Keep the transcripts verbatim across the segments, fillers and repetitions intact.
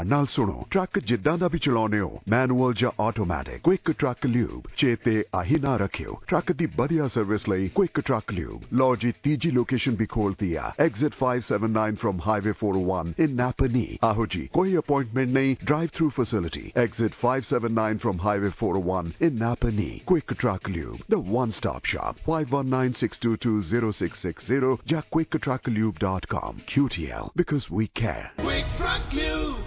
नाल सुनो ट्रक जिद्दां दा भी चलाउने हो मैनुअल या ऑटोमैटिक क्विक ट्रक ल्यूब चेते आही ना रखियो ट्रक दी बढ़िया सर्विस लई क्विक ट्रक ल्यूब लो जी तीजी लोकेशन भी खोलती है exit five seven nine from highway four O one in Napanee आहो जी कोई अपॉइंटमेंट नहीं drive through facility exit five seven nine from highway four O one in Napanee quick truck lube the one stop shop five one nine six two two zero six six zero या quick truck lube dot com Q T L because we care. Quick Truck Lube.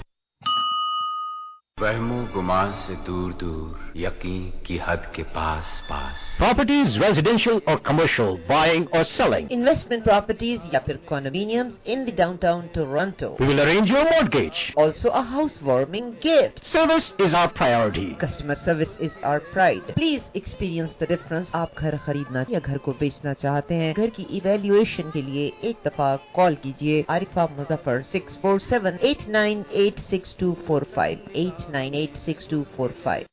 वहमो गुमान से दूर दूर यकीन की हद के पास पास Properties, residential or commercial, buying or selling. Investment properties या फिर condominiums in the downtown Toronto. We will arrange your mortgage. Also a housewarming gift. Service is our priority. Customer service is our pride. Please experience the difference. आप घर खरीदना या घर को बेचना चाहते हैं, घर की evaluation के लिए एक दफा कॉल कीजिए Arifa Muzaffar six four seven eight nine eight six two four five eight nine eight six two four five.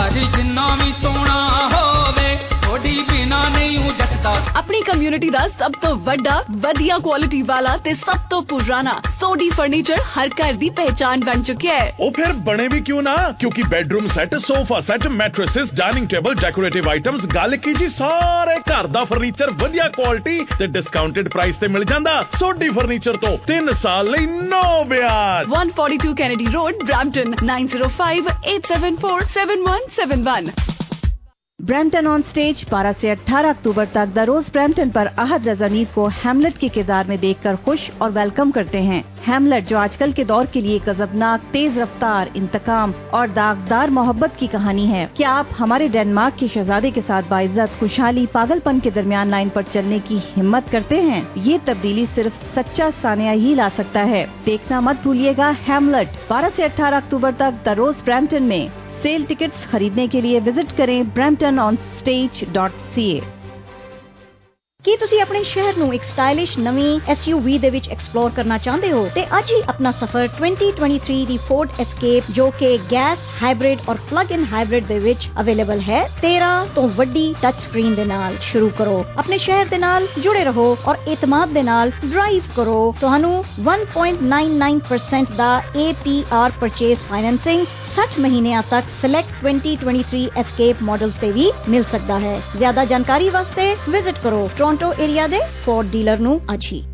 अपनी कम्युनिटी ਦਾ ਸਭ ਤੋਂ ਵੱਡਾ ਵਧੀਆ ਕੁਆਲਿਟੀ ਵਾਲਾ ਤੇ ਸਭ ਤੋਂ ਪੁਰਾਣਾ ਸੋਡੀ ਫਰਨੀਚਰ ਹਰ ਘਰ ਦੀ ਪਹਿਚਾਨ ਬਣ ਚੁੱਕਿਆ ਹੈ। ਉਹ ਫਿਰ ਬਣੇ ਵੀ ਕਿਉਂ ਨਾ ਕਿਉਂਕਿ bedroom set sofa set mattresses dining table decorative items ਗੱਲ ਕੀ ਜੀ ਸਾਰੇ ਘਰ ਦਾ ਫਰਨੀਚਰ ਵਧੀਆ ਕੁਆਲਿਟੀ ਤੇ ਡਿਸਕਾਊਂਟਡ ਪ੍ਰਾਈਸ ਤੇ ਮਿਲ ਜਾਂਦਾ ਸੋਡੀ ਫਰਨੀਚਰ ਤੋਂ ਤਿੰਨ ਸਾਲ ਲਈ ਨੋ ਵਿਆਜ। one forty-two Kennedy Road, Brampton nine zero five eight seven four seven one seven one. Brampton on stage बारह से अठारह अक्टूबर तक द रोज ब्रैम्पटन पर अहद रज़ा नीद को हैमलेट के किरदार में देखकर खुश और वेलकम करते हैं। हैमलेट जो आजकल के दौर के लिए गजबनाक, तेज रफ्तार, इंतकाम और दागदार मोहब्बत की कहानी है। क्या आप हमारे डेनमार्क के शहजादे के साथ बाइज्जत, खुशहाली, पागलपन के दरमियान लाइन पर चलने की हिम्मत करते हैं? ये तब्दीली सिर्फ सच्चा सानिया ही ला सकता है। देखना मत भूलिएगा हैमलेट बारह से अठारह अक्टूबर तक द रोज ब्रैम्पटन में। सेल टिकट्स खरीदने के लिए विजिट करें Brampton on stage dot C A. ਕੀ ਤੁਸੀਂ ਆਪਣੇ ਸ਼ਹਿਰ ਨੂੰ ਇੱਕ ਸਟਾਈਲਿਸ਼ ਨਵੀਂ ਐਸ ਯੂ ਵੀ ਦੇ ਵਿੱਚ ਐਕਸਪਲੋਰ ਕਰਨਾ ਚਾਹੁੰਦੇ ਹੋ ਤੇ ਅੱਜ ਹੀ ਆਪਣਾ ਸਫ਼ਰ twenty twenty-three ਦੀ ਫੋਰਡ ਐਸਕੇਪ ਜੋ ਕਿ ਗੈਸ, ਹਾਈਬ੍ਰਿਡ ਔਰ ਪਲੱਗ ਇਨ ਹਾਈਬ੍ਰਿਡ ਦੇ ਵਿੱਚ ਅਵੇਲੇਬਲ ਹੈ तेरह ਤੋਂ ਵੱਡੀ ਟੱਚ ਸਕਰੀਨ ਦੇ ਨਾਲ ਸ਼ੁਰੂ ਕਰੋ। ਆਪਣੇ ਸ਼ਹਿਰ ਦੇ ਨਾਲ ਜੁੜੇ ਰਹੋ ਔਰ ਇਤਮਾਦ ਦੇ ਨਾਲ ਡਰਾਈਵ ਕਰੋ। ਤੁਹਾਨੂੰ one point nine nine percent ਦਾ A P R purchase financing sixty ਮਹੀਨਿਆਂ ਤੱਕ select twenty twenty-three escape models ਤੇ ਵੀ ਮਿਲ ਸਕਦਾ ਹੈ। ਜ਼ਿਆਦਾ ਜਾਣਕਾਰੀ ਵਾਸਤੇ ਵਿਜ਼ਿਟ ਕਰੋ ਟੋਰਾਂਟੋ ਏਰੀਆ ਦੇ ਫੋਰਡ ਡੀਲਰ ਨੂੰ ਅੱਜ ਹੀ।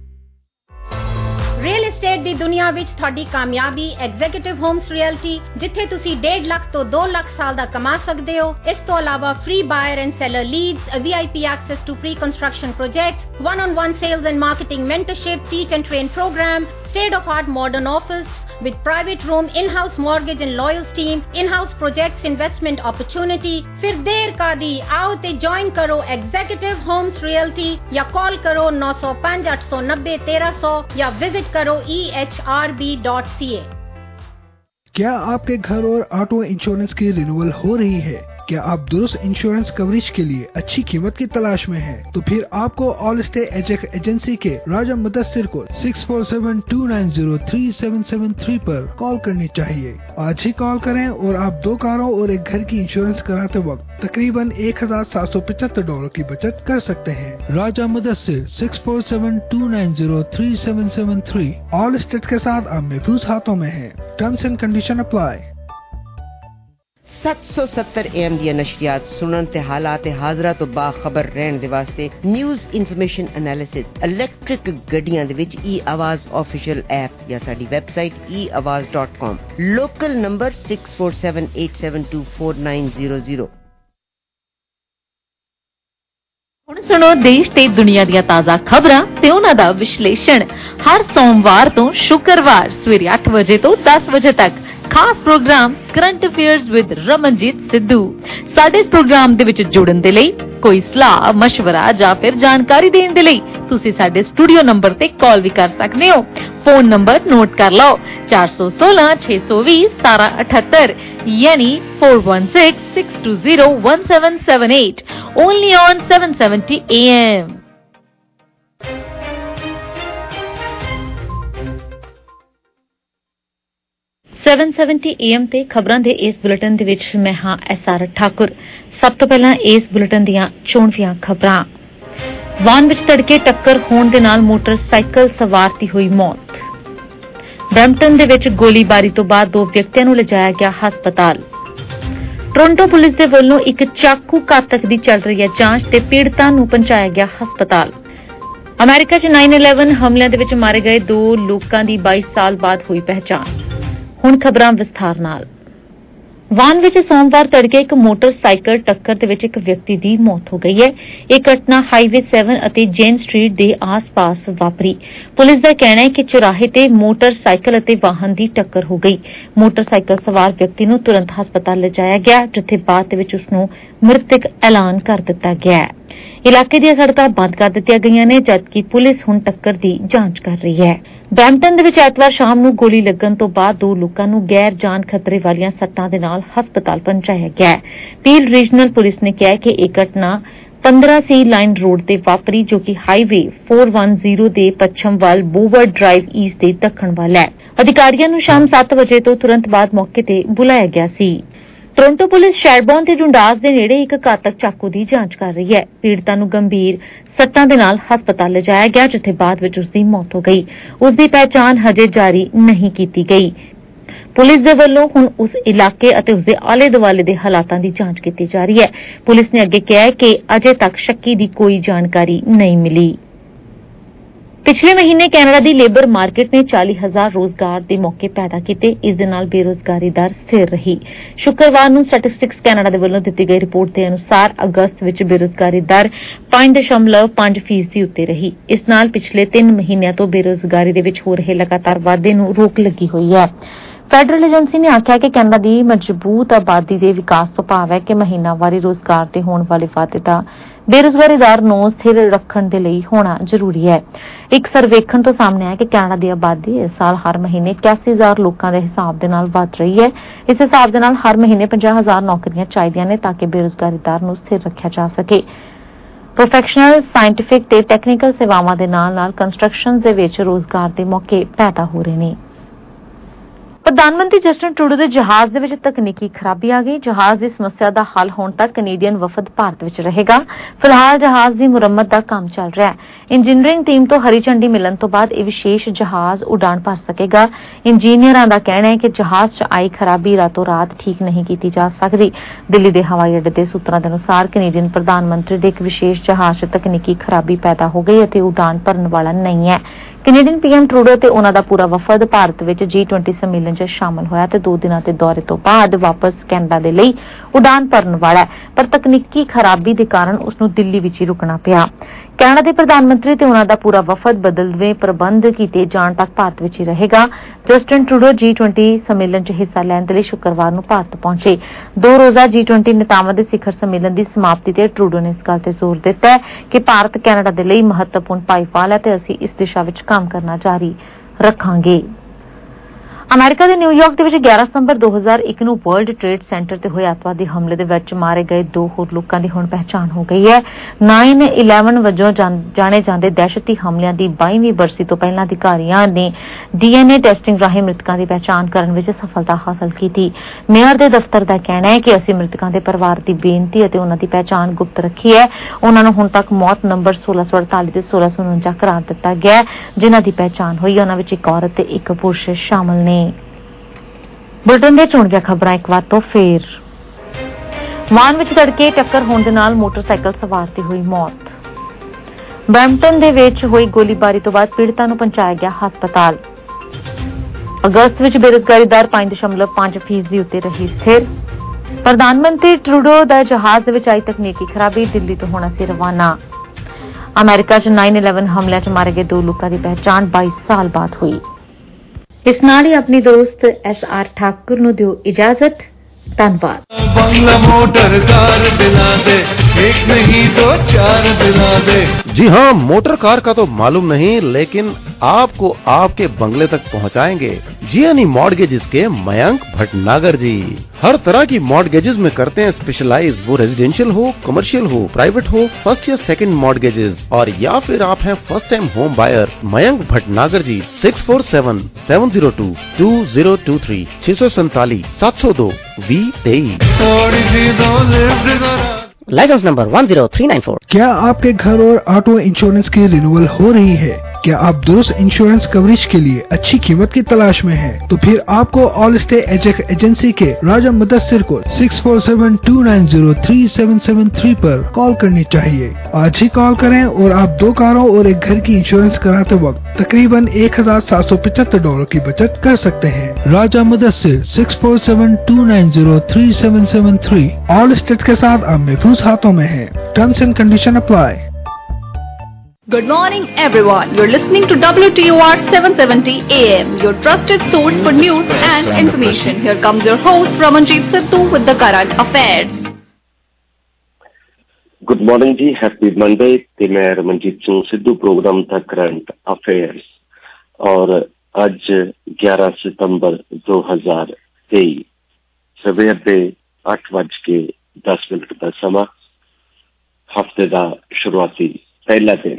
ਰੀਅਲ ਏਸਟੇਟ ਦੀ ਦੁਨੀਆ ਵਿੱਚ ਤੁਹਾਡੀ ਕਾਮਯਾਬੀ ਐਗਜ਼ੀਕਿਊਟਿਵ ਹੋਮਸ ਰਿਐਲਟੀ ਜਿੱਥੇ ਤੁਸੀਂ ਡੇਢ ਲੱਖ ਤੋਂ ਦੋ ਲੱਖ ਸਾਲ ਦਾ ਕਮਾ ਸਕਦੇ ਹੋ। ਇਸ ਤੋਂ ਇਲਾਵਾ free buyer and seller leads, V I P access to pre construction projects, one on one sales and marketing mentorship, teach and train program, state of art modern office with private room, in-house mortgage and lawyers team, in-house projects investment opportunity। फिर देर का दी आओ ते join करो Executive Homes Realty या call करो नौ सौ पाँच आठ सौ नब्बे तेरह सौ या विजिट करो E H R B dot C A। क्या आपके घर और ऑटो इंश्योरेंस की रिन्यूअल हो रही है? क्या आप दुरुस्त इंश्योरेंस कवरेज के लिए अच्छी कीमत की तलाश में हैं? तो फिर आपको ऑल स्टे एजेक एजेंसी के राजा मुदस्सिर को six four seven two nine zero three seven seven three पर कॉल करनी चाहिए। आज ही कॉल करें और आप दो कारों और एक घर की इंश्योरेंस कराते वक्त तकरीबन एक हजार सात सौ पचहत्तर डॉलर की बचत कर सकते हैं। Raja Mudassir six four seven two nine zero three seven seven three Allstate के साथ आप महफूज हाथों में हैं। Terms and condition apply. seven seventy A M ਦੀਆਂ ਨਸ਼ਰੀਆਤ ਸੁਣਨ ਤੇ ਹਾਲਾਤ ਹਾਜ਼ਰਾ ਤੋਂ ਬਾਖਬਰ ਰਹਿਣ ਦੇ ਵਾਸਤੇ ਨਿਊਜ਼ ਇਨਫੋਰਮੇਸ਼ਨ ਐਨਾਲਿਸਿਸ ਇਲੈਕਟ੍ਰਿਕ ਗੱਡੀਆਂ ਦੇ ਵਿੱਚ ਈ ਆਵਾਜ਼ ਆਫੀਸ਼ੀਅਲ ਐਪ ਜਾਂ ਸਾਡੀ website e awaz dot com। Local number six four seven eight seven two four nine zero zero। ਹੁਣ ਸੁਣੋ ਦੇਸ਼ ਤੇ ਦੁਨੀਆ ਦੀਆਂ ਤਾਜ਼ਾ ਖਬਰਾਂ ਤੇ ਉਹਨਾਂ ਦਾ ਵਿਸ਼ਲੇਸ਼ਣ ਹਰ ਸੋਮਵਾਰ ਤੋਂ ਸ਼ੁੱਕਰਵਾਰ ਸਵੇਰੇ ਅੱਠ ਵਜੇ ਤੋਂ ਦਸ ਵਜੇ ਤੱਕ। ਖਾਸ programme current affairs with Ramanjit Sidhu. ਸਾਡੇ ਇਸ ਪ੍ਰੋਗਰਾਮ ਦੇ ਵਿੱਚ ਜੁੜਨ ਦੇ ਲਈ ਕੋਈ ਸਲਾਹ, ਮਸ਼ਵਰਾ ਜਾਂ ਫਿਰ ਜਾਣਕਾਰੀ ਦੇਣ ਦੇ ਲਈ ਤੁਸੀਂ ਸਾਡੇ ਸਟੂਡੀਓ ਨੰਬਰ ਤੇ ਕਾਲ ਵੀ ਕਰ ਸਕਦੇ ਹੋ। ਫੋਨ ਨੰਬਰ ਨੋਟ ਕਰ ਲਓ ਚਾਰ ਸੌ ਸੋਲਾਂ ਛੇ ਸੌ ਵੀਹ ਸਤਾਰਾਂ ਅਠੱਤਰ ਯਾਨੀ four one six six two zero one seven seven eight only on seven seventy A M। seven seventy A M ਤੇ ਖਬਰਾਂ ਦੇ ਇਸ ਬੁਲੇਟਿਨ ਦੇ ਵਿੱਚ ਮੈਂ ਹਾਂ ਐਸਆਰ ਠਾਕੁਰ। ਸਭ ਤੋਂ ਪਹਿਲਾਂ ਇਸ ਬੁਲੇਟਿਨ ਦੀਆਂ ਚੋਣਵੀਆਂ ਖਬਰਾਂ। ਵਾਹਨ ਵਿੱਚ ਤੜਕੇ ਟੱਕਰ ਹੋਣ ਦੇ ਨਾਲ ਮੋਟਰਸਾਈਕਲ ਸਵਾਰ ਦੀ ਹੋਈ ਮੌਤ। ਬਰੈਂਪਟਨ ਦੇ ਵਿੱਚ ਗੋਲੀਬਾਰੀ ਤੋਂ ਬਾਅਦ ਦੋ ਵਿਅਕਤੀਆਂ ਨੂੰ ਲਿਜਾਇਆ ਗਿਆ ਹਸਪਤਾਲ। ਟੋਰਾਂਟੋ ਪੁਲਿਸ ਦੇ ਵੱਲੋਂ ਇੱਕ ਚਾਕੂ ਘਾਤਕ ਦੀ ਚੱਲ ਰਹੀ ਹੈ ਜਾਂਚ ਤੇ ਪੀੜਤਾਂ ਨੂੰ ਪਹੁੰਚਾਇਆ ਗਿਆ ਹਸਪਤਾਲ। ਅਮਰੀਕਾ 'ਚ ਨਾਈਨ ਇਲੈਵਨ ਹਮਲਿਆਂ ਦੇ ਵਿੱਚ ਮਾਰੇ ਗਏ ਦੋ ਲੋਕਾਂ ਦੀ ਬਾਈ ਸਾਲ ਬਾਅਦ ਹੋਈ ਪਹਿਚਾਣ। ਹੁਣ ਖਬਰਾਂ ਵਿਸਥਾਰ ਨਾਲ। ਵਾਨ ਵਿੱਚ ਸੋਮਵਾਰ ਤੜਕੇ ਇੱਕ ਮੋਟਰਸਾਈਕਲ ਟੱਕਰ ਦੇ ਵਿੱਚ ਇੱਕ ਵਿਅਕਤੀ ਦੀ ਮੌਤ ਹੋ ਗਈ ਹੈ। ਇਹ ਘਟਨਾ ਹਾਈਵੇ ਸੱਤ ਅਤੇ ਜੇਨ ਸਟਰੀਟ ਦੇ ਆਸ-ਪਾਸ ਵਾਪਰੀ। ਪੁਲਿਸ ਦਾ ਕਹਿਣਾ ਹੈ ਕਿ ਚੁਰਾਹੇ ਤੇ ਮੋਟਰਸਾਈਕਲ ਅਤੇ ਵਾਹਨ ਦੀ ਟੱਕਰ ਹੋ ਗਈ। ਮੋਟਰਸਾਈਕਲ ਸਵਾਰ ਵਿਅਕਤੀ ਨੂੰ ਤੁਰੰਤ ਹਸਪਤਾਲ ਲਿਜਾਇਆ ਗਿਆ, ਜਿੱਥੇ ਬਾਅਦ ਦੇ ਵਿੱਚ ਉਸ ਨੂੰ ਮ੍ਰਿਤਕ ਐਲਾਨ ਕਰ ਦਿੱਤਾ ਗਿਆ ਹੈ। ਇਲਾਕੇ ਦੀਆਂ ਸੜਕਾਂ ਬੰਦ ਕਰ ਦਿੱਤੀਆਂ ਗਈਆਂ ਨੇ, ਜਦਕਿ ਪੁਲਿਸ ਹੁਣ ਟੱਕਰ ਦੀ ਜਾਂਚ ਕਰ ਰਹੀ ਹੈ। ਬਰੈਂਪਟਨ ਦੇ ਵਿੱਚ ਐਤਵਾਰ ਸ਼ਾਮ ਨੂੰ ਗੋਲੀ ਲੱਗਣ ਤੋਂ ਬਾਅਦ ਦੋ ਲੋਕਾਂ ਨੂੰ ਗੈਰ ਜਾਨ ਖਤਰੇ ਵਾਲੀਆਂ ਸੱਟਾਂ ਦੇ ਨਾਲ ਹਸਪਤਾਲ ਪਹੁੰਚਾਇਆ ਗਿਆ ਹੈ। ਪੀਲ ਰੀਜਨਲ ਪੁਲਿਸ ਨੇ ਕਿਹਾ ਕਿ ਇਹ ਘਟਨਾ ਪੰਦਰਾਂ ਸੀ ਲਾਈਨ ਰੋਡ ਤੇ ਵਾਪਰੀ, ਜੋ ਕਿ ਹਾਈਵੇ ਚਾਰ ਸੌ ਦਸ ਦੇ ਪੱਛਮ ਵੱਲ ਬੋਵਰ ਡਰਾਈਵ ਈਸਟ ਦੇ ਦੱਖਣ ਵੱਲ ਹੈ। ਅਧਿਕਾਰੀਆਂ ਨੂੰ ਸ਼ਾਮ ਸੱਤ ਵਜੇ ਤੋਂ ਤੁਰੰਤ ਬਾਅਦ ਮੌਕੇ ਤੇ ਬੁਲਾਇਆ ਗਿਆ ਸੀ। ਟੋਰਾਂਟੋ ਪੁਲਿਸ ਸ਼ੈਰਬੌਰਨ ਤੇ ਡੁੰਡਾਸ ਦੇ ਨੇੜੇ ਇੱਕ ਘਾਤਕ ਚਾਕੂ ਦੀ ਜਾਂਚ ਕਰ ਰਹੀ ਹੈ। ਪੀੜਤਾਂ ਨੂੰ ਗੰਭੀਰ ਸੱਟਾਂ ਦੇ ਨਾਲ ਹਸਪਤਾਲ ਲਿਜਾਇਆ ਗਿਆ, ਜਿੱਥੇ ਬਾਅਦ ਵਿੱਚ ਉਸ ਦੀ ਮੌਤ ਹੋ ਗਈ। ਉਸ ਦੀ ਪਹਿਚਾਣ ਹਜੇ ਜਾਰੀ ਨਹੀਂ ਕੀਤੀ ਗਈ। ਪੁਲਿਸ ਦੇ ਵੱਲੋਂ ਹੁਣ ਉਸ ਇਲਾਕੇ ਅਤੇ ਉਸ ਦੇ ਆਲੇ-ਦੁਆਲੇ ਦੇ ਹਾਲਾਤਾਂ ਦੀ ਜਾਂਚ ਕੀਤੀ ਜਾ ਰਹੀ ਹੈ। ਪੁਲਿਸ ਨੇ ਅੱਗੇ ਕਿਹਾ ਹੈ ਕਿ ਅਜੇ ਤੱਕ ਸ਼ੱਕੀ ਦੀ ਕੋਈ ਜਾਣਕਾਰੀ ਨਹੀਂ ਮਿਲੀ। ਪਿਛਲੇ ਮਹੀਨੇ ਕੈਨੇਡਾ ਦੀ ਲੇਬਰ ਮਾਰਕੀਟ ਨੇ ਚਾਲੀ ਹਜ਼ਾਰ ਰੋਜ਼ਗਾਰ ਦੇ ਮੌਕੇ ਪੈਦਾ ਕੀਤੇ। ਇਸ ਦੇ ਨਾਲ ਬੇਰੋਜ਼ਗਾਰੀ ਦਰ ਸਥਿਰ ਰਹੀ। ਸ਼ੁੱਕਰਵਾਰ ਨੂੰ ਸਟੈਟਿਸਟਿਕਸ ਕੈਨੇਡਾ ਦੇ ਵੱਲੋਂ ਦਿੱਤੀ ਗਈ ਰਿਪੋਰਟ ਦੇ ਅਨੁਸਾਰ ਅਗਸਤ ਵਿੱਚ ਬੇਰੋਜ਼ਗਾਰੀ ਦਰ ਪੰਜ ਦਸ਼ਮਲਵ ਪੰਜ ਫੀਸਦੀ ਉੱਤੇ ਰਹੀ। ਇਸ ਨਾਲ ਪਿਛਲੇ ਤਿੰਨ ਮਹੀਨਿਆਂ ਤੋਂ ਬੇਰੋਜ਼ਗਾਰੀ ਦੇ ਵਿੱਚ ਹੋ ਰਹੇ ਲਗਾਤਾਰ ਵਾਧੇ ਨੂੰ ਰੋਕ ਲੱਗੀ ਹੋਈ ਹੈ। ਫੈਡਰਲ ਏਜੰਸੀ ਨੇ ਆਖਿਆ ਕਿ ਕੈਨੇਡਾ ਦੀ ਮਜ਼ਬੂਤ ਆਬਾਦੀ ਦੇ ਵਿਕਾਸ ਤੋਂ ਭਾਵ ਹੈ ਕਿ ਮਹੀਨਾਵਾਰੀ ਰੋਜ਼ਗਾਰ ਤੇ ਹੋਣ ਵਾਲੇ ਵਾਧੇ ਦਾ ਬੇਰੁਜ਼ਗਾਰੀ ਦਰ ਨੂੰ ਸਥਿਰ ਰੱਖਣ ਦੇ ਲਈ ਹੋਣਾ ਜ਼ਰੂਰੀ ਹੈ। ਇੱਕ ਸਰਵੇਖਣ ਤੋਂ ਸਾਹਮਣੇ ਆਇਆ ਕਿ ਕੈਨੇਡਾ ਦੀ ਆਬਾਦੀ ਇਸ ਸਾਲ ਹਰ ਮਹੀਨੇ ਇਕਿਆਸੀ ਹਜ਼ਾਰ ਲੋਕਾਂ ਦੇ ਹਿਸਾਬ ਦੇ ਨਾਲ ਵਧ ਰਹੀ ਹੈ। ਇਸ ਹਿਸਾਬ ਦੇ ਨਾਲ ਹਰ ਮਹੀਨੇ ਪੰਜਾਹ ਹਜ਼ਾਰ ਨੌਕਰੀਆਂ ਚਾਹੀਦੀਆਂ ਨੇ ਤਾਂ ਕਿ ਬੇਰੁਜ਼ਗਾਰੀ ਦਰ ਨੂੰ ਸਥਿਰ ਰੱਖਿਆ ਜਾ ਸਕੇ। ਪ੍ਰੋਫੈਸ਼ਨਲ, ਸਾਇੰਟਿਫਿਕ ਤੇ ਟੈਕਨੀਕਲ ਸੇਵਾਵਾਂ ਦੇ ਨਾਲ ਨਾਲ ਕੰਸਟਰਕਸ਼ਨ ਦੇ ਵਿੱਚ ਰੋਜ਼ਗਾਰ ਦੇ ਮੌਕੇ ਪੈਦਾ ਹੋ ਰਹੇ ਨੇ। ਪ੍ਰਧਾਨ ਮੰਤਰੀ ਜਸਟਿਨ ਟਰੂਡੋ ਦੇ ਜਹਾਜ਼ ਦੇ ਵਿੱਚ ਤਕਨੀਕੀ ਖਰਾਬੀ ਆ ਗਈ। ਜਹਾਜ਼ ਦੀ ਸਮੱਸਿਆ ਦਾ ਹੱਲ ਹੋਣ ਤੱਕ ਕੈਨੇਡੀਅਨ ਵਫਦ ਭਾਰਤ ਵਿੱਚ ਰਹੇਗਾ। ਫਿਲਹਾਲ ਜਹਾਜ਼ ਦੀ ਮੁਰੰਮਤ ਦਾ ਕੰਮ ਚੱਲ ਰਿਹਾ ਹੈ। ਇੰਜੀਨੀਅਰਿੰਗ ਟੀਮ ਤੋਂ ਹਰੀ ਝੰਡੀ ਮਿਲਣ ਤੋਂ ਬਾਅਦ ਇਹ ਵਿਸ਼ੇਸ਼ ਜਹਾਜ਼ ਉਡਾਣ ਭਰ ਸਕੇਗਾ। ਇੰਜੀਨੀਅਰਾਂ ਦਾ ਕਹਿਣਾ ਹੈ ਕਿ ਜਹਾਜ਼ 'ਚ ਆਈ ਖਰਾਬੀ ਰਾਤੋਂ ਰਾਤ ਠੀਕ ਨਹੀਂ ਕੀਤੀ ਜਾ ਸਕਦੀ। ਦਿੱਲੀ ਦੇ ਹਵਾਈ ਅੱਡੇ ਦੇ ਸੂਤਰਾਂ ਦੇ ਅਨੁਸਾਰ ਕੈਨੇਡੀਅਨ ਪ੍ਰਧਾਨ ਮੰਤਰੀ ਦੇ ਇੱਕ ਵਿਸ਼ੇਸ਼ ਜਹਾਜ਼ 'ਚ ਤਕਨੀਕੀ ਖਰਾਬੀ ਪੈਦਾ ਹੋ ਗਈ ਅਤੇ ਉਡਾਣ ਭਰਨ ਵਾਲਾ ਨਹੀਂ ਹੈ। ਕੈਨੇਡੀਅਨ ਪੀਐਮ ਟਰੂਡੋ ਤੇ ਉਹਨਾਂ ਦਾ ਪੂਰਾ ਵਫਦ ਭਾਰਤ ਵਿੱਚ ਜੀ ਟਵੰਟੀ ਸੰਮੇਲਨ 'ਚ ਸ਼ਾਮਲ ਹੋਇਆ ਤੇ ਦੋ ਦਿਨਾਂ ਦੇ ਦੌਰੇ ਤੋਂ ਬਾਅਦ ਵਾਪਸ ਕੈਨੇਡਾ ਦੇ ਲਈ ਉਡਾਨ ਭਰਨ ਵਾਲਾ ਹੈ, ਪਰ ਤਕਨੀਕੀ ਖਰਾਬੀ ਦੇ ਕਾਰਨ ਉਸ ਨੂੰ ਦਿੱਲੀ ਵਿੱਚ ਹੀ ਰੁਕਣਾ ਪਿਆ। ਕੈਨੇਡਾ ਦੇ ਪ੍ਰਧਾਨ ਮੰਤਰੀ ਤੇ ਉਹਨਾਂ ਦਾ ਪੂਰਾ ਵਫਦ ਬਦਲਵੇਂ ਪ੍ਰਬੰਧ ਕੀਤੇ ਜਾਣ ਤੱਕ ਭਾਰਤ ਵਿੱਚ ਹੀ ਰਹੇਗਾ। ਜਸਟਿਨ ਟਰੂਡੋ ਜੀ ਟਵੰਟੀ ਸੰਮੇਲਨ 'ਚ ਹਿੱਸਾ ਲੈਣ ਦੇ ਲਈ ਸ਼ੁੱਕਰਵਾਰ ਨੂੰ ਭਾਰਤ ਪਹੁੰਚੇ। ਦੋ ਰੋਜ਼ਾ ਜੀ ਟਵੰਟੀ ਨੇਤਾਵਾਂ ਦੇ ਸਿਖਰ ਸੰਮੇਲਨ ਦੀ ਸਮਾਪਤੀ ਤੇ ਟਰੂਡੋ ਨੇ ਇਸ ਗੱਲ ਤੇ ਜ਼ੋਰ ਦਿੱਤਾ ਕਿ ਭਾਰਤ ਕੈਨੇਡਾ ਦੇ ਲਈ ਮਹੱਤਵਪੂਰਨ ਭਾਈਵਾਲ ਹੈ ਤੇ ਅਸੀਂ ਇਸ ਦਿਸ਼ਾ ਵਿੱਚ ਕੰਮ ਕਰਨਾ ਜਾਰੀ ਰੱਖਾਂਗੇ। ਅਮਰੀਕਾ ਦੇ ਨਿਊਯਾਰਕ ਦੇ ਵਿੱਚ ਗਿਆਰਾਂ ਸਤੰਬਰ ਦੋ ਹਜ਼ਾਰ ਇੱਕ ਨੂੰ ਵਰਲਡ ਟ੍ਰੇਡ ਸੈਂਟਰ ਤੇ ਹੋਏ ਅੱਤਵਾਦੀ ਹਮਲੇ ਦੇ ਵਿੱਚ ਮਾਰੇ ਗਏ ਦੋ ਹੋਰ ਲੋਕਾਂ ਦੀ ਹੁਣ ਪਹਿਚਾਣ ਹੋ ਗਈ ਹੈ। ਨਾਈਨ ਇਲੈਵਨ ਵਜੋਂ ਜਾਣੇ ਜਾਂਦੇ ਦਹਿਸ਼ਤੀ ਹਮਲਿਆਂ ਦੀ ਬਾਈਵੀਂ ਬਰਸੀ ਤੋਂ ਪਹਿਲਾਂ ਅਧਿਕਾਰੀਆਂ ਨੇ ਡੀਐਨਏ ਟੈਸਟਿੰਗ ਰਾਹੀਂ ਮ੍ਰਿਤਕਾਂ ਦੀ ਪਹਿਚਾਣ ਕਰਨ ਵਿੱਚ ਸਫਲਤਾ ਹਾਸਲ ਕੀਤੀ। ਮੇਅਰ ਦੇ ਦਫ਼ਤਰ ਦਾ ਕਹਿਣਾ ਹੈ ਕਿ ਅਸੀਂ ਮ੍ਰਿਤਕਾਂ ਦੇ ਪਰਿਵਾਰ ਦੀ ਬੇਨਤੀ ਅਤੇ ਉਹਨਾਂ ਦੀ ਪਹਿਚਾਣ ਗੁਪਤ ਰੱਖੀ ਹੈ। ਉਹਨਾਂ ਨੂੰ ਹੁਣ ਤੱਕ ਮੌਤ ਨੰਬਰ ਸੋਲਾਂ ਸੌ ਅੜਤਾਲੀ ਤੇ ਸੋਲਾਂ ਸੌ ਉਨੰਜਾ ਕਰਾਰ ਦਿੱਤਾ ਗਿਆ ਹੈ, ਜਿਨ੍ਹਾਂ ਦੀ ਪਹਿਚਾਣ ਹੋਈ ਹੈ। ਉਹਨਾਂ ਵਿੱਚ ਇੱਕ ਔਰਤ ਤੇ ਇੱਕ ਪੁਰਸ਼ ਸ਼ਾਮਲ ਨੇ। ਬੁਲਟਨ ਦੇ ਚੋਣ ਦੀਆਂ ਖਬਰਾਂ ਇੱਕ ਵਾਰ ਤੋਂ ਫੇਰ। ਵਾਹਨ ਵਿੱਚ ਤੜਕੇ ਟੱਕਰ ਹੋਣ ਦੇ ਨਾਲ ਮੋਟਰਸਾਈਕਲ ਸਵਾਰ ਦੀ ਹੋਈ ਮੌਤ। ਬਰੈਂਪਟਨ ਦੇ ਵਿੱਚ ਹੋਈ ਗੋਲੀਬਾਰੀ ਤੋਂ ਬਾਅਦ ਪੀੜਤਾਂ ਨੂੰ ਪਹੁੰਚਾਇਆ ਗਿਆ ਹਸਪਤਾਲ। ਅਗਸਤ ਵਿੱਚ ਬੇਰੁਜ਼ਗਾਰੀ ਦਰ ਪੰਜ ਦਸ਼ਮਲਵ ਪੰਜ ਫੀਸਦੀ ਉੱਤੇ ਰਹੀ ਸਥਿਰ। ਪ੍ਰਧਾਨ ਮੰਤਰੀ ਟਰੂਡੋ ਦਾ ਜਹਾਜ਼ ਦੇ ਵਿੱਚ ਆਈ ਤਕਨੀਕੀ ਖਰਾਬੀ, ਦਿੱਲੀ ਤੋਂ ਹੋਣਾ ਸੀ ਰਵਾਨਾ। ਅਮਰੀਕਾ 'ਚ ਨਾਈਨ ਇਲੈਵਨ ਹਮਲਿਆਂ 'ਚ ਮਾਰੇ ਗਏ ਦੋ ਲੋਕਾਂ ਦੀ ਪਹਿਚਾਣ ਬਾਈ ਸਾਲ ਬਾਅਦ ਹੋਈ। ਇਸ ਨਾਲ ਹੀ ਆਪਣੀ ਦੋਸਤ ਐਸ ਆਰ ਠਾਕੁਰ ਨੂੰ ਦਿਓ ਇਜਾਜ਼ਤ। ਧੰਨਵਾਦ। बंगला मोटर कार दिला दे, एक नहीं दो चार दिला दे। जी हाँ, मोटर कार का तो मालूम नहीं, लेकिन आपको आपके बंगले तक पहुँचाएंगे जियानी मॉर्गेजेस के मयंक भटनागर जी। हर तरह की मॉर्गेजेस में करते हैं स्पेशलाइज, वो रेजिडेंशियल हो, कमर्शियल हो, प्राइवेट हो, फर्स्ट या सेकंड मॉर्गेजेस, और या फिर आप हैं first time home buyer. Mayank Bhatnagar ji six four seven seven zero two two zero two three छह सौ सैतालीस सात सौ दो वी तेईस। Licence number one zero three nine four. क्या आपके घर और ऑटो इंश्योरेंस की रिन्यूअल हो रही है? क्या आप दुरुस्त इंश्योरेंस कवरेज के लिए अच्छी कीमत की तलाश में हैं? तो फिर आपको ऑल स्टे एजेक एजेंसी के राजा मुदस्सिर को six four seven two nine zero three seven seven three पर कॉल करनी चाहिए। आज ही कॉल करें और आप दो कारों और एक घर की इंश्योरेंस कराते वक्त तकरीबन एक हजार सात सौ पचहत्तर डॉलर की बचत कर सकते हैं। Raja Mudassir six four seven two nine zero three seven seven three. Allstate के साथ अब महफूज हाथों में है। Terms and condition apply. Good morning, everyone. You're listening to W T O R seven seventy A M, your trusted source for news and information. Here comes your host, Ramanjeet Sidhu, with the current affairs. Good morning जी, happy Monday. ते मैं Ramanjit Singh Sidhu, program था current affairs. और आज ग्यारह सितंबर दो हजार तेईस सवेर के अठ बज के दस मिनट का समा, हफ्ते का शुरुआती पहला दिन।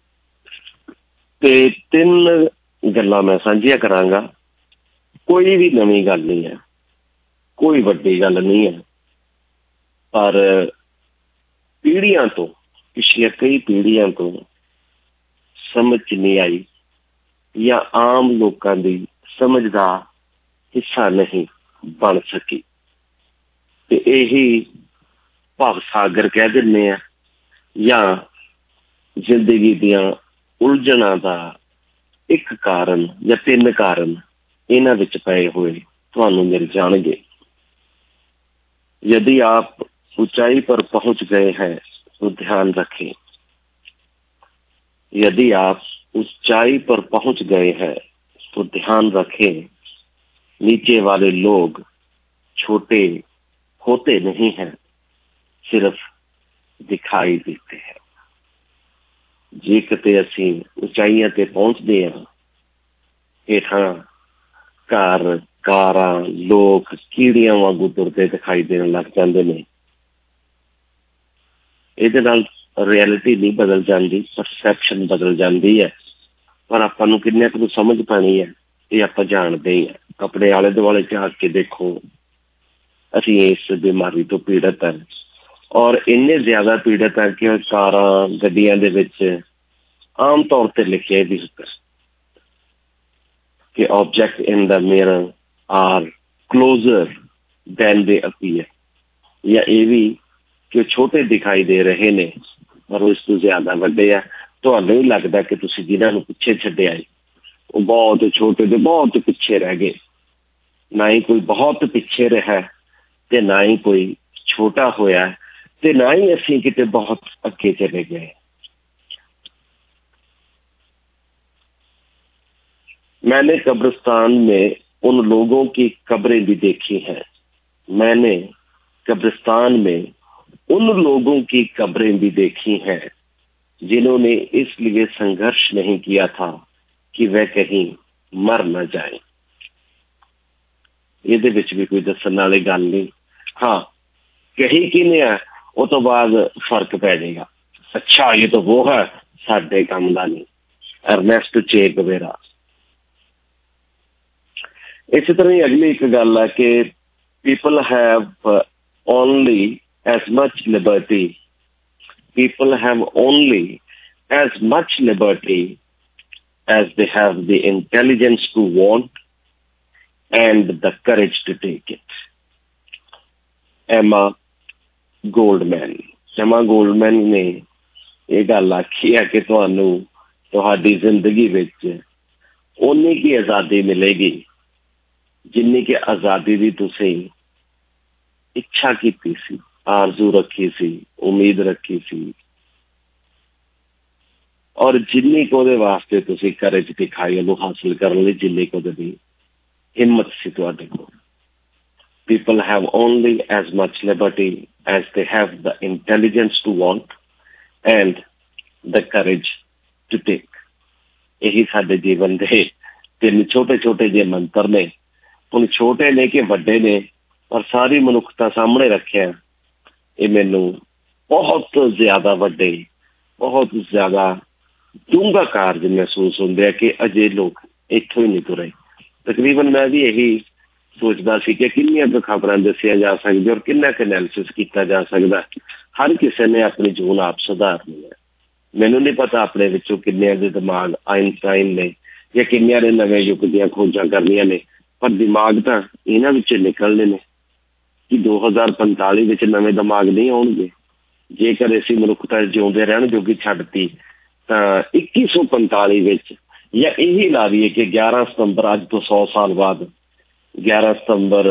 ते तीन गल्लां मैं साझियां करांगा। कोई भी नवी गल नहीं है, कोई वड्डी गल नहीं है, पर पीढ़ियां तो पिछले कई पीढ़ियां तो समझ नहीं आई या आम लोगों की समझ का हिस्सा नहीं बन सकी। ते यही भाव सागर कह दिंदे आ या जिंदगी दियां उलझना का एक कारण या तीन कारण इन्हां विच पए हुए तुहानूं मिल जाणगे। यदि आप ऊंचाई पर पहुंच गए हैं तो ध्यान रखें, यदि आप ऊंचाई पर पहुंच गए हैं तो ध्यान रखें, नीचे वाले लोग छोटे होते नहीं हैं, सिर्फ दिखाई देते हैं। जे किते असीं ऊंचाइयां ते पहुंचदे हां, हेठां घर कारां लोग कीड़ियां वांगू तुरदे दिखाई देण लग जांदे ने। ਇਹਦੇ ਨਾਲ रियलिटी नहीं बदल जाती, परसैप्शन बदल जाती है। पर आपां नूं किन्ने कुछ समझ पानी है ये आपां जानते ही हैं। अपने आले दुआले झाक के देखो, असीं इस बीमारी तो पीड़ित हैं और इन्ने ज्यादा पीड़ित हैं कि कारां गड्डियां दे विच आम तौर पर लिखे भी होता कि object in the mirror are closer than they appear, या ये भी कि छोटे दिखाई दे रहे ने पर उस तो ज्यादा वड्डे आ। तो नहीं लगता कि तुसीं जिन्हां नूं पिछे छड्डिआ है वो बहुत छोटे ते बहुत पिछे रह गए। ना ही कोई बहुत पिछे रहा ते ना ही कोई छोटा होया ते ना ही असीं किते बहुत अगे चले गए। मैंने कब्रिस्तान में उन लोगों की कब्रें भी देखी हैं, मैंने कब्रिस्तान में उन लोगों की कब्रें भी देखी हैं जिन्होंने इसलिए संघर्ष नहीं किया था कि वह कहीं मर न जाए। ਇਹਦੇ ਵਿੱਚ भी कोई दसन वाली गल नहीं। हाँ, कही किने है वो तो बाद फर्क पै जाएगा। अच्छा ये तो वो है, साडे काम दा नहीं। अर्नेस्ट चे गवेरा। इसी तरह ही अगली एक गल है कि people have only as much liberty people have only as much liberty as they have the intelligence to want and the courage to take it. Emma Goldman Emma Goldman ने ये गल आखी है कि तुहानू तुहाडी जिंदगी विच उन्नी की आज़ादी मिलेगी जिन्नी की आज़ादी दी तुसीं इच्छा कीती सी, आरजू रखी सी, उम्मीद रखी सी, और जिन्नी को दे वास्ते तुसी करेज दिखाई उन्हें हासिल करने लई जिन्नी को दे हिम्मत सी तुहाडे कोल। People have only as much liberty as they have the intelligence to want and the courage to take. यही साडे जीवन दे तीन छोटे छोटे जे मंत्र ने। उन छोटे ने कि वड्डे ने पर सारी मनुखता सामने रखे। ये मैनू बहुत ज्यादा वड्डे, बहुत ज्यादा डूंगा कारज महसूस होंगे कि अजे लोग इत्थों ही नहीं तुरे। तकरीबन मैं भी यही सोचता सी कि किन्नियां क खबरां दसिया जा सकदी और किन्ना क एनालिसिस किया जा सकदा। हर किसी ने अपनी जून आप सुधारनी है। मैनू नहीं पता अपने विचों किन्नियां दे दिमाग आइनस्टाइन ने या किन्नियां ने नवे युग दीयां खोजां करनियां ने, पर दिमाग तां इन्हां विचों निकलने ने कि दो हज़ार पंताली विच नवे दिमाग नहीं आउणगे। जेकर असीं मनुखता जिउंदे रहण जोगी छड्डती तां इक्की सौ पंताली विच या यही ला लईए कि ग्यारह सितंबर अज तो सौ साल बाद ग्यारह सितंबर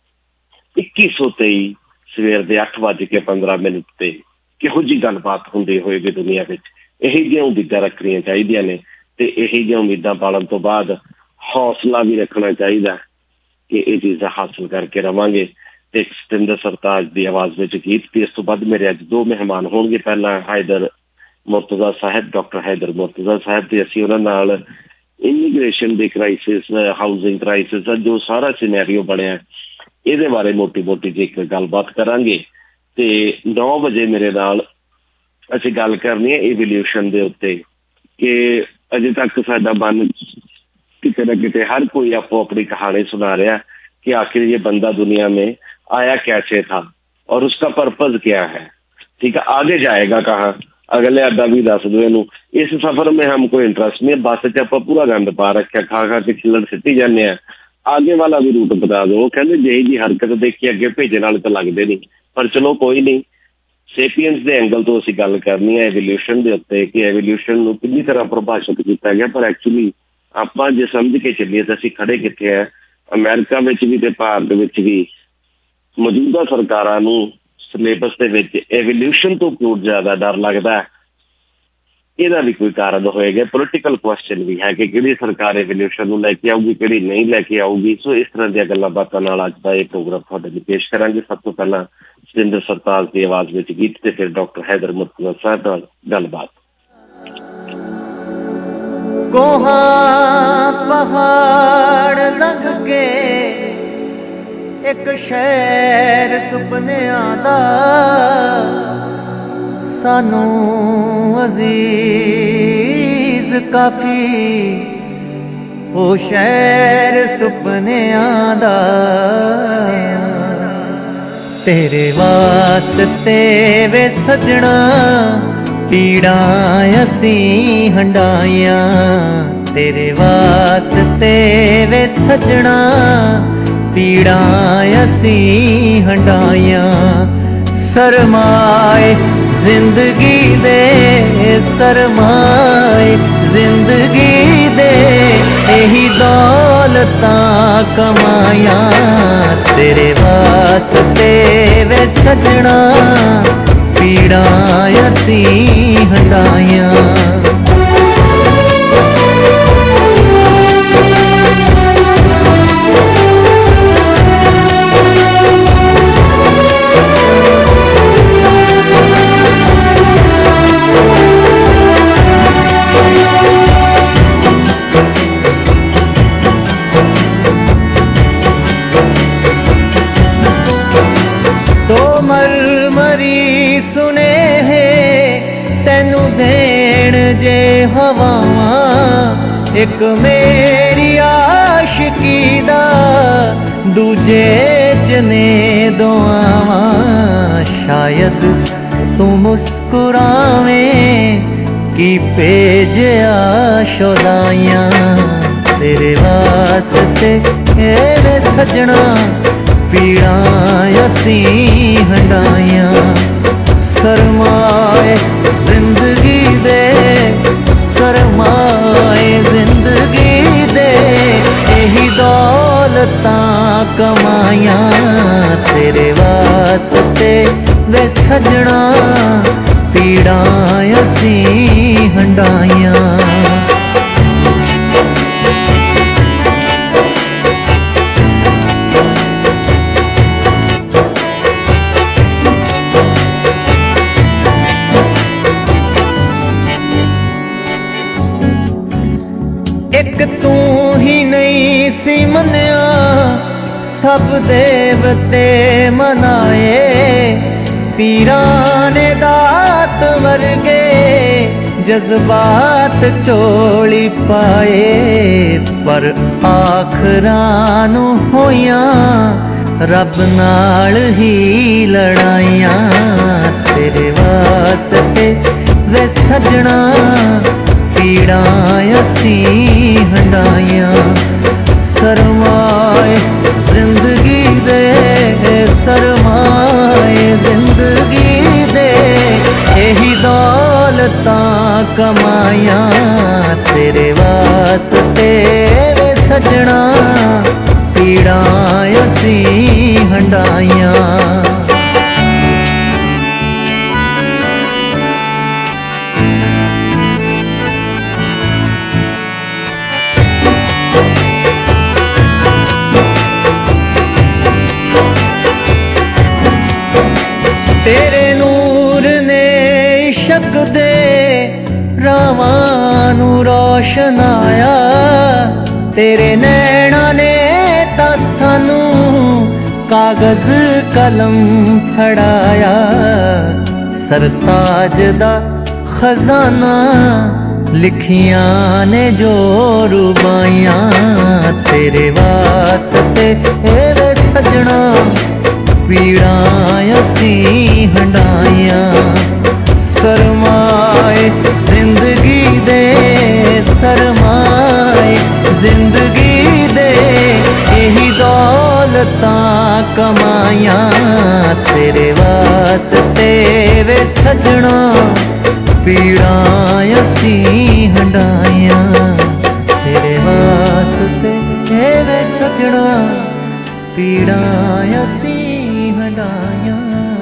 इक्की सौ तेई सवेर दे अठ वज के पंद्रह मिनट ते किहो जी गलबात हुंदी होएगी दुनिया विच। यही जिहियां उम्मीदां रखणियां चाहीदियां ने ते यही जिहियां उम्मीदां पालण तो बाद हौसला भी रखना चाहिदा कि ये चीज़ां हासिल करके रवांगे। ते सतिंदर सरताज की आवाज़ में गीत भी। इस तो बाद मेरे अज दो मेहमान होणगे। पहला हैदर मुर्तजा साहब, डॉक्टर हैदर मुर्तजा साहब, ते असीं उन्हां नाल इमीग्रेशन दी क्राइसिस, हाउसिंग क्राइसिस, जो सारा सिनेरियो बनिया ਇਹਦੇ बारे मोटी मोटी जी एक गलबात करांगे। ते नौ बजे मेरे नाल ਅਸੀਂ गल करनी है एवोल्यूशन ਦੇ ਉੱਤੇ कि अजे तक साडा मन किते ना किते हर कोई आपो अपनी कहानी सुना रहा कि आखिर ये बंदा दुनिया में आया कैसे था और उसका पर्पज क्या है। ठीक है, आगे जाएगा कहाँ, अगले अड्डा भी दस दो इनू। इस सफर में हमको इंटरेस्ट नहीं है, बस च आप पूरा गंद पा रखा, खा खा के खिलड़ सिटी जाने हैं। आगे वाला भी रूट बता दो। कहते जी जी हरकत देखी अगे भेजने वाले तो लगते नहीं, पर चलो कोई नहीं। सेपियंस के एंगल तो असीं गल करनी है एवोल्यूशन के उत्ते कि एवोल्यूशन नूं किन्नी तरह परिभाषित किया गया, पर एक्चुअली आपां जे समझ के चलीए तो असीं खड़े कित्थे हैं। अमेरिका विच भी ते भारत विच भी मौजूदा सरकारां नूं सिलेबस दे विच एवोल्यूशन तो क्यों ज़्यादा डर लगदा है, ਇਹਦਾ भी कोई कारण होएगा। पोलिटिकल क्वेश्चन भी है कि किहड़ी सरकार एवोल्यूशन नूं लैके आऊगी, किहड़ी नहीं लैके आऊगी। सो इस तरह दी गल्लां बातां नाल अज दा इह प्रोग्राम तुहाडे लई पेश करांगे। सब तो पहला सतिंदर सरताज की आवाज़ विच गीत ते फिर डॉक्टर हैदर मुर्तजा साहब नाल गलबात। कोहां पहाड़ लंघ के एक शहर सुपनियां दा सानू अजीज काफी ओ शहर सुपनियां दा। तेरे वास्ते वे सजना पीड़ा असीं हंडाइयां, तेरे वास्ते वे सजना पीड़ा असीं हंडाइयां। सरमाए जिंदगी दे सरमाए जिंदगी दे यही दौलतां कमाया, तेरे वास्ते वे सजना पीड़ा असीं हंडाइयां। जे हवावां एक मेरी आशिकी दा दूजे जने दुआवां, शायद तू मुस्कुरावें की भेजिया शोदाइयां। तेरे वास्ते वे सजना पीड़ा असीं हंडाइयां। सरमाए जिंदगी दे सरमाए जिंदगी दे यही दौलतां कमाइयां, तेरे वास्ते वे सजना पीड़ा असीं हंडाइयां। एक तू ही नहीं सी मन्या सब देवते मनाए, पीरां ने दात वर्गे जज्बात चोली पाए, पर आखरां नूं होइयां रब नाल ही लड़ाइयां। तेरे वास्ते वे सजना पीड़ां असी हंडाइयां सरमाए जिंदगी दे सरमाए जिंदगी दे यही दौलतां कमाइयां तेरे वास्ते वे सजना पीड़ां असी हंडाइयां तेरे नूर ने इश्क दे रावां नू रोशनाया तेरे नैना ने तां सानू कागज कलम फड़ाया सरताज दा खजाना लिखियां ने जो रुबाइयां तेरे वास्ते वे सजना पीड़ां असी हंडाइयां सरमाए जिंदगी दे सरमाए जिंदगी दे यही दौलतां कमाइयां तेरे वास्ते वे सजना पीड़ां असी हंडाइयां तेरे वास्ते वे सजना पीड़ां असी हंडाइयां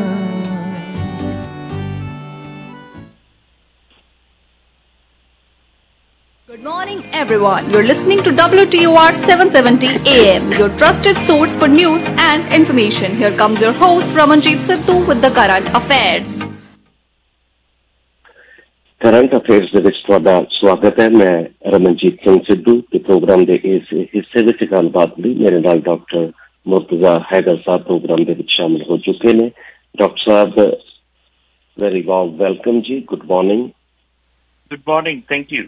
Good morning everyone. You're listening to W T O R seven seventy A M, your trusted source for news and information. Here comes your host Ramanjeet Sidhu with the current affairs. Current affairs ਦੇ ਵਿੱਚ ਤੁਹਾਡਾ ਸਵਾਗਤ ਹੈ। ਮੈਂ ਰਮਨਜੀਤ ਸਿੰਘ ਸਿੱਧੂ ਤੇ programme ਦੇ ਇਸ ਹਿੱਸੇ ਵਿੱਚ ਗੱਲਬਾਤ ਲਈ ਮੇਰੇ ਨਾਲ ਡਾਕਟਰ ਮੁਰਤਜ਼ਾ ਹੈਦਰ ਸਾਹਿਬ ਪ੍ਰੋਗਰਾਮ ਦੇ ਵਿੱਚ ਸ਼ਾਮਿਲ ਹੋ ਚੁੱਕੇ ਨੇ। ਡਾਕਟਰ ਸਾਹਿਬ ਵੈਰੀ ਵਾਰਮ ਵੈਲਕਮ ਜੀ। Good morning. Good morning, thank you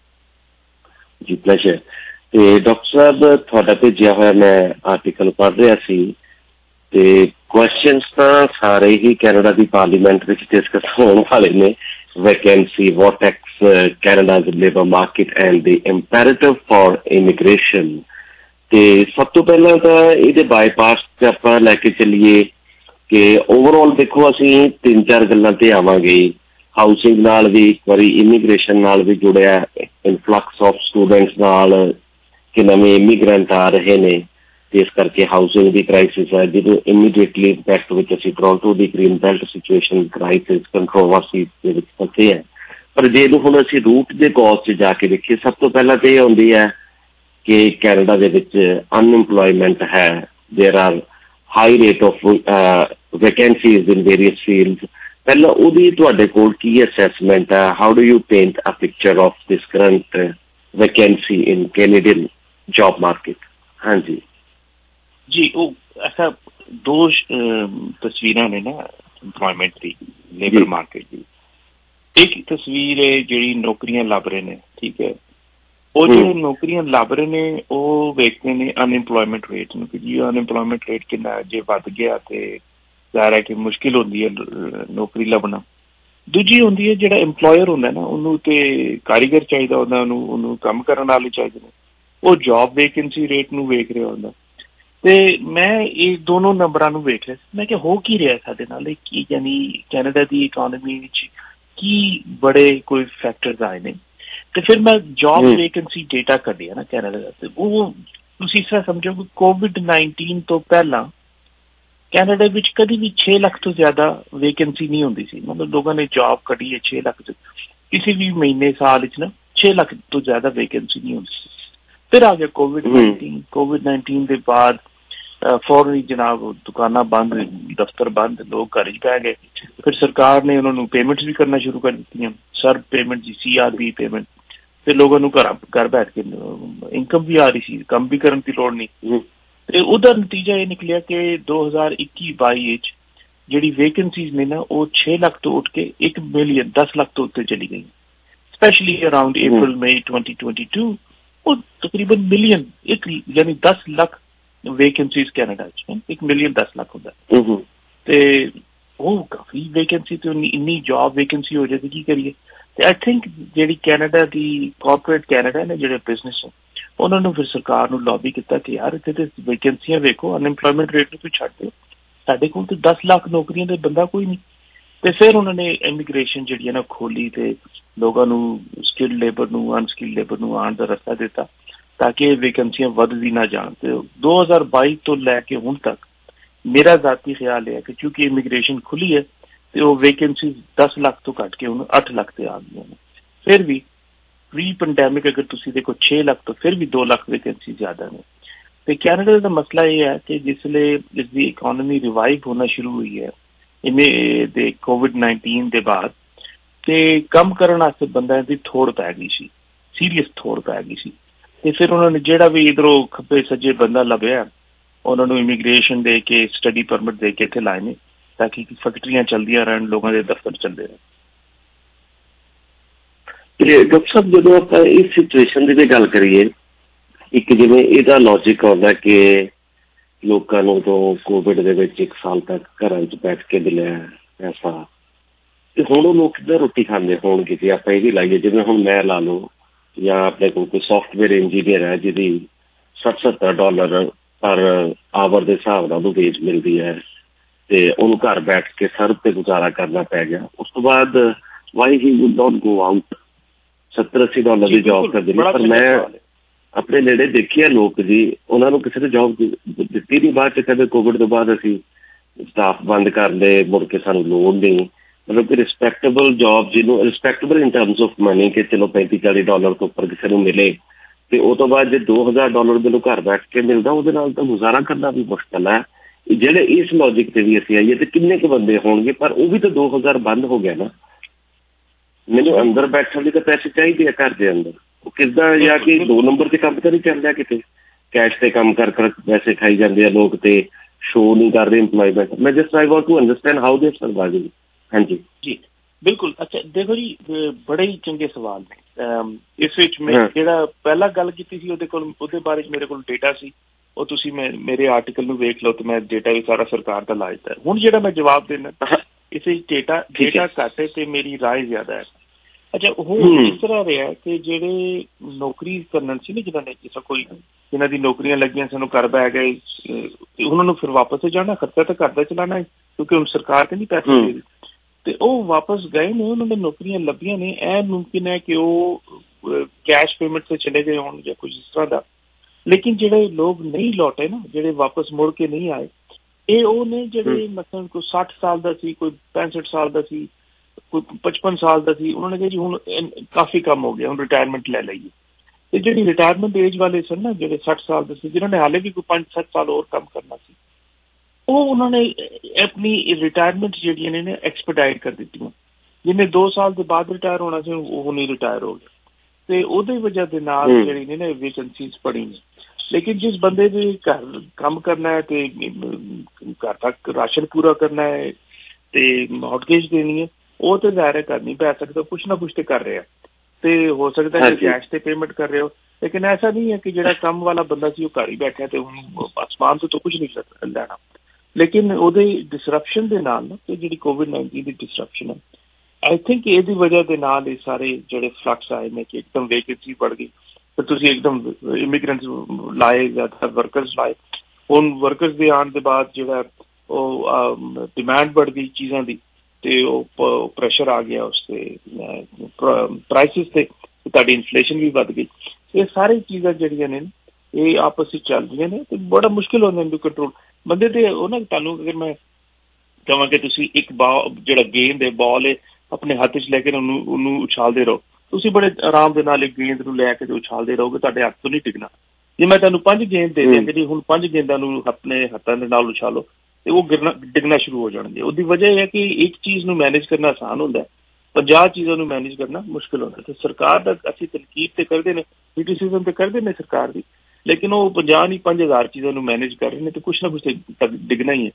ਜੀ। ਪਲੇਜ਼ਰ। ਤੇ ਡਾਕਟਰ ਸਾਹਿਬ ਤੁਹਾਡਾ ਭੇਜਿਆ ਹੋਇਆ ਮੈਂ ਆਰਟੀਕਲ ਪੜ੍ਹ ਰਿਹਾ ਸੀ ਤੇ ਕੁਐਸਚਨਸ ਤਾਂ ਸਾਰੇ ਹੀ ਕੈਨੇਡਾ ਦੀ ਪਾਰਲੀਮੈਂਟ ਵਿੱਚ ਡਿਸਕਸ ਹੋਣ ਵਾਲੇ ਨੇ। Vacancy, what takes Canada's labour market and the imperative for immigration. ਤੇ ਸਭ ਤੋਂ ਪਹਿਲਾਂ ਤਾਂ ਇਹਦੇ ਬਾਈਪਾਸ ਤੇ ਆਪਾਂ ਲੈ ਕੇ ਚੱਲੀਏ ਕਿ ਓਵਰਆਲ ਦੇਖੋ ਅਸੀਂ ਤਿੰਨ ਚਾਰ ਗੱਲਾਂ ਤੇ ਆਵਾਂਗੇ। ਹਾਊਸਿੰਗ ਨਾਲ ਵੀ ਇੱਕ ਵਾਰੀ, ਇਮੀਗ੍ਰੇਸ਼ਨ ਨਾਲ ਵੀ ਜੁੜਿਆ, ਇਨਫਲਕਸ ਆਫ ਸਟੂਡੈਂਟਸ ਨਾਲ ਕਿ ਨਵੇਂ ਇਮੀਗ੍ਰੈਂਟ ਆ ਰਹੇ ਨੇ ਤੇ ਇਸ ਕਰਕੇ ਹਾਊਸਿੰਗ ਦੀ ਕ੍ਰਾਈਸਿਸ ਹੈ ਜਿਹਨੂੰ ਇਮੀਡੀਏਟਲੀ ਇੰਪੈਕਟ ਵਿੱਚ ਅਸੀਂ ਟੋਰਾਂਟੋ ਦੀ green belt situation crisis controversy ਦੇ ਵਿੱਚ ਫਸੇ ਹੈ। ਪਰ ਜੇ ਇਹਨੂੰ ਹੁਣ ਅਸੀਂ ਰੂਟ ਦੇ ਕੌਜ਼ 'ਚ ਜਾ ਕੇ ਦੇਖੀਏ, ਸਭ ਤੋਂ ਪਹਿਲਾਂ ਤਾਂ ਇਹ ਆਉਂਦੀ ਹੈ ਕਿ ਕੈਨੇਡਾ ਦੇ ਵਿੱਚ ਅਨਇੰਪਲੋਇਮੈਂਟ ਹੈ। There are high rate of vacancies in various fields. ਪਹਿਲਾਂ ਉਹਦੀ ਤੁਹਾਡੇ ਕੋਲ ਕੀ ਅਸੈਸਮੈਂਟ ਹੈ? How do you paint a picture of this current vacancy in Canadian job market? ਹਾਂਜੀ ਜੀ, ਉਹ ਐਸਾ ਦੋ ਤਸਵੀਰਾਂ ਨੇ ਨਾ ਇੰਪਲੋਇਮੈਂਟ ਦੀ, ਲੇਬਰ ਮਾਰਕੀਟ ਦੀ। ਇੱਕ ਤਸਵੀਰ ਹੈ ਜਿਹੜੀ ਨੌਕਰੀਆਂ ਲੱਭ ਰਹੇ ਨੇ, ਠੀਕ ਹੈ। ਉਹ ਜਿਹੜੇ ਨੌਕਰੀਆਂ ਲੱਭ ਰਹੇ ਨੇ ਉਹ ਵੇਖਦੇ ਨੇ ਅਨਇੰਪਲੋਇਮੈਂਟ ਰੇਟ ਨੂੰ ਕਿ ਜੀ ਅਨਇੰਪਲੋਇਮੈਂਟ ਰੇਟ ਕਿੰਨਾ, ਜੇ ਵੱਧ ਗਿਆ ਤੇ ਜ਼ਾਹਿਰ ਹੈ ਕਿ ਮੁਸ਼ਕਿਲ ਹੁੰਦੀ ਹੈ ਨੌਕਰੀ ਲੱਭਣਾ। ਦੂਜੀ ਹੁੰਦੀ ਹੈ ਜਿਹੜਾ ਇੰਪਲੋਇਰ ਹੁੰਦਾ ਨਾ, ਉਹਨੂੰ ਤੇ ਕਾਰੀਗਰ ਚਾਹੀਦਾ ਹੁੰਦਾ, ਉਹਨੂੰ ਉਹਨੂੰ ਕੰਮ ਕਰਨ ਵਾਲੇ ਚਾਹੀਦੇ ਨੇ। ਉਹ ਜੌਬ ਵੇਕੈਂਸੀ ਰੇਟ ਨੂੰ ਵੇਖ ਰਿਹਾ ਹੁੰਦਾ। ਤੇ ਮੈਂ ਇਹ ਦੋਨੋਂ ਨੰਬਰਾਂ ਨੂੰ ਵੇਖ ਰਿਹਾ ਸੀ। ਮੈਂ ਕਿਹਾ ਹੋ ਕੀ ਰਿਹਾ ਸਾਡੇ ਨਾਲ, ਇਹ ਕੀ ਯਾਨੀ ਕੈਨੇਡਾ ਦੀ ਇਕੋਨਮੀ ਵਿੱਚ ਕੀ ਬੜੇ ਕੋਈ ਫੈਕਟਰਸ ਆਏ ਨੇ। ਤੇ ਫਿਰ ਮੈਂ ਜੌਬ ਵੇਕੈਂਸੀ ਡੇਟਾ ਕੱਢਿਆ ਨਾ ਕੈਨੇਡਾ ਦਾ, ਤੇ ਉਹ ਤੁਸੀਂ ਇਸ ਤਰ੍ਹਾਂ ਸਮਝੋ ਕਿ ਕੋਵਿਡ ਨਾਈਨਟੀਨ ਤੋਂ ਪਹਿਲਾਂ ਕੈਨੇਡਾ ਵਿੱਚ ਕਦੀ ਵੀ ਛੇ ਲੱਖ ਤੋਂ ਜ਼ਿਆਦਾ ਵੇਕੈਂਸੀ ਨਹੀਂ ਹੁੰਦੀ ਸੀ। ਮਤਲਬ ਲੋਕਾਂ ਨੇ ਜੌਬ ਕੱਢੀ ਹੈ ਛੇ ਲੱਖ ਤੋਂ, ਕਿਸੇ ਵੀ ਮਹੀਨੇ ਸਾਲ ਵਿੱਚ ਨਾ ਛੇ ਲੱਖ ਤੋਂ ਜ਼ਿਆਦਾ ਵੇਕੈਂਸੀ ਨਹੀਂ ਹੁੰਦੀ ਸੀ। ਫਿਰ ਆ ਗਿਆ ਕੋਵਿਡ ਨਾਈਨਟੀਨ। ਕੋਵਿਡ ਨਾਈਨਟੀਨ ਦੇ ਬਾਅਦ ਫੌਰਨ ਹੀ ਜਨਾਬ ਦੁਕਾਨਾਂ ਬੰਦ, ਦਫ਼ਤਰ ਬੰਦ, ਲੋਕ ਘਰ 'ਚ ਪੈ ਗਏ। ਫਿਰ ਸਰਕਾਰ ਨੇ ਉਹਨਾਂ ਨੂੰ ਪੇਮੈਂਟਸ ਵੀ ਕਰਨਾ ਸ਼ੁਰੂ ਕਰ ਦਿੱਤੀਆਂ, ਸਰਵ ਪੇਮੈਂਟ ਜੀ, ਸੀ ਆਰ ਬੀ ਪੇਮੈਂਟ। ਤੇ ਲੋਕਾਂ ਨੂੰ ਘਰ ਘਰ ਬੈਠ ਕੇ ਇਨਕਮ ਵੀ ਆ ਰਹੀ ਸੀ, ਕੰਮ ਵੀ ਕਰਨ ਦੀ ਲੋੜ ਨਹੀਂ। ਤੇ ਉਹਦਾ ਨਤੀਜਾ ਇਹ ਨਿਕਲਿਆ ਕਿ ਦੋ ਹਜ਼ਾਰ ਇੱਕੀ ਬਾਈ ਵਿੱਚ ਜਿਹੜੀ ਵੇਕੈਂਸੀਜ਼ ਨੇ ਨਾ ਉਹ ਛੇ ਲੱਖ ਤੋਂ ਉੱਠ ਕੇ ਇੱਕ ਮਿਲੀਅਨ ਦਸ ਲੱਖ ਤੋਂ ਉੱਤੇ ਚਲੀ ਗਈ। ਸਪੈਸ਼ਲੀ ਅਰਾਊਂਡ ਅਪ੍ਰੈਲ ਮਈ ਟਵੈਂਟੀ ਟਵੈਂਟੀ ਟੂ ਉਹ ਤਕਰੀਬਨ ਮਿਲੀਅਨ, ਇੱਕ ਯਾਨੀ ਦਸ ਲੱਖ ਵੈਕੈਂਸੀਜ਼ ਕੈਨੇਡਾ 'ਚ, ਇੱਕ ਮਿਲੀਅਨ ਦਸ ਲੱਖ ਹੁੰਦਾ। ਤੇ ਉਹ ਕਾਫੀ ਵੇਕੈਂਸੀ ਤੇ ਇੰਨੀ ਜੌਬ ਵੇਕੈਂਸੀ ਹੋ ਜਾਏ ਕੀ ਕਰੀਏ। ਤੇ ਆਈ ਥਿੰਕ ਜਿਹੜੀ ਕੈਨੇਡਾ ਦੀ ਕਾਰਪੋਰੇਟ ਕੈਨੇਡਾ ਨੇ ਜਿਹੜੇ ਬਿਜ਼ਨਸ ਉਹਨਾਂ ਨੂੰ ਫਿਰ ਸਰਕਾਰ ਨੂੰ ਲੌਬੀ ਕੀਤਾ ਕਿ ਯਾਰ ਇੱਥੇ ਤੇ ਵੇਕੈਂਸੀਆਂ ਵੇਖੋ, ਅਨਐਮਪਲੋਇਮੈਂਟ ਰੇਟ ਨੂੰ ਤੁਸੀਂ ਛੱਡ ਦਿਓ, ਸਾਡੇ ਕੋਲ ਤੇ ਦਸ ਲੱਖ ਨੌਕਰੀਆਂ ਦੇ ਬੰਦਾ ਕੋਈ ਨਹੀਂ। ਤੇ ਫਿਰ ਉਹਨਾਂ ਨੇ ਇਮੀਗ੍ਰੇਸ਼ਨ ਜਿਹੜੀ ਹੈ ਨਾ ਖੋਲੀ ਤੇ ਲੋਕਾਂ ਨੂੰ ਸਕਿਲਡ ਲੇਬਰ ਨੂੰ ਅਨਸਕਿਲਡ ਲੇਬਰ ਨੂੰ ਆਉਣ ਦਾ ਰਸਤਾ ਦਿੱਤਾ ਤਾਂ ਕਿ ਇਹ ਵੇਕੈਂਸੀਆਂ ਵੱਧਦੀ ਨਾ ਜਾਣ। ਤੇ ਦੋ ਹਜ਼ਾਰ ਬਾਈ ਤੋਂ ਲੈ ਕੇ ਹੁਣ ਤੱਕ ਮੇਰਾ ਜ਼ਾਤੀ ਖਿਆਲ ਹੈ ਕਿ ਕਿਉਂਕਿ ਇਮੀਗ੍ਰੇਸ਼ਨ ਖੁੱਲੀ ਹੈ ਤੇ ਉਹ ਵੇਕੈਂਸੀ ਦਸ ਲੱਖ ਤੋਂ ਘੱਟ ਕੇ ਹੁਣ ਅੱਠ ਲੱਖ ਤੇ ਆ ਗਈਆਂ ਨੇ। ਫਿਰ ਵੀ ਪ੍ਰੀ ਪੈਂਡੈਮਿਕ ਅਗਰ ਤੁਸੀਂ ਦੇਖੋ ਛੇ ਲੱਖ ਤੋਂ ਫਿਰ ਵੀ ਦੋ ਲੱਖ ਵੇਕੈਂਸੀ ਜ਼ਿਆਦਾ ਨੇ। ਤੇ ਕੈਨੇਡਾ ਦਾ ਮਸਲਾ ਇਹ ਹੈ ਕਿ ਜਿਸਲੇ ਇਸ ਦੀ ਇਕੋਨਮੀ ਰਿਵਾਈਵ ਹੋਣਾ ਸ਼ੁਰੂ ਹੋਈ ਹੈ ਇਵੇਂ ਦੇ ਕੋਵਿਡ ਨਾਈਨਟੀਨ ਦੇ ਬਾਅਦ, ਤੇ ਕੰਮ ਕਰਨ ਵਾਸਤੇ ਬੰਦਿਆਂ ਦੀ ਥੋੜ ਪੈ ਗਈ ਸੀ, ਸੀਰੀਅਸ ਥੋੜ ਪੈ ਗਈ ਸੀ। ਤੇ ਫਿਰ ਉਹਨਾਂ ਨੇ ਜਿਹੜਾ ਵੀ ਇੱਧਰੋਂ ਖੱਬੇ ਸੱਜੇ ਬੰਦਾ ਲੱਭਿਆ ਉਹਨਾਂ ਨੂੰ ਇਮੀਗ੍ਰੇਸ਼ਨ ਦੇ ਕੇ ਸਟੱਡੀ ਪਰਮਿਟ ਦੇ ਕੇ ਇੱਥੇ ਲਾਏ ਨੇ ਤਾਂ ਕਿ ਫੈਕਟਰੀਆਂ ਚੱਲਦੀਆਂ ਰਹਿਣ, ਲੋਕਾਂ ਦੇ ਦਫ਼ਤਰ ਚੱਲਦੇ ਰਹਿਣ। ਡਾਕਟਰ ਸਾਹਿਬ ਜਦੋਂ ਆਪਾਂ ਇਸ ਸਿਚੁਏਸ਼ਨ ਦੀ ਗੱਲ ਕਰੀਏ, ਇੱਕ ਜਿਵੇਂ ਇਹਦਾ ਲੌਜਿਕ ਆਉਂਦਾ ਕਿ ਲੋਕਾਂ ਨੂੰ ਤੋਂ ਕੋਵਿਡ ਦੇ ਵਿੱਚ ਇੱਕ ਸਾਲ ਤੱਕ ਘਰਾਂ 'ਚ ਬੈਠ ਕੇ ਮਿਲਿਆ ਪੈਸਾ, ਤੇ ਹੁਣ ਉਹ ਲੋਕ ਕਿੱਦਾਂ ਰੋਟੀ ਖਾਂਦੇ ਹੋਣਗੇ ਜੇ ਆਪਾਂ ਇਹ ਵੀ ਲਾਈਏ। ਜਿਵੇਂ ਹੁਣ ਮੈਂ ਲਾ ਲਓ ਜਾਂ ਆਪਣੇ ਕੋਲ ਕੋਈ ਸੌਫਟਵੇਅਰ ਇੰਜੀਨੀਅਰ ਹੈ ਜਿਹਦੀ ਸੱਠ ਸੱਤਰ ਡਾਲਰ ਪਰ ਆਵਰ ਦੇ ਹਿਸਾਬ ਨਾਲ ਉਹਨੂੰ ਵੇਜ ਮਿਲਦੀ ਹੈ ਤੇ ਉਹਨੂੰ ਘਰ ਬੈਠ ਕੇ ਸਰਵ ਤੇ ਗੁਜ਼ਾਰਾ ਕਰਨਾ ਪੈ ਗਿਆ। ਉਸ ਤੋਂ ਬਾਅਦ why he would not go out, ਸੱਤਰ ਅੱਸੀ ਡਾਲਰ ਦੀ ਜੌਬ ਕਰਦੇ ਨੇ। ਪਰ ਮੈਂ ਆਪਣੇ ਨੇੜੇ ਦੇਖਿਆ ਲੋਕ ਜੀ, ਉਹਨਾਂ ਨੂੰ ਕਿਸੇ ਨੇ ਜੌਬ ਦਿੱਤੀ ਨਹੀਂ। ਬਾਅਦ 'ਚ ਕਹਿੰਦੇ ਕੋਵਿਡ ਤੋਂ ਬਾਅਦ ਅਸੀਂ ਸਟਾਫ ਬੰਦ ਕਰ ਲਏ, ਮੁੜ ਕੇ ਸਾਨੂੰ ਲੋੜ ਨਹੀਂ। ਮਤਲਬ ਕਿ ਰਿਸਪੈਕਟੇਬਲ ਜੌਬ ਜਿਹਨੂੰ respectable in terms of money ਕਿ ਚਲੋ ਪੈਂਤੀ ਚਾਲੀ ਡਾਲਰ ਤੋਂ ਉੱਪਰ ਕਿਸੇ ਨੂੰ ਮਿਲੇ ਤੇ ਉਹ ਤੋਂ ਬਾਅਦ ਜੇ ਦੋ ਹਜ਼ਾਰ ਡਾਲਰ ਮੈਨੂੰ ਘਰ ਬੈਠ ਕੇ ਮਿਲਦਾ ਉਹਦੇ ਨਾਲ ਤਾਂ ਗੁਜ਼ਾਰਾ ਕਰਨਾ ਵੀ ਮੁਸ਼ਕਿਲ ਹੈ। ਜਿਹੜੇ ਇਸ ਲੌਜਿਕ ਤੇ ਵੀ ਅਸੀਂ ਆਈਏ ਤੇ ਕਿੰਨੇ ਕੁ ਬੰਦੇ ਹੋਣਗੇ, ਪਰ ਉਹ ਵੀ ਤਾਂ ਦੋ ਹਜ਼ਾਰ ਬੰਦ ਹੋ ਗਿਆ ਨਾ। ਮੈਨੂੰ ਅੰਦਰ ਬੈਠਣ ਲਈ ਤਾਂ ਪੈਸੇ ਚਾਹੀਦੇ ਆ ਘਰ ਦੇ ਅੰਦਰ, ਉਹ ਕਿੱਦਾਂ ਜਾਂ ਕਿ ਦੋ ਨੰਬਰ ਤੇ ਕੰਮ ਤਾਂ ਨਹੀਂ ਚੱਲ ਰਿਹਾ, ਕਿਤੇ ਕੈਸ਼ ਤੇ ਕੰਮ ਕਰ ਕਰ ਪੈਸੇ ਖਾਈ ਜਾਂਦੇ ਆ ਲੋਕ ਤੇ ਸ਼ੋ ਨਹੀਂ ਕਰ ਰਹੇ ਇੰਪਲੋਇਮੈਂਟ। ਮੈਂ just I want to understand how they surviving. ਹਾਂਜੀ ਜੀ ਬਿਲਕੁਲ। ਅੱਛਾ ਦੇਖੋ ਜੀ, ਬੜੇ ਹੀ ਚੰਗੇ ਸਵਾਲ ਨੇ। ਇਸ ਵਿੱਚ ਮੈਂ ਜਿਹੜਾ ਪਹਿਲਾਂ ਗੱਲ ਕੀਤੀ ਸੀ ਉਹਦੇ ਕੋਲ ਉਹਦੇ ਬਾਰੇ ਮੇਰੇ ਕੋਲ ਡੇਟਾ ਸੀ, ਉਹ ਤੁਸੀਂ ਮੈਂ ਮੇਰੇ ਆਰਟੀਕਲ ਨੂੰ ਵੇਖ ਲਓ ਤੇ ਮੈਂ ਡੇਟਾ ਵੀ ਸਾਰਾ ਸਰਕਾਰ ਦਾ ਲਾ ਦਿੱਤਾ। ਹੁਣ ਜਿਹੜਾ ਮੈਂ ਜਵਾਬ ਦੇਣਾ ਇਸ ਵਿੱਚ ਡੇਟਾ ਡੇਟਾ ਘੱਟ ਹੈ ਤੇ ਮੇਰੀ ਰਾਏ ਜ਼ਿਆਦਾ ਹੈ। ਅੱਛਾ ਉਹ ਇਸ ਤਰ੍ਹਾਂ ਰਿਹਾ ਕਿ ਜਿਹੜੇ ਨੌਕਰੀ ਕਰਨ ਸੀ ਨਾ ਜਿਹਨਾਂ ਨੇ ਜਿਸ ਕੋਈ ਜਿਹਨਾਂ ਦੀ ਨੌਕਰੀਆਂ ਲੱਗੀਆਂ ਸਾਨੂੰ ਘਰ ਬਹਿ ਗਏ, ਉਹਨਾਂ ਨੂੰ ਫਿਰ ਵਾਪਸ ਜਾਣਾ, ਖਰਚਾ ਤਾਂ ਘਰ ਦਾ ਚਲਾਉਣਾ ਕਿਉਂਕਿ ਹੁਣ ਸਰਕਾਰ ਕਹਿੰਦੀ ਪੈਸੇ ਦੇ ਤੇ ਉਹ ਵਾਪਸ ਗਏ ਨੇ, ਉਹਨਾਂ ਨੇ ਨੌਕਰੀਆਂ ਲੱਭੀਆਂ ਨੇ। ਇਹ ਮੁਮਕਿਨ ਹੈ ਕਿ ਉਹ ਕੈਸ਼ ਪੇਮੈਂਟ ਤੇ ਚਲੇ ਗਏ ਹੋਣ ਜਾਂ ਕੁਝ ਇਸ ਤਰ੍ਹਾਂ ਦਾ। ਲੇਕਿਨ ਜਿਹੜੇ ਲੋਕ ਨਹੀਂ ਲੌਟੇ ਨਾ, ਜਿਹੜੇ ਵਾਪਸ ਮੁੜ ਕੇ ਨਹੀਂ ਆਏ, ਇਹ ਉਹ ਨੇ ਜਿਹੜੇ ਮਤਲਬ ਕੋਈ ਸੱਠ ਸਾਲ ਦਾ ਸੀ, ਕੋਈ ਪੈਂਸਠ ਸਾਲ ਦਾ ਸੀ, ਕੋਈ ਪਚਪਨ ਸਾਲ ਦਾ ਸੀ। ਉਹਨਾਂ ਨੇ ਕਿਹਾ ਜੀ ਹੁਣ ਕਾਫੀ ਕੰਮ ਹੋ ਗਿਆ, ਹੁਣ ਰਿਟਾਇਰਮੈਂਟ ਲੈ ਲਈਏ। ਤੇ ਜਿਹੜੀ ਰਿਟਾਇਰਮੈਂਟ ਏਜ ਵਾਲੇ ਸਨ ਨਾ, ਜਿਹੜੇ ਸੱਠ ਸਾਲ ਦੇ ਸੀ, ਜਿਨ੍ਹਾਂ ਨੇ ਹਾਲੇ ਵੀ ਕੋਈ ਪੰਜ ਸੱਤ ਸਾਲ ਹੋਰ ਕੰਮ ਕਰਨਾ ਸੀ, ਉਹ ਉਹਨਾਂ ਨੇ ਆਪਣੀ ਰਿਟਾਇਰਮੈਂਟ ਜਿਹੜੀਆਂ ਨੇ ਨਾ ਐਕਸਪੀਡਾਈਟ ਕਰ ਦਿੱਤੀਆਂ। ਜਿਹਨੇ ਦੋ ਸਾਲ ਦੇ ਬਾਅਦ ਰਿਟਾਇਰ ਹੋਣਾ ਸੀ ਉਹ ਨਹੀਂ ਰਿਟਾਇਰ ਹੋ ਗਿਆ ਤੇ ਉਹਦੀ ਵਜ੍ਹਾ ਦੇ ਨਾਲ ਜਿਹੜੀ ਨੇ ਨਾ ਵੇਕੈਂਸੀਜ਼ ਪੜੀ ਨੇ। ਲੇਕਿਨ ਜਿਸ ਬੰਦੇ ਦੇ ਘਰ ਕੰਮ ਕਰਨਾ ਹੈ ਤੇ ਘਰ ਤੱਕ ਰਾਸ਼ਨ ਪੂਰਾ ਕਰਨਾ ਹੈ ਤੇ ਮੌਰਗੇਜ ਦੇਣੀ ਹੈ, ਉਹ ਤੇ ਜ਼ਾਹਿਰ ਕਰ ਨਹੀਂ ਪੈ ਸਕਦਾ, ਕੁਛ ਨਾ ਕੁਛ ਤੇ ਕਰ ਰਿਹਾ ਤੇ ਹੋ ਸਕਦਾ ਹੈ ਕੈਸ਼ ਤੇ ਪੇਮੈਂਟ ਕਰ ਰਹੇ ਹੋ। ਲੇਕਿਨ ਐਸਾ ਨਹੀਂ ਹੈ ਕਿ ਜਿਹੜਾ ਕੰਮ ਵਾਲਾ ਬੰਦਾ ਸੀ ਉਹ ਘਰ ਹੀ ਬੈਠਾ ਤੇ ਹੁਣ ਆਸਮਾਨ ਤੋਂ ਤਾਂ ਕੁਛ ਨਹੀਂ ਲੈਣਾ। ਲੇਕਿਨ ਉਹਦੇ ਡਿਸਰਪਸ਼ਨ ਦੇ ਨਾਲ ਨਾ ਤੇ ਜਿਹੜੀ ਕੋਵਿਡ ਨਾਈਨਟੀਨ ਦੀ ਡਿਸਰਪਸ਼ਨ ਹੈ, ਆਈ ਥਿੰਕ ਇਹਦੀ ਵਜ੍ਹਾ ਦੇ ਨਾਲ ਇਹ ਸਾਰੇ ਜਿਹੜੇ ਫਲਕਸ ਆਏ ਨੇ ਕਿ ਇੱਕਦਮ ਵੇਕੈਂਸੀ बढ़ ਗਈ ਤੇ ਤੁਸੀਂ ਇੱਕਦਮ ਇਮੀਗ੍ਰੈਂਟਸ ਲਾਏ ਜਾਂ ਵਰਕਰਸ ਲਾਏ। ਹੁਣ ਵਰਕਰਸ ਦੇ ਆਉਣ ਦੇ ਬਾਅਦ ਜਿਹੜਾ ਉਹ ਡਿਮਾਂਡ बढ़ ਗਈ ਚੀਜ਼ਾਂ ਦੀ ਤੇ ਉਹ ਪ੍ਰੈਸ਼ਰ ਆ ਗਿਆ ਉਸ ਤੇ ਪ੍ਰਾਈਸਿਸ ਤੇ, ਤੁਹਾਡੀ ਇਨਫਲੇਸ਼ਨ ਵੀ ਵੱਧ ਗਈ। ਇਹ ਸਾਰੀ ਚੀਜ਼ਾਂ ਜਿਹੜੀਆਂ ਨੇ ਇਹ ਆਪਸ ਵਿੱਚ ਚੱਲ ਰਹੀਆਂ ਨੇ ਤੇ ਬੜਾ ਮੁਸ਼ਕਿਲ ਹੋ ਜਾਂਦਾ ਕੰਟਰੋਲ ਬੰਦੇ ਤੇ। ਉਹ ਨਾ ਤੁਹਾਨੂੰ ਅਗਰ ਮੈਂ ਕਹਾਂ ਕਿ ਤੁਸੀਂ ਇੱਕ ਬਾਲ ਜਿਹੜਾ ਗੇਂਦ ਹੈ ਬਾਲ ਹੈ ਆਪਣੇ ਹੱਥ 'ਚ ਲੈ ਕੇ ਉਹਨੂੰ ਉਹਨੂੰ ਉਛਾਲਦੇ ਰਹੋ, ਤੁਸੀਂ ਬੜੇ ਆਰਾਮ ਦੇ ਨਾਲ ਇੱਕ ਗੇਂਦ ਨੂੰ ਲੈ ਕੇ ਉਛਾਲਦੇ ਰਹੋਗੇ, ਤੁਹਾਡੇ ਹੱਥ ਤੋਂ ਨਹੀਂ ਟਿਕਣਾ। ਜੇ ਮੈਂ ਤੁਹਾਨੂੰ ਪੰਜ ਗੇਂਦ ਦੇ ਦਿਆਂਗੇ ਜੀ, ਹੁਣ ਪੰਜ ਗੇਂਦਾਂ ਨੂੰ ਆਪਣੇ ਹੱਥਾਂ ਦੇ ਨਾਲ ਉਛਾਲੋ ਤੇ ਉਹ ਗਿਰਨਾ ਡਿੱਗਣਾ ਸ਼ੁਰੂ ਹੋ ਜਾਣਗੇ। ਉਹਦੀ ਵਜ੍ਹਾ ਇਹ ਹੈ ਕਿ ਇੱਕ ਚੀਜ਼ ਨੂੰ ਮੈਨੇਜ ਕਰਨਾ ਆਸਾਨ ਹੁੰਦਾ, ਪੰਜਾਹ ਚੀਜ਼ਾਂ ਨੂੰ ਮੈਨੇਜ ਕਰਨਾ ਮੁਸ਼ਕਿਲ ਹੁੰਦਾ। ਤੇ ਸਰਕਾਰ ਦਾ ਅਸੀਂ ਤਨਕੀਦ ਤੇ ਕਰਦੇ ਨੇ, ਕ੍ਰਿਟਿਸਿਜ਼ਮ ਤੇ ਕਰਦੇ ਨੇ ਸਰਕਾਰ ਦੀ, ਲੇਕਿਨ ਉਹ ਪੰਜਾਹ ਨਹੀਂ ਪੰਜ ਹਜ਼ਾਰ ਚੀਜ਼ਾਂ ਨੂੰ ਮੈਨੇਜ ਕਰ ਰਹੇ ਨੇ ਤੇ ਕੁਛ ਨਾ ਕੁਛ ਡਿੱਗਣਾ ਹੀ ਹੈ।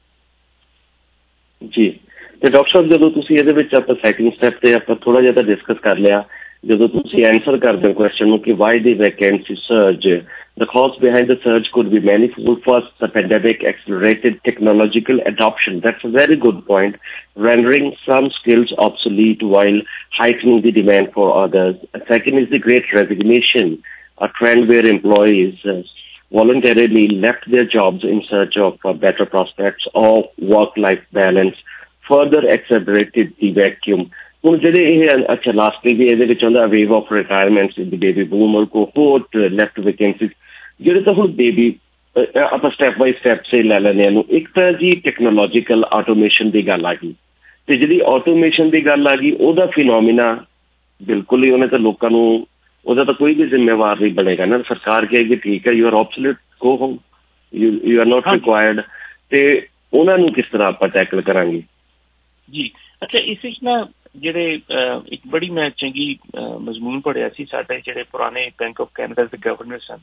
ਜੀ ਤੇ ਡਾਕਟਰ ਸਾਹਿਬ ਜਦੋਂ ਤੁਸੀਂ ਇਹਦੇ ਵਿੱਚ ਆਪਾਂ ਸੈਕਿੰਡ ਸਟੈਪ ਤੇ ਆਪਾਂ ਥੋੜਾ ਜਿਹਾ ਤਾਂ ਡਿਸਕਸ ਕਰ ਲਿਆ ਜਦੋਂ ਤੁਸੀਂ ਆਨਸਰ ਕਰਦੇ ਹੋ ਕੁਐਸਚਨ ਨੂੰ ਕਿ why the vacancy surge, the cause behind the surge could be manifold. First, the pandemic accelerated technological adoption. That's a very good point, rendering some skills obsolete while heightening the demand for others. Second is the great resignation, a trend where employees uh, voluntarily left their jobs in search of uh, better prospects or work-life balance, further accelerated the vacuum. ਹੁਣ ਜਿਹੜੇ ਇਹ ਅੱਛਾ last ਵੀ ਇਹਦੇ ਵਿੱਚ ਆਉਂਦਾ wave of retirements the baby boomer cohort left vacancies, ਜਿਹੜੇ ਤਾਂ ਹੁਣ ਬੇਬੀ ਆਪਾਂ ਸਟੈਪ ਬਾਈ ਸਟੈਪ ਸੇ ਲੈ ਲੈਂਦੇ ਹਾਂ। ਇੱਕ ਤਾਂ ਜੀ ਟੈਕਨੋਲੋਜੀਕਲ ਆਟੋਮੇਸ਼ਨ ਦੀ ਗੱਲ ਆ ਗਈ, ਤੇ ਜਿਹੜੀ ਆਟੋਮੇਸ਼ਨ ਦੀ ਗੱਲ ਆ ਗਈ ਉਹਦਾ ਫਿਨੋਮੀਨਾ ਬਿਲਕੁਲ ਹੀ ਉਹਨੇ ਤਾਂ ਲੋਕਾਂ ਨੂੰ ਉਹਦਾ ਤਾਂ ਕੋਈ ਵੀ ਜ਼ਿੰਮੇਵਾਰ ਨਹੀਂ ਬਣੇਗਾ ਨਾ। ਸਰਕਾਰ ਕਹੇਗੀ ਠੀਕ ਹੈ you are absolute, go home, you you are not required, ਤੇ ਉਹਨਾਂ ਨੂੰ ਕਿਸ ਤਰ੍ਹਾਂ ਆਪਾਂ ਟੈਕਲ ਕਰਾਂਗੇ ਜੀ। ਅੱਛਾ, ਇਸ ਵਿੱਚ ਨਾ ਜਿਹੜੇ ਇੱਕ ਬੜੀ ਮੈਂ ਚੰਗੀ ਮਜ਼ਮੂਨ ਪੜ੍ਹਿਆ ਸੀ, ਸਾਡੇ ਜਿਹੜੇ ਪੁਰਾਣੇ ਬੈਂਕ ਆਫ ਕੈਨੇਡਾ ਦੇ ਗਵਰਨਰ ਸਨ,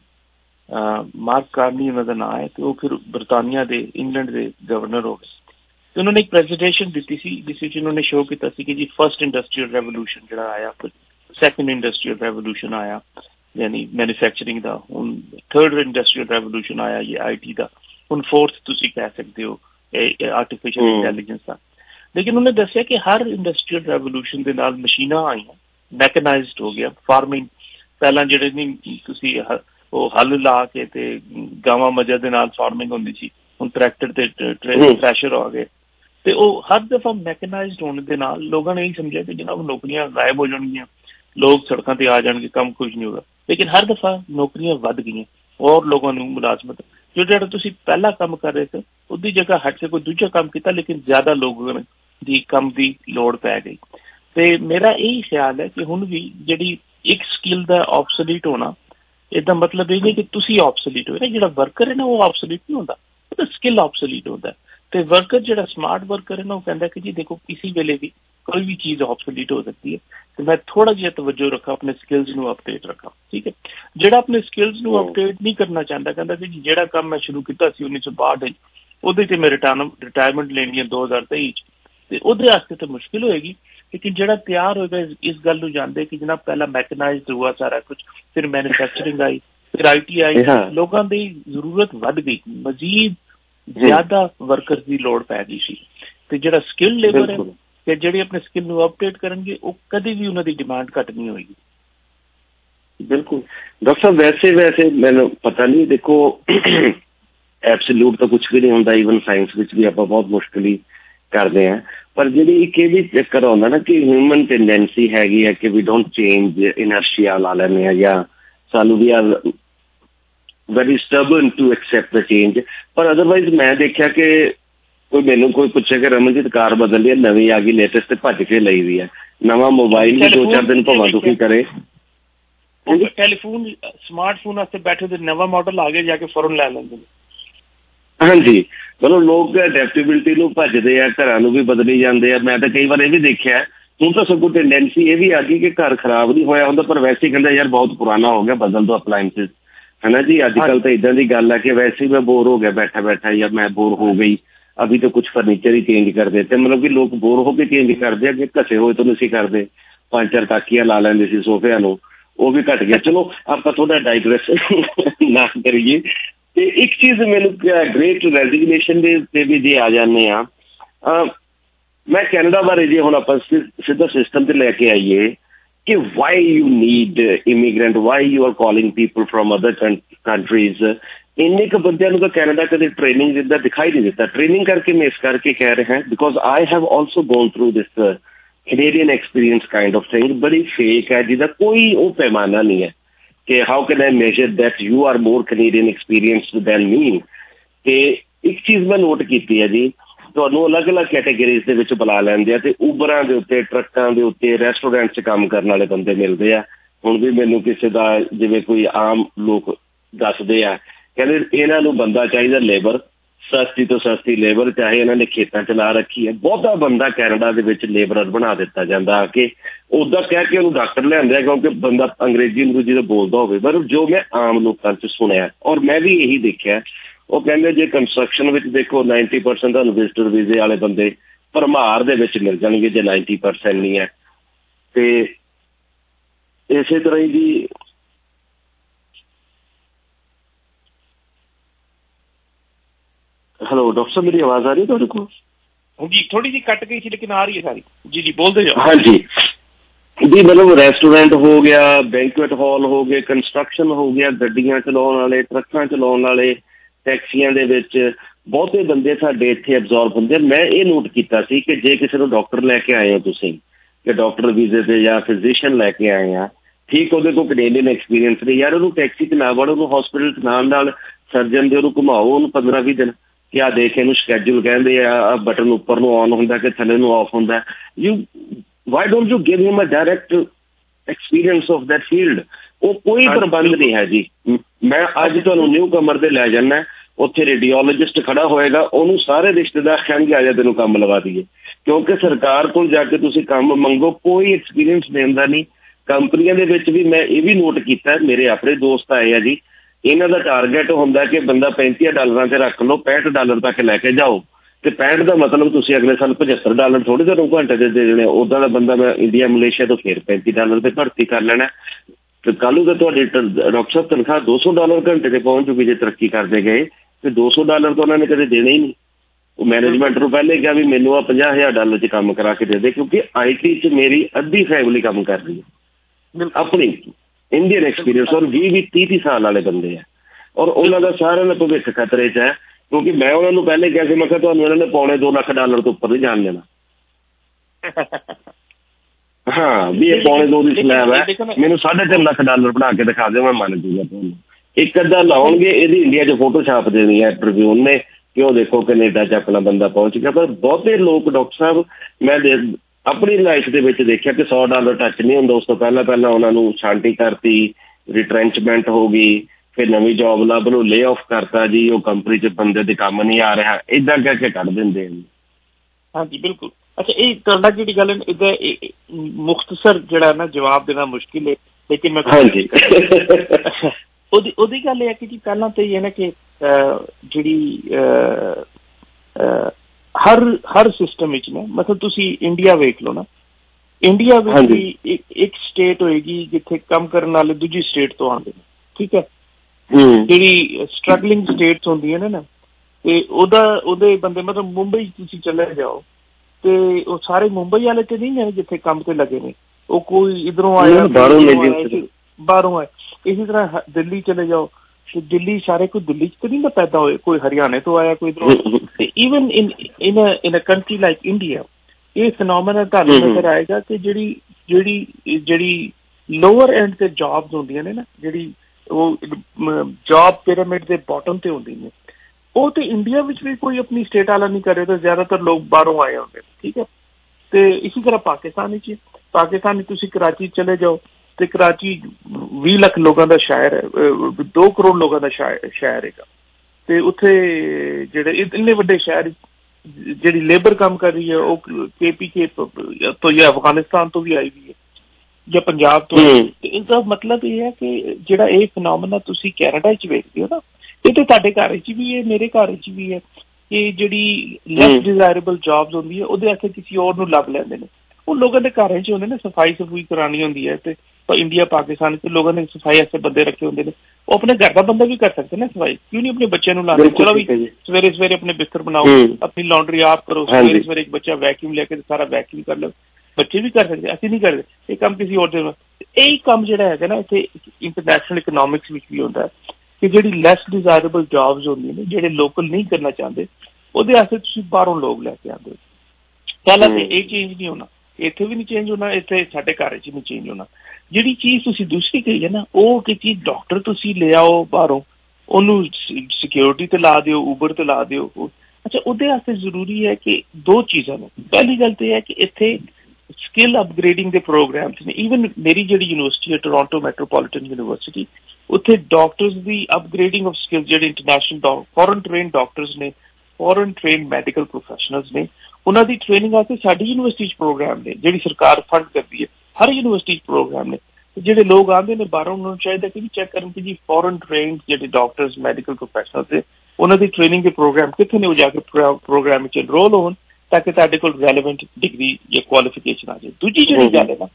ਮਾਰਕ ਕਾਰਨੀ ਉਹਨਾਂ ਦਾ ਨਾਂ ਹੈ, ਤੇ ਉਹ ਫਿਰ ਬਰਤਾਨੀਆ ਦੇ ਇੰਗਲੈਂਡ ਦੇ ਗਵਰਨਰ ਹੋ ਗਏ। ਤੇ ਉਹਨਾਂ ਨੇ ਇੱਕ ਪ੍ਰੈਜੈਂਟੇਸ਼ਨ ਦਿੱਤੀ ਸੀ ਜਿਸ ਵਿੱਚ ਉਹਨਾਂ ਨੇ ਸ਼ੋਅ ਕੀਤਾ ਸੀ ਕਿ ਜੀ ਫਸਟ ਇੰਡਸਟਰੀਅਲ ਰੈਵੋਲੂਸ਼ਨ ਜਿਹੜਾ ਆਇਆ, ਫਿਰ ਸੈਕਿੰਡ ਇੰਡਸਟਰੀਅਲ ਰੈਵੋਲੂਸ਼ਨ ਆਇਆ ਯਾਨੀ ਮੈਨੂਫੈਕਚਰਿੰਗ ਦਾ, ਹੁਣ ਥਰਡ ਇੰਡਸਟਰੀਅਲ ਰੈਵੋਲੂਸ਼ਨ ਆਇਆ ਇਹ ਆਈ ਟੀ ਦਾ, ਹੁਣ ਫੋਰਥ ਤੁਸੀਂ ਕਹਿ ਸਕਦੇ ਹੋ ਆਰਟੀਫਿਸ਼ੀਅਲ ਇੰਟੈਲੀਜੈਂਸ ਦਾ। ਲੇਕਿਨ ਉਹਨੇ ਦੱਸਿਆ ਕਿ ਹਰ ਇੰਡਸਟਰੀਅਲ ਰੈਵੋਲੂਸ਼ਨ ਦੇ ਨਾਲ ਮਸ਼ੀਨਾਂ ਆਈਆਂ, ਮੈਕਨਾਈਜ਼ਡ ਹੋ ਗਿਆ ਫਾਰਮਿੰਗ। ਪਹਿਲਾਂ ਜਿਹੜੇ ਨਹੀਂ ਤੁਸੀਂ ਉਹ ਹੱਲ ਲਾ ਕੇ ਤੇ ਗਾਵਾਂ ਮੱਝਾਂ ਦੇ ਨਾਲ ਫਾਰਮਿੰਗ ਹੁੰਦੀ ਸੀ, ਹੁਣ ਟਰੈਕਟਰ ਤੇ ਥ੍ਰੈਸ਼ਰ ਆ ਗਏ, ਤੇ ਉਹ ਹਰ ਦਫਾ ਮੈਕਨਾਈਜ਼ਡ ਹੋਣ ਦੇ ਨਾਲ ਲੋਕਾਂ ਨੇ ਇਹ ਸਮਝਿਆ ਕਿ ਜਨਾਬ ਨੌਕਰੀਆਂ ਗਾਇਬ ਹੋ ਜਾਣਗੀਆਂ, ਲੋਕ ਸੜਕਾਂ ਤੇ ਆ ਜਾਣਗੇ, ਕੰਮ ਕੁਝ ਨਹੀਂ ਹੋਗਾ। ਲੇਕਿਨ ਹਰ ਦਫਾ ਨੌਕਰੀਆਂ ਵੱਧ ਗਈਆਂ ਔਰ ਲੋਕਾਂ ਨੂੰ ਮੁਲਾਜ਼ਮਤ, ਜੋ ਜਿਹੜਾ ਤੁਸੀਂ ਪਹਿਲਾ ਕੰਮ ਕਰ ਰਹੇ ਸੀ ਉਹਦੀ ਜਗ੍ਹਾ ਹਟ ਕੇ ਕੋਈ ਦੂਜਾ ਕੰਮ ਕੀਤਾ, ਲੇਕਿਨ ਜ਼ਿਆਦਾ ਲੋਕਾਂ ਦੀ ਕੰਮ ਦੀ ਲੋੜ ਪੈ ਗਈ। ਤੇ ਮੇਰਾ ਇਹੀ ਖਿਆਲ ਹੈ ਕਿ ਹੁਣ ਵੀ ਜਿਹੜੀ ਇੱਕ ਸਕਿੱਲ ਦਾ ਆਬਸੋਲੀਟ ਹੋਣਾ, ਇਹਦਾ ਮਤਲਬ ਇਹ ਨਹੀਂ ਕਿ ਤੁਸੀਂ ਆਬਸੋਲੀਟ ਹੋਏ ਨਾ, ਜਿਹੜਾ ਵਰਕਰ ਹੈ ਨਾ ਉਹ ਆਬਸੋਲੀਟ ਨਹੀਂ ਹੁੰਦਾ, ਉਹਦਾ ਸਕਿੱਲ ਆਬਸੋਲੀਟ ਹੁੰਦਾ। ਤੇ ਵਰਕਰ ਜਿਹੜਾ ਸਮਾਰਟ ਵਰਕਰ ਹੈ ਨਾ ਉਹ ਕਹਿੰਦਾ ਕਿ ਜੀ ਦੇਖੋ ਕਿਸੇ ਵੇਲੇ ਵੀ ਕੋਈ ਵੀ ਚੀਜ਼ ਆਬਸੋਲੀਟ ਹੋ ਸਕਦੀ ਹੈ, ਤੇ ਮੈਂ ਥੋੜਾ ਜਿਹਾ ਤਵੱਜੋ ਰੱਖਾਂ, ਆਪਣੇ ਸਕਿੱਲਸ ਨੂੰ ਅਪਡੇਟ ਰੱਖਾਂ। ਠੀਕ ਹੈ, ਜਿਹੜਾ ਆਪਣੇ ਸਕਿੱਲਸ ਨੂੰ ਅਪਡੇਟ ਨਹੀਂ ਕਰਨਾ ਚਾਹੁੰਦਾ, ਕਹਿੰਦਾ ਕਿ ਜੀ ਜਿਹੜਾ ਕੰਮ ਮੈਂ ਸ਼ੁਰੂ ਕੀਤਾ ਸੀ ਉੱਨੀ ਸੌ ਬਾਹਠ ਵਿੱਚ, ਉਹਦੇ ਤੇ ਮੈਂ ਰਿਟਾਇਰਮੈਂਟ ਲੈਣੀ ਹੈ ਦੋ ਹਜ਼ਾਰ ਤੇਈ ਚ, ਤੇ ਉਹਦੇ ਵਾਸਤੇ ਤਾਂ ਮੁਸ਼ਕਿਲ ਹੋਏਗੀ। ਲੇਕਿਨ ਜਿਹੜਾ ਤਿਆਰ ਹੋਏਗਾ ਇਸ ਗੱਲ ਨੂੰ ਜਾਣਦੇ ਕਿ ਜਨਾਬ ਪਹਿਲਾਂ ਮੈਕਨਾਈਜ਼ਡ ਹੁਆ ਸਾਰਾ ਕੁਝ, ਫਿਰ ਮੈਨੂਫੈਕਚਰਿੰਗ ਆਈ, ਫਿਰ ਆਈ ਟੀ ਆਈ, ਲੋਕਾਂ ਦੀ ਜ਼ਰੂਰਤ ਵੱਧ ਗਈ, ਮਜ਼ੀਦ ਜ਼ਿਆਦਾ ਵਰਕਰ ਦੀ ਲੋੜ ਪੈ ਗਈ ਸੀ। ਤੇ ਜਿਹੜਾ ਸਕਿੱਲ ਲੇਬਰ ਹੈ ਤੇ ਜਿਹੜੇ ਆਪਣੇ ਸਕਿੱਲ ਨੂੰ ਅਪਡੇਟ ਕਰਨਗੇ ਉਹ ਕਦੇ ਵੀ ਉਹਨਾਂ ਦੀ ਡਿਮਾਂਡ ਘੱਟ ਨਹੀਂ ਹੋਏਗੀ। ਬਿਲਕੁਲ ਡਾਕਟਰ ਸਾਹਿਬ, ਵੈਸੇ ਵੈਸੇ ਮੈਨੂੰ ਪਤਾ ਨਹੀਂ, ਦੇਖੋ ਐਬਸੋਲੂਟ ਤਾਂ ਕੁਛ ਵੀ ਨਹੀਂ ਹੁੰਦਾ, ਈਵਨ ਸਾਇੰਸ ਵਿੱਚ ਵੀ ਆਪਾਂ ਬਹੁਤ ਮੁਸ਼ਕਿਲ ਹੀ ਕਰਦੇ ਹਾਂ, ਪਰ ਜਿਹੜੀ ਇੱਕ ਇਹ ਵੀ ਚੱਕਰ ਆਉਂਦਾ ਨਾ ਕਿ ਹਿਊਮਨ ਟੈਂਡੈਂਸੀ ਹੈਗੀ ਹੈ ਕਿ ਵੀ ਡੋਂਟ ਚੇਂਜ, ਇਨਰਸ਼ੀਆ ਲਾ ਲੈਂਦੇ ਹਾਂ, ਜਾਂ ਸਾਨੂੰ we are very stubborn to accept the change. ਪਰ ਅਦਰਵਾਈਜ਼ ਮੈਂ ਦੇਖਿਆ ਕਿ ਕੋਈ ਮੈਨੂੰ ਕੋਈ ਪੁੱਛੇ ਕਿ ਰਮਨਜੀਤ ਕਾਰ ਬਦਲੀ ਹੈ, ਨਵੀਂ ਆ ਗਈ ਲੇਟੈਸਟ, ਤੇ ਭੱਜ ਕੇ ਲਈ ਵੀ ਹੈ। ਨਵਾਂ ਮੋਬਾਈਲ ਵੀ ਦੋ ਚਾਰ ਦਿਨ ਭਾਵੇਂ ਦੁਖੀ ਕਰੇ, ਟੈਲੀਫੋਨ ਸਮਾਰਟਫੋਨ ਵਾਸਤੇ ਬੈਠੇ ਤੇ ਨਵਾਂ ਮਾਡਲ ਆ ਗਿਆ ਜਾ ਕੇ ਫੌਰਨ ਲੈ ਲੈਂਦੇ ਨੇ। ਹਾਂਜੀ, ਮਤਲਬ ਲੋਕ ਅਡੈਪਟੇਬਿਲਿਟੀ ਨੂੰ ਭੱਜਦੇ ਆ, ਘਰਾਂ ਨੂੰ ਵੀ ਬਦਲੀ ਜਾਂਦੇ ਆ। ਮੈਂ ਤਾਂ ਕਈ ਵਾਰ ਇਹ ਵੀ ਦੇਖਿਆ, ਹੁਣ ਤਾਂ ਸਗੋਂ ਟੈਂਡੈਂਸੀ ਇਹ ਵੀ ਆ ਗਈ ਕਿ ਘਰ ਖਰਾਬ ਨਹੀਂ ਹੋਇਆ ਹੁੰਦਾ ਪਰ ਵੈਸੇ ਹੀ ਕਹਿੰਦਾ ਯਾਰ ਬਹੁਤ ਪੁਰਾਣਾ ਹੋ ਗਿਆ, ਬਦਲ ਦੋ ਅਪਲਾਇੰਸਿਸ, ਹੈ ਨਾ ਜੀ। ਅੱਜ ਕੱਲ੍ਹ ਤਾਂ ਇੱਦਾਂ ਦੀ ਗੱਲ ਹੈ ਕਿ ਵੈਸੇ ਹੀ ਮੈਂ ਬੋਰ ਹੋ ਗਿਆ ਬੈਠਾ ਬੈਠਾ, ਜਾਂ ਮੈਂ ਬੋਰ ਹੋ ਗਈ, ਅਭੀ ਤਾਂ ਕੁਛ ਫਰਨੀਚਰ ਹੀ ਚੇਂਜ ਕਰ ਦੇਤੇ। ਮਤਲਬ ਕਿ ਲੋਕ ਬੋਰ ਹੋ ਕੇ ਚੇਂਜ ਕਰਦੇ ਆ, ਕਿ ਘਸੇ ਹੋਏ ਤੋਂ ਨਹੀਂ ਸੀ ਕਰਦੇ, ਪੰਜ ਚਾਰ ਤਾਕੀਆਂ ਲਾ ਲੈਂਦੇ ਸੀ ਸੋਫਿਆਂ ਨੂੰ, ਉਹ ਵੀ ਘੱਟ ਗਿਆ। ਚਲੋ ਆਪਾਂ ਥੋੜਾ ਡਾਈਗਰੈਸ ਨਾ ਕਰੀਏ। ਤੇ ਇੱਕ ਚੀਜ਼ ਮੈਨੂੰ ਗ੍ਰੇਟ ਰੈਜ਼ਿਗਨੇਸ਼ਨ ਦੇ ਉੱਤੇ ਵੀ ਜੇ ਆ ਜਾਂਦੇ ਹਾਂ, ਮੈਂ ਕੈਨੇਡਾ ਬਾਰੇ ਜੇ ਹੁਣ ਆਪਾਂ ਸਿੱਧਾ ਸਿਸਟਮ ਤੇ ਲੈ ਕੇ ਆਈਏ ਕਿ why you need immigrant, why you are calling people from other countries. ਇੰਨੇ ਕੁ ਬੰਦਿਆਂ ਨੂੰ ਤਾਂ ਕੈਨੇਡਾ ਕਦੇ ਟ੍ਰੇਨਿੰਗ ਜਿੱਦਾਂ ਦਿਖਾਈ ਨਹੀਂ ਦਿੱਤਾ। ਟ੍ਰੇਨਿੰਗ ਕਰਕੇ ਮੈਂ ਇਸ ਕਰਕੇ ਕਹਿ ਰਿਹਾ because I have also gone through this Canadian experience kind of thing, ਬੜੀ ਫੇਕ ਹੈ ਜਿਹਦਾ ਕੋਈ ਉਹ ਪੈਮਾਨਾ ਨਹੀਂ ਹੈ ਕਿ how can I measure that you are more Canadian experienced than me. ਤੇ ਇੱਕ ਚੀਜ਼ ਮੈਂ ਨੋਟ ਕੀਤੀ ਹੈ ਜੀ, ਤੁਹਾਨੂੰ ਅਲੱਗ ਅਲੱਗ ਕੈਟੇਗਰੀਜ਼ ਦੇ ਵਿੱਚ ਬੁਲਾ ਲੈਂਦੇ ਆ, ਤੇ ਉਬਰਾਂ ਦੇ ਉੱਤੇ, ਟਰੱਕਾਂ ਦੇ ਉੱਤੇ, ਰੈਸਟੋਰੈਂਟ 'ਚ ਕੰਮ ਕਰਨ ਵਾਲੇ ਬੰਦੇ ਮਿਲਦੇ ਆ। ਹੁਣ ਵੀ ਮੈਨੂੰ ਕਿਸੇ ਦਾ ਜਿਵੇਂ ਕੋਈ ਆਮ ਲੋਕ ਦੱਸਦੇ ਆ, ਕਹਿੰਦੇ ਇਹਨਾਂ ਨੂੰ ਬੰਦਾ ਚਾਹੀਦਾ ਲੇਬਰ, ਸਸਤੀ ਤੋਂ ਸਸਤੀ ਲੇਬਰ, ਚਾਹੇ ਇਹਨਾਂ ਨੇ ਖੇਤਾਂ 'ਚ ਲਾ ਰੱਖੀ ਹੈ। ਬਹੁਤਾ ਬੰਦਾ ਕੈਨੇਡਾ ਦੇ ਵਿੱਚ ਲੇਬਰਰ ਬਣਾ ਦਿੱਤਾ ਜਾਂਦਾ ਆ ਕੇ, ਉੱਦਾਂ ਕਹਿ ਕੇ ਉਹਨੂੰ ਡਾਕਟਰ ਲਿਆਂਦੇ ਆ ਕਿਉਂਕਿ ਬੰਦਾ ਅੰਗਰੇਜ਼ੀ ਅੰਗਰੂਜ਼ੀ ਦਾ ਬੋਲਦਾ ਹੋਵੇ। ਪਰ ਜੋ ਮੈਂ ਆਮ ਲੋਕਾਂ 'ਚ ਸੁਣਿਆ ਔਰ ਮੈਂ ਵੀ ਇਹੀ ਦੇਖਿਆ, ਉਹ ਕਹਿੰਦੇ ਜੇ ਕੰਸਟਰਕਸ਼ਨ ਵਿੱਚ ਦੇਖੋ ਨਾਈਨਟੀ ਪਰਸੈਂਟ ਤੁਹਾਨੂੰ ਵਿਜ਼ਟਰ ਵੀਜ਼ੇ ਵਾਲੇ ਬੰਦੇ ਭਰਮਾਰ ਦੇ ਵਿੱਚ ਮਿਲ ਜਾਣਗੇ ਜੇ ਨਾਈਨਟੀ ਪਰਸੈਂਟ ਨਹੀਂ ਹੈ। ਤੇ ਇਸੇ ਤਰ੍ਹਾਂ ਹੀ ਜੀ ਹੈਲੋ ਡਾਕਟਰ ਸਾਹਿਬ ਮੇਰੀ ਆਵਾਜ਼ ਆ ਰਹੀ ਹੈ ਤੁਹਾਡੇ ਕੋਲ? जी थोड़ी जी कट गई थी लेकिन आ रही है सारी। जी जी बोलते जाओ। हाँ जी जी मतलब रेस्टोरेंट हो गया, बैंकुएट हॉल हो गए, कंस्ट्रक्शन हो गया, गड्डियां चलाउण वाले, ट्रक्कां चलाउण वाले, टैक्सियां दे विच बहुते बंदे साडे इत्थे अब्जॉर्ब हुंदे। मैं ये नोट कीता सी कि जे किसी नूं डॉक्टर लैके आए हो तुसीं कि डॉक्टर वीजे ते या फिजिशियन लैके आए आ, ठीक ਉਹਦੇ ਕੋਲ ਕੈਨੇਡੀਅਨ ਐਕਸਪੀਰੀਅੰਸ ਨਹੀਂ ਯਾਰ, ਉਹਨੂੰ ਟੈਕਸੀ 'ਚ ਨਾ ਵੜੋ, ਉਹਨੂੰ ਹਸਪੀਟਲ 'ਚ ਨਾਲ ਨਾਲ ਸਰਜਨ ਦੇ ਉਹਨੂੰ ਘੁਮਾਓ ਉਹਨੂੰ ਪੰਦਰਾਂ ਵੀਹ ਦਿਨ ਕਿ ਆ ਦੇਖ ਇਹਨੂੰ ਸ਼ੈਡਿਊਲ ਕਹਿੰਦੇ ਆ, ਬਟਨ ਉੱਪਰ ਨੂੰ ਔਨ ਹੁੰਦਾ ਕਿ ਥੱਲੇ ਨੂੰ ਆਫ ਹੁੰਦਾ। You why don't you give him a direct experience of that field? ਉਹ ਕੋਈ ਪ੍ਰਬੰਧ ਨਹੀਂ ਹੈ ਜੀ। ਮੈਂ ਅੱਜ ਤੁਹਾਨੂੰ ਨਿਊ ਕਮਰ ਦੇ ਲੈ ਜਾਣਾ, ਉੱਥੇ ਰੇਡੀਓਲੋਜਿਸਟ ਖੜਾ ਹੋਏਗਾ, ਉਹਨੂੰ ਸਾਰੇ ਰਿਸ਼ਤੇਦਾਰ ਕਹਿਣਗੇ ਆ ਜਾ ਤੈਨੂੰ ਕੰਮ ਲਗਾ ਦਈਏ, ਕਿਉਂਕਿ ਸਰਕਾਰ ਕੋਲ ਜਾ ਕੇ ਤੁਸੀਂ ਕੰਮ ਮੰਗੋ ਕੋਈ ਐਕਸਪੀਰੀਅੰਸ ਦਿੰਦਾ ਨਹੀਂ। ਕੰਪਨੀਆਂ ਦੇ ਵਿੱਚ ਵੀ ਮੈਂ ਇਹ ਵੀ ਨੋਟ ਕੀਤਾ, ਮੇਰੇ ਆਪਣੇ ਦੋਸਤ ਆਏ ਆ ਜੀ, ਇਹਨਾਂ ਦਾ ਟਾਰਗੇਟ ਹੁੰਦਾ ਕਿ ਬੰਦਾ ਪੈਂਤੀ ਡਾਲਰਾਂ 'ਚ ਰੱਖ ਲਓ, ਪੈਂਹਠ ਡਾਲਰ ਤੱਕ ਲੈ ਕੇ ਜਾਓ, ਤੇ ਪੈਂਹਠ ਦਾ ਮਤਲਬ ਤੁਸੀਂ ਅਗਲੇ ਸਾਲ ਪਝੱਤਰ ਡਾਲਰ ਥੋੜ੍ਹੇ ਤੁਹਾਨੂੰ ਘੰਟੇ ਦੇ ਦੇ ਦੇਣੇ। ਉੱਦਾਂ ਦਾ ਬੰਦਾ ਮੈਂ ਇੰਡੀਆ ਮਲੇਸ਼ੀਆ ਤੋਂ ਫਿਰ ਪੈਂਤੀ ਡਾਲਰ 'ਤੇ ਭਰਤੀ ਕਰ ਲੈਣਾ, ਤੇ ਕੱਲ੍ਹ ਨੂੰ ਤਾਂ ਤੁਹਾਡੀ ਡਾਕਟਰ ਸਾਹਿਬ ਤਨਖਾਹ ਦੋ ਸੌ ਡਾਲਰ ਘੰਟੇ 'ਤੇ ਪਹੁੰਚ ਚੁੱਕੀ ਜੇ ਤਰੱਕੀ ਕਰਦੇ ਗਏ, ਤੇ ਦੋ ਸੌ ਡਾਲਰ ਤਾਂ ਉਹਨਾਂ ਨੇ ਕਦੇ ਦੇਣੇ ਹੀ ਨਹੀਂ। ਉਹ ਮੈਨੇਜਮੈਂਟ ਨੂੰ ਪਹਿਲੇ ਕਿਹਾ ਵੀ ਮੈਨੂੰ ਆ ਪੰਜਾਹ ਹਜ਼ਾਰ ਡਾਲਰ 'ਚ ਕੰਮ ਕਰਾ ਕੇ ਦੇ ਦੇ, ਕਿਉਂਕਿ ਆਈ ਟੀ 'ਚ ਮੇਰੀ ਅੱਧੀ ਫੈਮਿਲੀ ਕੰਮ ਕਰ ਰਹੀ ਹੈ, ਆਪਣੀ ਇੰਡੀਅਨ ਐਕਸਪੀਰੀਅੰਸ, ਔਰ ਵੀਹ ਵੀਹ ਤੀਹ ਤੀਹ ਸਾਲ ਵਾਲੇ ਬੰਦੇ ਆ, ਔਰ ਉਹਨਾਂ ਦਾ ਸਾਰਿਆਂ ਦਾ ਭਵਿੱਖ ਖਤਰੇ 'ਚ ਹੈ। ਕਿਉਂਕਿ ਮੈਂ ਉਹਨਾਂ ਨੂੰ ਪਹਿਲੇ ਕਿਹਾ ਸੀ, ਮੈਂ ਕਿਹਾ ਤੁਹਾਨੂੰ ਇਹਨਾਂ ਨੇ ਪੌਣੇ ਦੋ ਲੱਖ ਡਾਲਰ ਤੋਂ ਉੱਪਰ ਨਹੀਂ ਜਾਣ ਦੇਣਾ। ਹਾਂ ਵੀ ਇਹ ਪੌਣੇ ਦੋ ਦੀ ਸਲੈਬ ਹੈ, ਮੈਨੂੰ ਸਾਢੇ ਤਿੰਨ ਲੱਖ ਡਾਲਰ ਬਣਾ ਕੇ ਦਿਖਾ ਦਿਓ, ਮੈਂ ਮੰਨ ਜੂਗਾ ਤੁਹਾਨੂੰ। ਇੱਕ ਅੱਧਾ ਲਾਉਣਗੇ, ਇਹਦੀ ਇੰਡੀਆ 'ਚ ਫੋਟੋ ਛਾਪ ਦੇਣੀ ਹੈ ਟ੍ਰਿਬਿਊਨ ਨੇ ਕਿ ਉਹ ਦੇਖੋ ਕੈਨੇਡਾ 'ਚ ਆਪਣਾ ਬੰਦਾ ਪਹੁੰਚ ਗਿਆ। ਪਰ ਬਹੁਤੇ ਲੋਕ ਡਾਕਟਰ ਸਾਹਿਬ ਮੈਂ ਦੇ ਆਪਣੀ ਲਾਈਫ ਦੇ ਵਿੱਚ ਦੇਖਿਆ ਕਿ ਸੌ ਡਾਲਰ ਟੱਚ ਨਹੀਂ ਹੁੰਦਾ, ਉਸ ਤੋਂ ਪਹਿਲਾਂ ਪਹਿਲਾਂ ਉਹਨਾਂ ਨੂੰ ਛਾਂਟੀ ਕਰਤੀ, ਰਿਟਰੈਂਚਮੈਂਟ ਹੋ ਗਈ, ਫਿਰ ਨਵੀਂ ਜੋਬ ਲੱਭ ਲਓ, ਲੇ ਆਫ ਕਰਤਾ ਜੀ, ਉਹ ਕੰਪਨੀ 'ਚ ਬੰਦੇ ਦੇ ਕੰਮ ਨਹੀਂ ਆ ਰਿਹਾ, ਇੱਦਾਂ ਕਹਿ ਕੇ ਕੱਢ ਦਿੰਦੇ। ਹਾਂਜੀ ਬਿਲਕੁਲ। ਅੱਛਾ ਇਹ ਤੁਹਾਡਾ ਜਿਹੜੀ ਗੱਲ ਇਹਦਾ ਮੁਖਤਸਰ ਜਿਹੜਾ ਨਾ ਜਵਾਬ ਦੇਣਾ ਮੁਸ਼ਕਿਲ ਹੈ, ਲੇਕਿਨ ਮੈਂ ਹਾਂਜੀ ਉਹਦੀ ਉਹਦੀ ਗੱਲ ਇਹ ਹੈ ਕਿ ਜੀ ਪਹਿਲਾਂ ਤਾਂ ਇਹ ਹੈ ਨਾ ਕਿ ਜਿਹੜੀ ਹਰ ਹਰ ਸਿਸਟਮ ਵਿੱਚ ਨਾ, ਮਤਲਬ ਤੁਸੀਂ ਇੰਡੀਆ ਵੇਖ ਲਓ ਨਾ, ਇੰਡੀਆ ਵਿੱਚ ਵੀ ਇੱਕ ਸਟੇਟ ਹੋਏਗੀ ਜਿੱਥੇ ਕੰਮ ਕਰਨ ਵਾਲੇ ਦੂਜੀ ਸਟੇਟ ਤੋਂ ਆਉਂਦੇ ਨੇ, ਠੀਕ ਹੈ, ਜਿਹੜੀ ਸਟਰਗਲਿੰਗ ਸਟੇਟਸ ਹੁੰਦੀਆਂ ਨੇ ਨਾ, ਤੇ ਉਹਦਾ ਉਹਦੇ ਬੰਦੇ ਮਤਲਬ ਮੁੰਬਈ ਤੁਸੀਂ ਚਲੇ ਜਾਓ ਤੇ ਉਹ ਸਾਰੇ ਮੁੰਬਈ ਵਾਲੇ ਤੇ ਨਹੀਂ ਨੇ ਜਿੱਥੇ ਕੰਮ ਤੇ ਲੱਗੇ ਨੇ, ਉਹ ਕੋਈ ਇੱਧਰੋਂ ਆਇਆ ਬਾਹਰੋਂ ਆਏ। ਇਸੇ ਤਰ੍ਹਾਂ ਦਿੱਲੀ ਚਲੇ ਜਾਓ ਤੇ ਦਿੱਲੀ ਸਾਰੇ ਕੋਈ ਦਿੱਲੀ 'ਚ ਤਾਂ ਨਹੀਂ ਨਾ ਪੈਦਾ ਹੋਏ, ਕੋਈ ਹਰਿਆਣੇ ਤੋਂ ਆਇਆ, ਕੋਈ ਇੱਧਰੋਂ। ਤੇ even in in in a country like India ਇਹ ਫਿਨੋਮੀਨਾ ਤੁਹਾਨੂੰ ਨਜ਼ਰ ਆਏਗਾ ਕਿ ਜਿਹੜੀ ਜਿਹੜੀ ਜਿਹੜੀ ਲੋਅਰ ਐਂਡ ਤੇ ਜੌਬਸ ਹੁੰਦੀਆਂ ਨੇ ਨਾ, ਜਿਹੜੀ ਉਹ ਜੌਬ ਪਿਰਾਮਿਡ ਦੇ ਬਾਟਮ ਤੇ ਹੁੰਦੀ ਨੇ, ਉਹ ਤੇ ਇੰਡੀਆ ਵਿੱਚ ਵੀ ਕੋਈ ਆਪਣੀ ਸਟੇਟ ਵਾਲਾ ਨਹੀਂ ਕਰੇ, ਤਾਂ ਜ਼ਿਆਦਾਤਰ ਲੋਕ ਬਾਹਰੋਂ ਆਏ ਹੁੰਦੇ, ਠੀਕ ਹੈ। ਤੇ ਇਸੇ ਤਰ੍ਹਾਂ ਪਾਕਿਸਤਾਨ ਵਿੱਚ ਪਾਕਿਸਤਾਨ ਵਿੱਚ ਤੁਸੀਂ ਕਰਾਚੀ ਚਲੇ ਜਾਓ ਤੇ ਕਰਾਚੀ ਵੀਹ ਲੱਖ ਲੋਕਾਂ ਦਾ ਸ਼ਹਿਰ ਹੈ, ਦੋ ਕਰੋੜ ਲੋਕਾਂ ਦਾ ਸ਼ਹਿਰ ਹੈਗਾ, ਤੇ ਉੱਥੇ ਜਿਹੜੇ ਇੰਨੇ ਵੱਡੇ ਸ਼ਹਿਰ ਜਿਹੜੀ ਲੇਬਰ ਕੰਮ ਕਰ ਰਹੀ ਹੈ ਉਹ ਕੇ ਪੀ ਕੇ ਤੋਂ ਜਾਂ ਅਫਗਾਨਿਸਤਾਨ ਤੋਂ ਵੀ ਆਈ ਵੀ ਹੈ ਜਾਂ ਪੰਜਾਬ ਤੋਂ। ਤੇ ਇਸਦਾ ਮਤਲਬ ਇਹ ਹੈ ਕਿ ਜਿਹੜਾ ਇਹ ਫਿਨੋਮੀਨਾ ਤੁਸੀਂ ਕੈਨੇਡਾ 'ਚ ਵੇਖਦੇ ਹੋ ਨਾ, ਇਹ ਤਾਂ ਤੁਹਾਡੇ ਘਰ 'ਚ ਵੀ ਹੈ, ਮੇਰੇ ਘਰ 'ਚ ਵੀ ਹੈ, ਕਿ ਜਿਹੜੀ ਲੈਸ ਡਿਜ਼ਾਇਰੇਬਲ ਜੌਬਸ ਹੁੰਦੀ ਹੈ ਉਹਦੇ ਵਾਸਤੇ ਕਿਸੇ ਹੋਰ ਨੂੰ ਲੱਭ ਲੈਂਦੇ ਨੇ। ਉਹ ਲੋਕਾਂ ਦੇ ਘਰਾਂ 'ਚ ਹੁੰਦੇ ਨੇ, ਸਫਾਈ ਸਫੂਈ ਕਰਾਉਣੀ ਹੁੰਦੀ ਹੈ, ਤੇ ਇੰਡੀਆ ਪਾਕਿਸਤਾਨ 'ਚ ਲੋਕਾਂ ਨੇ ਸਫਾਈ ਵਾਸਤੇ ਬੰਦੇ ਰੱਖੇ ਹੁੰਦੇ ਨੇ, ਉਹ ਆਪਣੇ ਘਰ ਦਾ ਬੰਦਾ ਵੀ ਕਰ ਸਕਦੇ ਨੇ ਸਫਾਈ, ਕਿਉਂ ਨਹੀਂ ਆਪਣੇ ਬੱਚਿਆਂ ਨੂੰ ਲਾਉਂਦੇ? ਚਲੋ ਵੀ ਸਵੇਰੇ ਸਵੇਰੇ ਆਪਣੇ ਬਿਸਤਰ ਬਣਾਓ, ਆਪਣੀ ਲਾਂਡਰੀ ਆਪ ਕਰੋ, ਸਵੇਰੇ ਸਵੇਰੇ ਇੱਕ ਬੱਚਾ ਵੈਕਿਊਮ ਲੈ ਕੇ ਸਾਰਾ ਵੈਕਿਊਮ ਕਰ ਲਓ, ਬੱਚੇ ਵੀ ਕਰ ਸਕਦੇ, ਅਸੀਂ ਨਹੀਂ ਕਰਦੇ ਇਹ ਕੰਮ ਕਿਸੇ ਹੋਰ ਦੇ। ਇਹੀ ਕੰਮ ਜਿਹੜਾ ਹੈਗਾ ਨਾ ਇੱਥੇ ਇੰਟਰਨੈਸ਼ਨਲ ਇਕਨੋਮਿਕਸ ਵਿੱਚ ਵੀ ਹੁੰਦਾ ਕਿ ਜਿਹੜੀ ਲੈਸ ਡਿਜ਼ਾਇਰੇਬਲ ਜੌਬਸ ਹੁੰਦੀਆਂ ਨੇ, ਜਿਹੜੇ ਲੋਕਲ ਨਹੀਂ ਕਰਨਾ ਚਾਹੁੰਦੇ, ਉਹਦੇ ਵਾਸਤੇ ਤੁਸੀਂ ਬਾਹਰੋਂ ਲੋਕ ਲੈ ਕੇ ਆਉਂਦੇ ਹੋ। ਪਹਿਲਾਂ ਤੇ ਇਹ ਚੇਂਜ ਨਹੀਂ ਹੋਣਾ, ਇੱਥੇ ਵੀ ਨਹੀਂ ਚੇਂਜ ਹੋਣਾ, ਇੱਥੇ ਸਾਡੇ ਘਰ 'ਚ ਨਹੀਂ ਚੇਂਜ ਹੋਣਾ। ਜਿਹੜੀ ਚੀਜ਼ ਤੁਸੀਂ ਦੂਸਰੀ ਕਹੀ ਹੈ ਨਾ, ਉਹ ਕਿ ਚੀਜ਼ ਡਾਕਟਰ ਤੁਸੀਂ ਲੈ ਆਓ ਬਾਹਰੋਂ, ਉਹਨੂੰ ਸਿਕਿਉਰਿਟੀ ਤੇ ਲਾ ਦਿਓ, ਉਬਰ ਤੇ ਲਾ ਦਿਓ। ਅੱਛਾ ਉਹਦੇ ਵਾਸਤੇ ਜ਼ਰੂਰੀ ਹੈ ਕਿ ਦੋ ਚੀਜ਼ਾਂ ਨੇ। ਪਹਿਲੀ ਗੱਲ ਤਾਂ ਇਹ ਹੈ ਕਿ ਇੱਥੇ ਸਕਿੱਲ ਅਪਗ੍ਰੇਡਿੰਗ ਦੇ ਪ੍ਰੋਗਰਾਮਸ ਨੇ। ਈਵਨ ਮੇਰੀ ਜਿਹੜੀ ਯੂਨੀਵਰਸਿਟੀ ਹੈ ਟੋਰਾਂਟੋ ਮੈਟਰੋਪੋਲੀਟਨ ਯੂਨੀਵਰਸਿਟੀ, ਉੱਥੇ ਡਾਕਟਰਸ ਦੀ ਅਪਗ੍ਰੇਡਿੰਗ ਆਫ ਸਕਿੱਲ, ਜਿਹੜੇ ਇੰਟਰਨੈਸ਼ਨਲ ਫੋਰਨ ਟ੍ਰੇਨ ਡਾਕਟਰਸ ਨੇ, ਫੋਰਨ ਟ੍ਰੇਨ ਮੈਡੀਕਲ ਪ੍ਰੋਫੈਸ਼ਨਲਸ ਨੇ, ਉਹਨਾਂ ਦੀ ਟ੍ਰੇਨਿੰਗ ਵਾਸਤੇ ਸਾਡੀ ਯੂਨੀਵਰਸਿਟੀ 'ਚ ਪ੍ਰੋਗਰਾਮ ਨੇ, ਜਿਹੜੀ ਸਰਕਾਰ ਫੰਡ ਕਰਦੀ ਹੈ। ਹਰ ਯੂਨੀਵਰਸਿਟੀ 'ਚ ਪ੍ਰੋਗਰਾਮ ਨੇ। ਜਿਹੜੇ ਲੋਕ ਆਉਂਦੇ ਨੇ ਬਾਹਰੋਂ, ਉਹਨਾਂ ਨੂੰ ਚਾਹੀਦਾ ਕਿ ਵੀ ਚੈੱਕ ਕਰਨ ਕਿ ਜੀ ਫੋਰਨ ਟ੍ਰੇਨਡ ਜਿਹੜੇ ਡਾਕਟਰਸ ਮੈਡੀਕਲ ਪ੍ਰੋਫੈਸ਼ਨਲਸ ਨੇ, ਉਹਨਾਂ ਦੀ ਟ੍ਰੇਨਿੰਗ ਦੇ ਪ੍ਰੋਗਰਾਮ ਕਿੱਥੇ ਨੇ, ਉਹ ਜਾ ਕੇ ਪ੍ਰੋਗਰਾਮ ਵਿੱਚ ਇਨਰੋਲ ਹੋਣ ਤਾਂ ਕਿ ਤੁਹਾਡੇ ਕੋਲ ਰੈਲੇਵੈਂਟ ਡਿਗਰੀ ਜਾਂ ਕੁਆਲੀਫਿਕੇਸ਼ਨ ਆ ਜਾਏ। ਦੂਜੀ ਜਿਹੜੀ ਗੱਲ ਹੈ ਨਾ,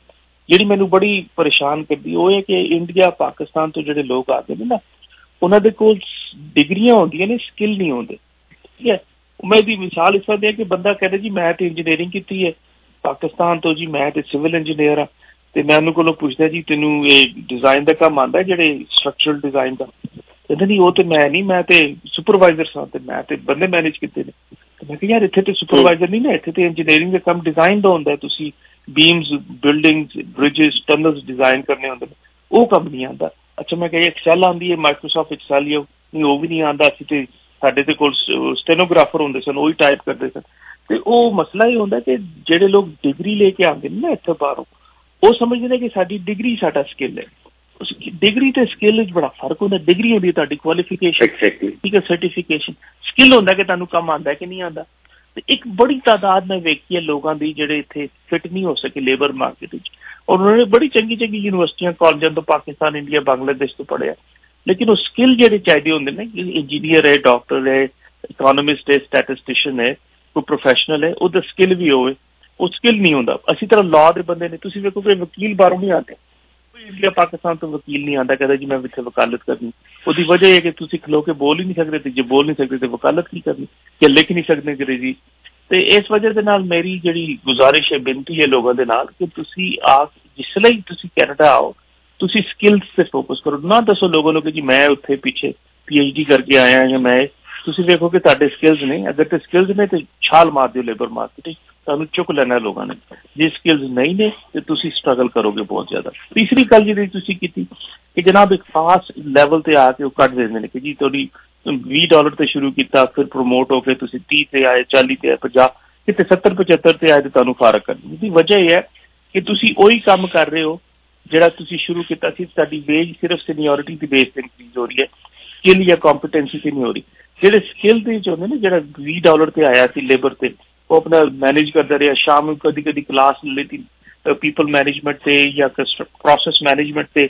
ਜਿਹੜੀ ਮੈਨੂੰ ਬੜੀ ਪਰੇਸ਼ਾਨ ਕਰਦੀ ਉਹ ਹੈ ਕਿ ਇੰਡੀਆ ਪਾਕਿਸਤਾਨ ਤੋਂ ਜਿਹੜੇ ਲੋਕ ਆਉਂਦੇ ਨੇ ਨਾ ਉਹਨਾਂ ਦੇ ਕੋਲ ਡਿਗਰੀਆਂ ਹੁੰਦੀਆਂ ਨੇ, ਸਕਿੱਲ ਨਹੀਂ ਹੁੰਦੇ। ਠੀਕ ਹੈ, ਮੈਂ ਇਹਦੀ ਮਿਸਾਲ ਇਸ ਤਰ੍ਹਾਂ ਦੀ ਹੈ ਕਿ ਬੰਦਾ ਕਹਿੰਦਾ ਜੀ ਮੈਂ ਤੇ ਇੰਜੀਨੀਅਰਿੰਗ ਕੀਤੀ ਹੈ ਪਾਕਿਸਤਾਨ ਤੋਂ, ਜੀ ਮੈਂ ਤੇ ਸਿਵਲ ਇੰਜੀਨੀਅਰ ਹਾਂ, ਤੇ ਮੈਂ ਉਹਨੂੰ ਕੋਲੋਂ ਪੁੱਛਦਾ ਜੀ ਤੈਨੂੰ ਇਹ ਡਿਜ਼ਾਈਨ ਦਾ ਕੰਮ ਆਉਂਦਾ ਜਿਹੜੇ ਸਟਰਕਚਰਲ ਡਿਜ਼ਾਈਨ ਦਾ? ਕਹਿੰਦਾ ਨਹੀਂ ਉਹ ਤੇ ਮੈਂ ਨਹੀਂ, ਮੈਂ ਤੇ ਸੁਪਰਵਾਈਜ਼ਰ ਸਾਂ ਤੇ ਮੈਂ ਤੇ ਬੰਦੇ ਮੈਨੇਜ ਕੀਤੇ ਨੇ। ਮੈਂ ਕਿਹਾ ਯਾਰ ਇੱਥੇ ਤੇ ਸੁਪਰਵਾਈਜ਼ਰ ਨਹੀਂ ਨਾ, ਇੱਥੇ ਤੇ ਇੰਜੀਨੀਅਰਿੰਗ ਦਾ ਕੰਮ ਡਿਜ਼ਾਈਨ ਦਾ ਹੁੰਦਾ, ਤੁਸੀਂ beams, buildings, bridges, tunnels design ਕਰਨੇ ਹੁੰਦੇ ਨੇ, ਉਹ ਕੰਮ ਨਹੀਂ ਆਉਂਦਾ। ਅੱਛਾ, ਮੈਂ ਕਿਹਾ ਐਕਸੈਲ ਆਉਂਦੀ ਹੈ, ਮਾਈਕਰੋਸਾਫਟ ਐਕਸੈਲ? ਨਹੀਂ ਉਹ ਵੀ ਨਹੀਂ ਆਉਂਦਾ, ਅਸੀਂ ਤੇ ਸਾਡੇ ਤੇ ਕੋਲ ਸਟੈਨੋਗ੍ਰਾਫਰ ਹੁੰਦੇ ਸਨ, ਉਹੀ ਟਾਈਪ ਕਰਦੇ ਸਨ। ਤੇ ਉਹ ਮਸਲਾ ਇਹ ਹੁੰਦਾ ਕਿ ਜਿਹੜੇ ਲੋਕ ਡਿਗਰੀ ਲੈ ਕੇ ਆਉਂਦੇ ਨੇ ਨਾ ਇੱਥੇ ਬਾਹਰੋਂ, ਉਹ ਸਮਝਦੇ ਨੇ ਕਿ ਸਾਡੀ ਡਿਗਰੀ ਸਾਡਾ ਸਕਿੱਲ ਹੈ। ਡਿਗਰੀ ਤੇ ਸਕਿੱਲ ਵਿੱਚ ਬੜਾ ਫਰਕ ਹੁੰਦਾ। ਡਿਗਰੀ ਹੁੰਦੀ ਹੈ ਤੁਹਾਡੀ ਕੁਆਲੀਫਿਕੇਸ਼ਨ, ਠੀਕ ਹੈ, ਸਰਟੀਫਿਕੇਸ਼ਨ। ਸਕਿੱਲ ਹੁੰਦਾ ਕਿ ਤੁਹਾਨੂੰ ਕੰਮ ਆਉਂਦਾ ਕਿ ਨਹੀਂ ਆਉਂਦਾ। ਤੇ ਇੱਕ ਬੜੀ ਤਾਦਾਦ ਮੈਂ ਵੇਖੀ ਹੈ ਲੋਕਾਂ ਦੀ ਜਿਹੜੇ ਇੱਥੇ ਫਿੱਟ ਨਹੀਂ ਹੋ ਸਕੇ ਲੇਬਰ ਮਾਰਕੀਟ ਵਿੱਚ, ਔਰ ਉਹਨਾਂ ਨੇ ਬੜੀ ਚੰਗੀ ਚੰਗੀ ਯੂਨੀਵਰਸਿਟੀਆਂ ਕਾਲਜਾਂ ਤੋਂ ਪਾਕਿਸਤਾਨ, ਇੰਡੀਆ, ਬੰਗਲਾਦੇਸ਼ ਤੋਂ ਪੜ੍ਹਿਆ, ਲੇਕਿਨ ਉਹ ਸਕਿੱਲ ਜਿਹੜੇ ਚਾਹੀਦੇ ਹੁੰਦੇ ਨੇ, ਇੰਜੀਨੀਅਰ ਹੈ, ਡਾਕਟਰ ਹੈ, ਇਕੋਨੋਮਿਸਟ ਹੈ, ਸਟੈਟਿਸਟੀਸ਼ੀਅਨ ਹੈ, ਕੋਈ ਪ੍ਰੋਫੈਸ਼ਨਲ ਹੈ, ਉਹਦਾ ਸਕਿੱਲ ਵੀ ਹੋਵੇ, ਉਹ ਸਕਿੱਲ ਨਹੀਂ ਹੁੰਦਾ। ਅਸੀਂ ਤਰ੍ਹਾਂ ਲਾਅ ਦੇ ਬੰਦੇ ਨੇ, ਤੁਸੀਂ ਵੇਖੋ ਕਿ ਵਕੀਲ ਬਾਹਰੋਂ ਨਹੀਂ ਆਉਂਦੇ, ਕੋਈ ਇੰਡੀਆ ਪਾਕਿਸਤਾਨ ਤੋਂ ਵਕੀਲ ਨਹੀਂ ਆਉਂਦਾ ਕਹਿੰਦਾ ਜੀ ਮੈਂ ਇੱਥੇ ਵਕਾਲਤ ਕਰਨੀ। ਉਹਦੀ ਵਜ੍ਹਾ ਇਹ ਹੈ ਕਿ ਤੁਸੀਂ ਖਲੋ ਕੇ ਬੋਲ ਹੀ ਨਹੀਂ ਸਕਦੇ, ਤੇ ਜੇ ਬੋਲ ਨਹੀਂ ਸਕਦੇ ਤੇ ਵਕਾਲਤ ਕੀ ਕਰਨੀ, ਜਾਂ ਲਿਖ ਨਹੀਂ ਸਕਦੇ ਅੰਗਰੇਜ਼ੀ। ਤੇ ਇਸ ਵਜ੍ਹਾ ਦੇ ਨਾਲ ਮੇਰੀ ਜਿਹੜੀ ਗੁਜ਼ਾਰਿਸ਼ ਹੈ, ਬੇਨਤੀ ਹੈ ਲੋਕਾਂ ਦੇ ਨਾਲ ਕਿ ਤੁਸੀਂ ਆ ਜਿਸ ਲਈ ਤੁਸੀਂ ਕੈਨੇਡਾ ਆਓ, ਤੁਸੀਂ ਸਕਿੱਲਸ ਤੇ ਫੋਕਸ ਕਰੋ। ਨਾ ਦੱਸੋ ਲੋਕਾਂ ਨੂੰ ਕਿ ਜੀ ਮੈਂ ਉੱਥੇ ਪਿੱਛੇ ਪੀ ਐਚ ਡੀ ਕਰਕੇ ਆਇਆ ਜਾਂ ਮੈਂ, ਤੁਸੀਂ ਵੇਖੋ ਕਿ ਤੁਹਾਡੇ ਸਕਿੱਲਸ ਨੇ, ਅਗਰ ਤੇ ਸਕਿੱਲਸ ਨੇ ਤੇ ਛਾਲ ਮਾਰ ਦਿਓ ਲੇਬਰ ਮਾਰਕੀਟ ਵਿੱਚ, ਤੁਹਾਨੂੰ ਚੁੱਕ ਲੈਣਾ ਲੋਕਾਂ ਨੇ। ਜੇ ਸਕਿੱਲਸ ਨਹੀਂ ਨੇ ਤੇ ਤੁਸੀਂ ਸਟਰਗਲ ਕਰੋਗੇ ਬਹੁਤ ਜ਼ਿਆਦਾ। ਤੀਸਰੀ ਗੱਲ ਜਿਹੜੀ ਤੁਸੀਂ ਕੀਤੀ ਕਿ ਜਨਾਬ ਇੱਕ ਫਾਸਟ ਲੈਵਲ ਤੇ ਆ ਕੇ ਉਹ ਕੱਢ ਦਿੰਦੇ ਨੇ ਕਿ ਜੀ ਤੁਹਾਡੀ ਵੀਹ ਡਾਲਰ ਤੇ ਸ਼ੁਰੂ ਕੀਤਾ, ਫਿਰ ਪ੍ਰਮੋਟ ਹੋ ਕੇ ਤੁਸੀਂ ਤੀਹ ਤੇ ਆਏ, ਚਾਲੀ ਤੇ ਆਏ, ਪੰਜਾਹ, ਕਿਤੇ ਸੱਤਰ ਪਚੱਤਰ ਤੇ ਆਏ ਤੇ ਤੁਹਾਨੂੰ ਫਰਕ ਕਰਨੀ। ਇਹਦੀ ਵਜ੍ਹਾ ਇਹ ਹੈ ਕਿ ਤੁਸੀਂ ਉਹੀ ਕੰਮ ਕਰ ਰਹੇ ਹੋ ਜਿਹੜਾ ਤੁਸੀਂ ਸ਼ੁਰੂ ਕੀਤਾ ਸੀ। ਤੁਹਾਡੀ ਵੇਜ ਸਿਰਫ ਸੀਨੀਅਰਿਟੀ ਦੀ ਬੇਸ ਤੇ ਇਨਕਰੀਜ਼ ਹੋ ਰਹੀ ਹੈ, ਸਕਿੱਲ ਜਾਂ ਕੰਪੀਟੈਂਸੀ ਤੇ ਨਹੀਂ ਹੋ ਰਹੀ। ਜਿਹੜੇ ਸਕਿੱਲ ਦੇ ਵਿੱਚ ਹੁੰਦੇ ਨੇ, ਜਿਹੜਾ ਵੀਹ ਡਾਲਰ ਤੇ ਆਇਆ ਸੀ ਲੇਬਰ ਤੇ, ਉਹ ਆਪਣਾ ਮੈਨੇਜ ਕਰਦਾ ਰਿਹਾ, ਸ਼ਾਮ ਨੂੰ ਕਦੀ ਕਦੀ ਕਲਾਸ ਲੈ ਲਈ ਪੀਪਲ ਮੈਨੇਜਮੈਂਟ ਤੇ ਜਾਂ ਪ੍ਰੋਸੈਸ ਮੈਨੇਜਮੈਂਟ ਤੇ,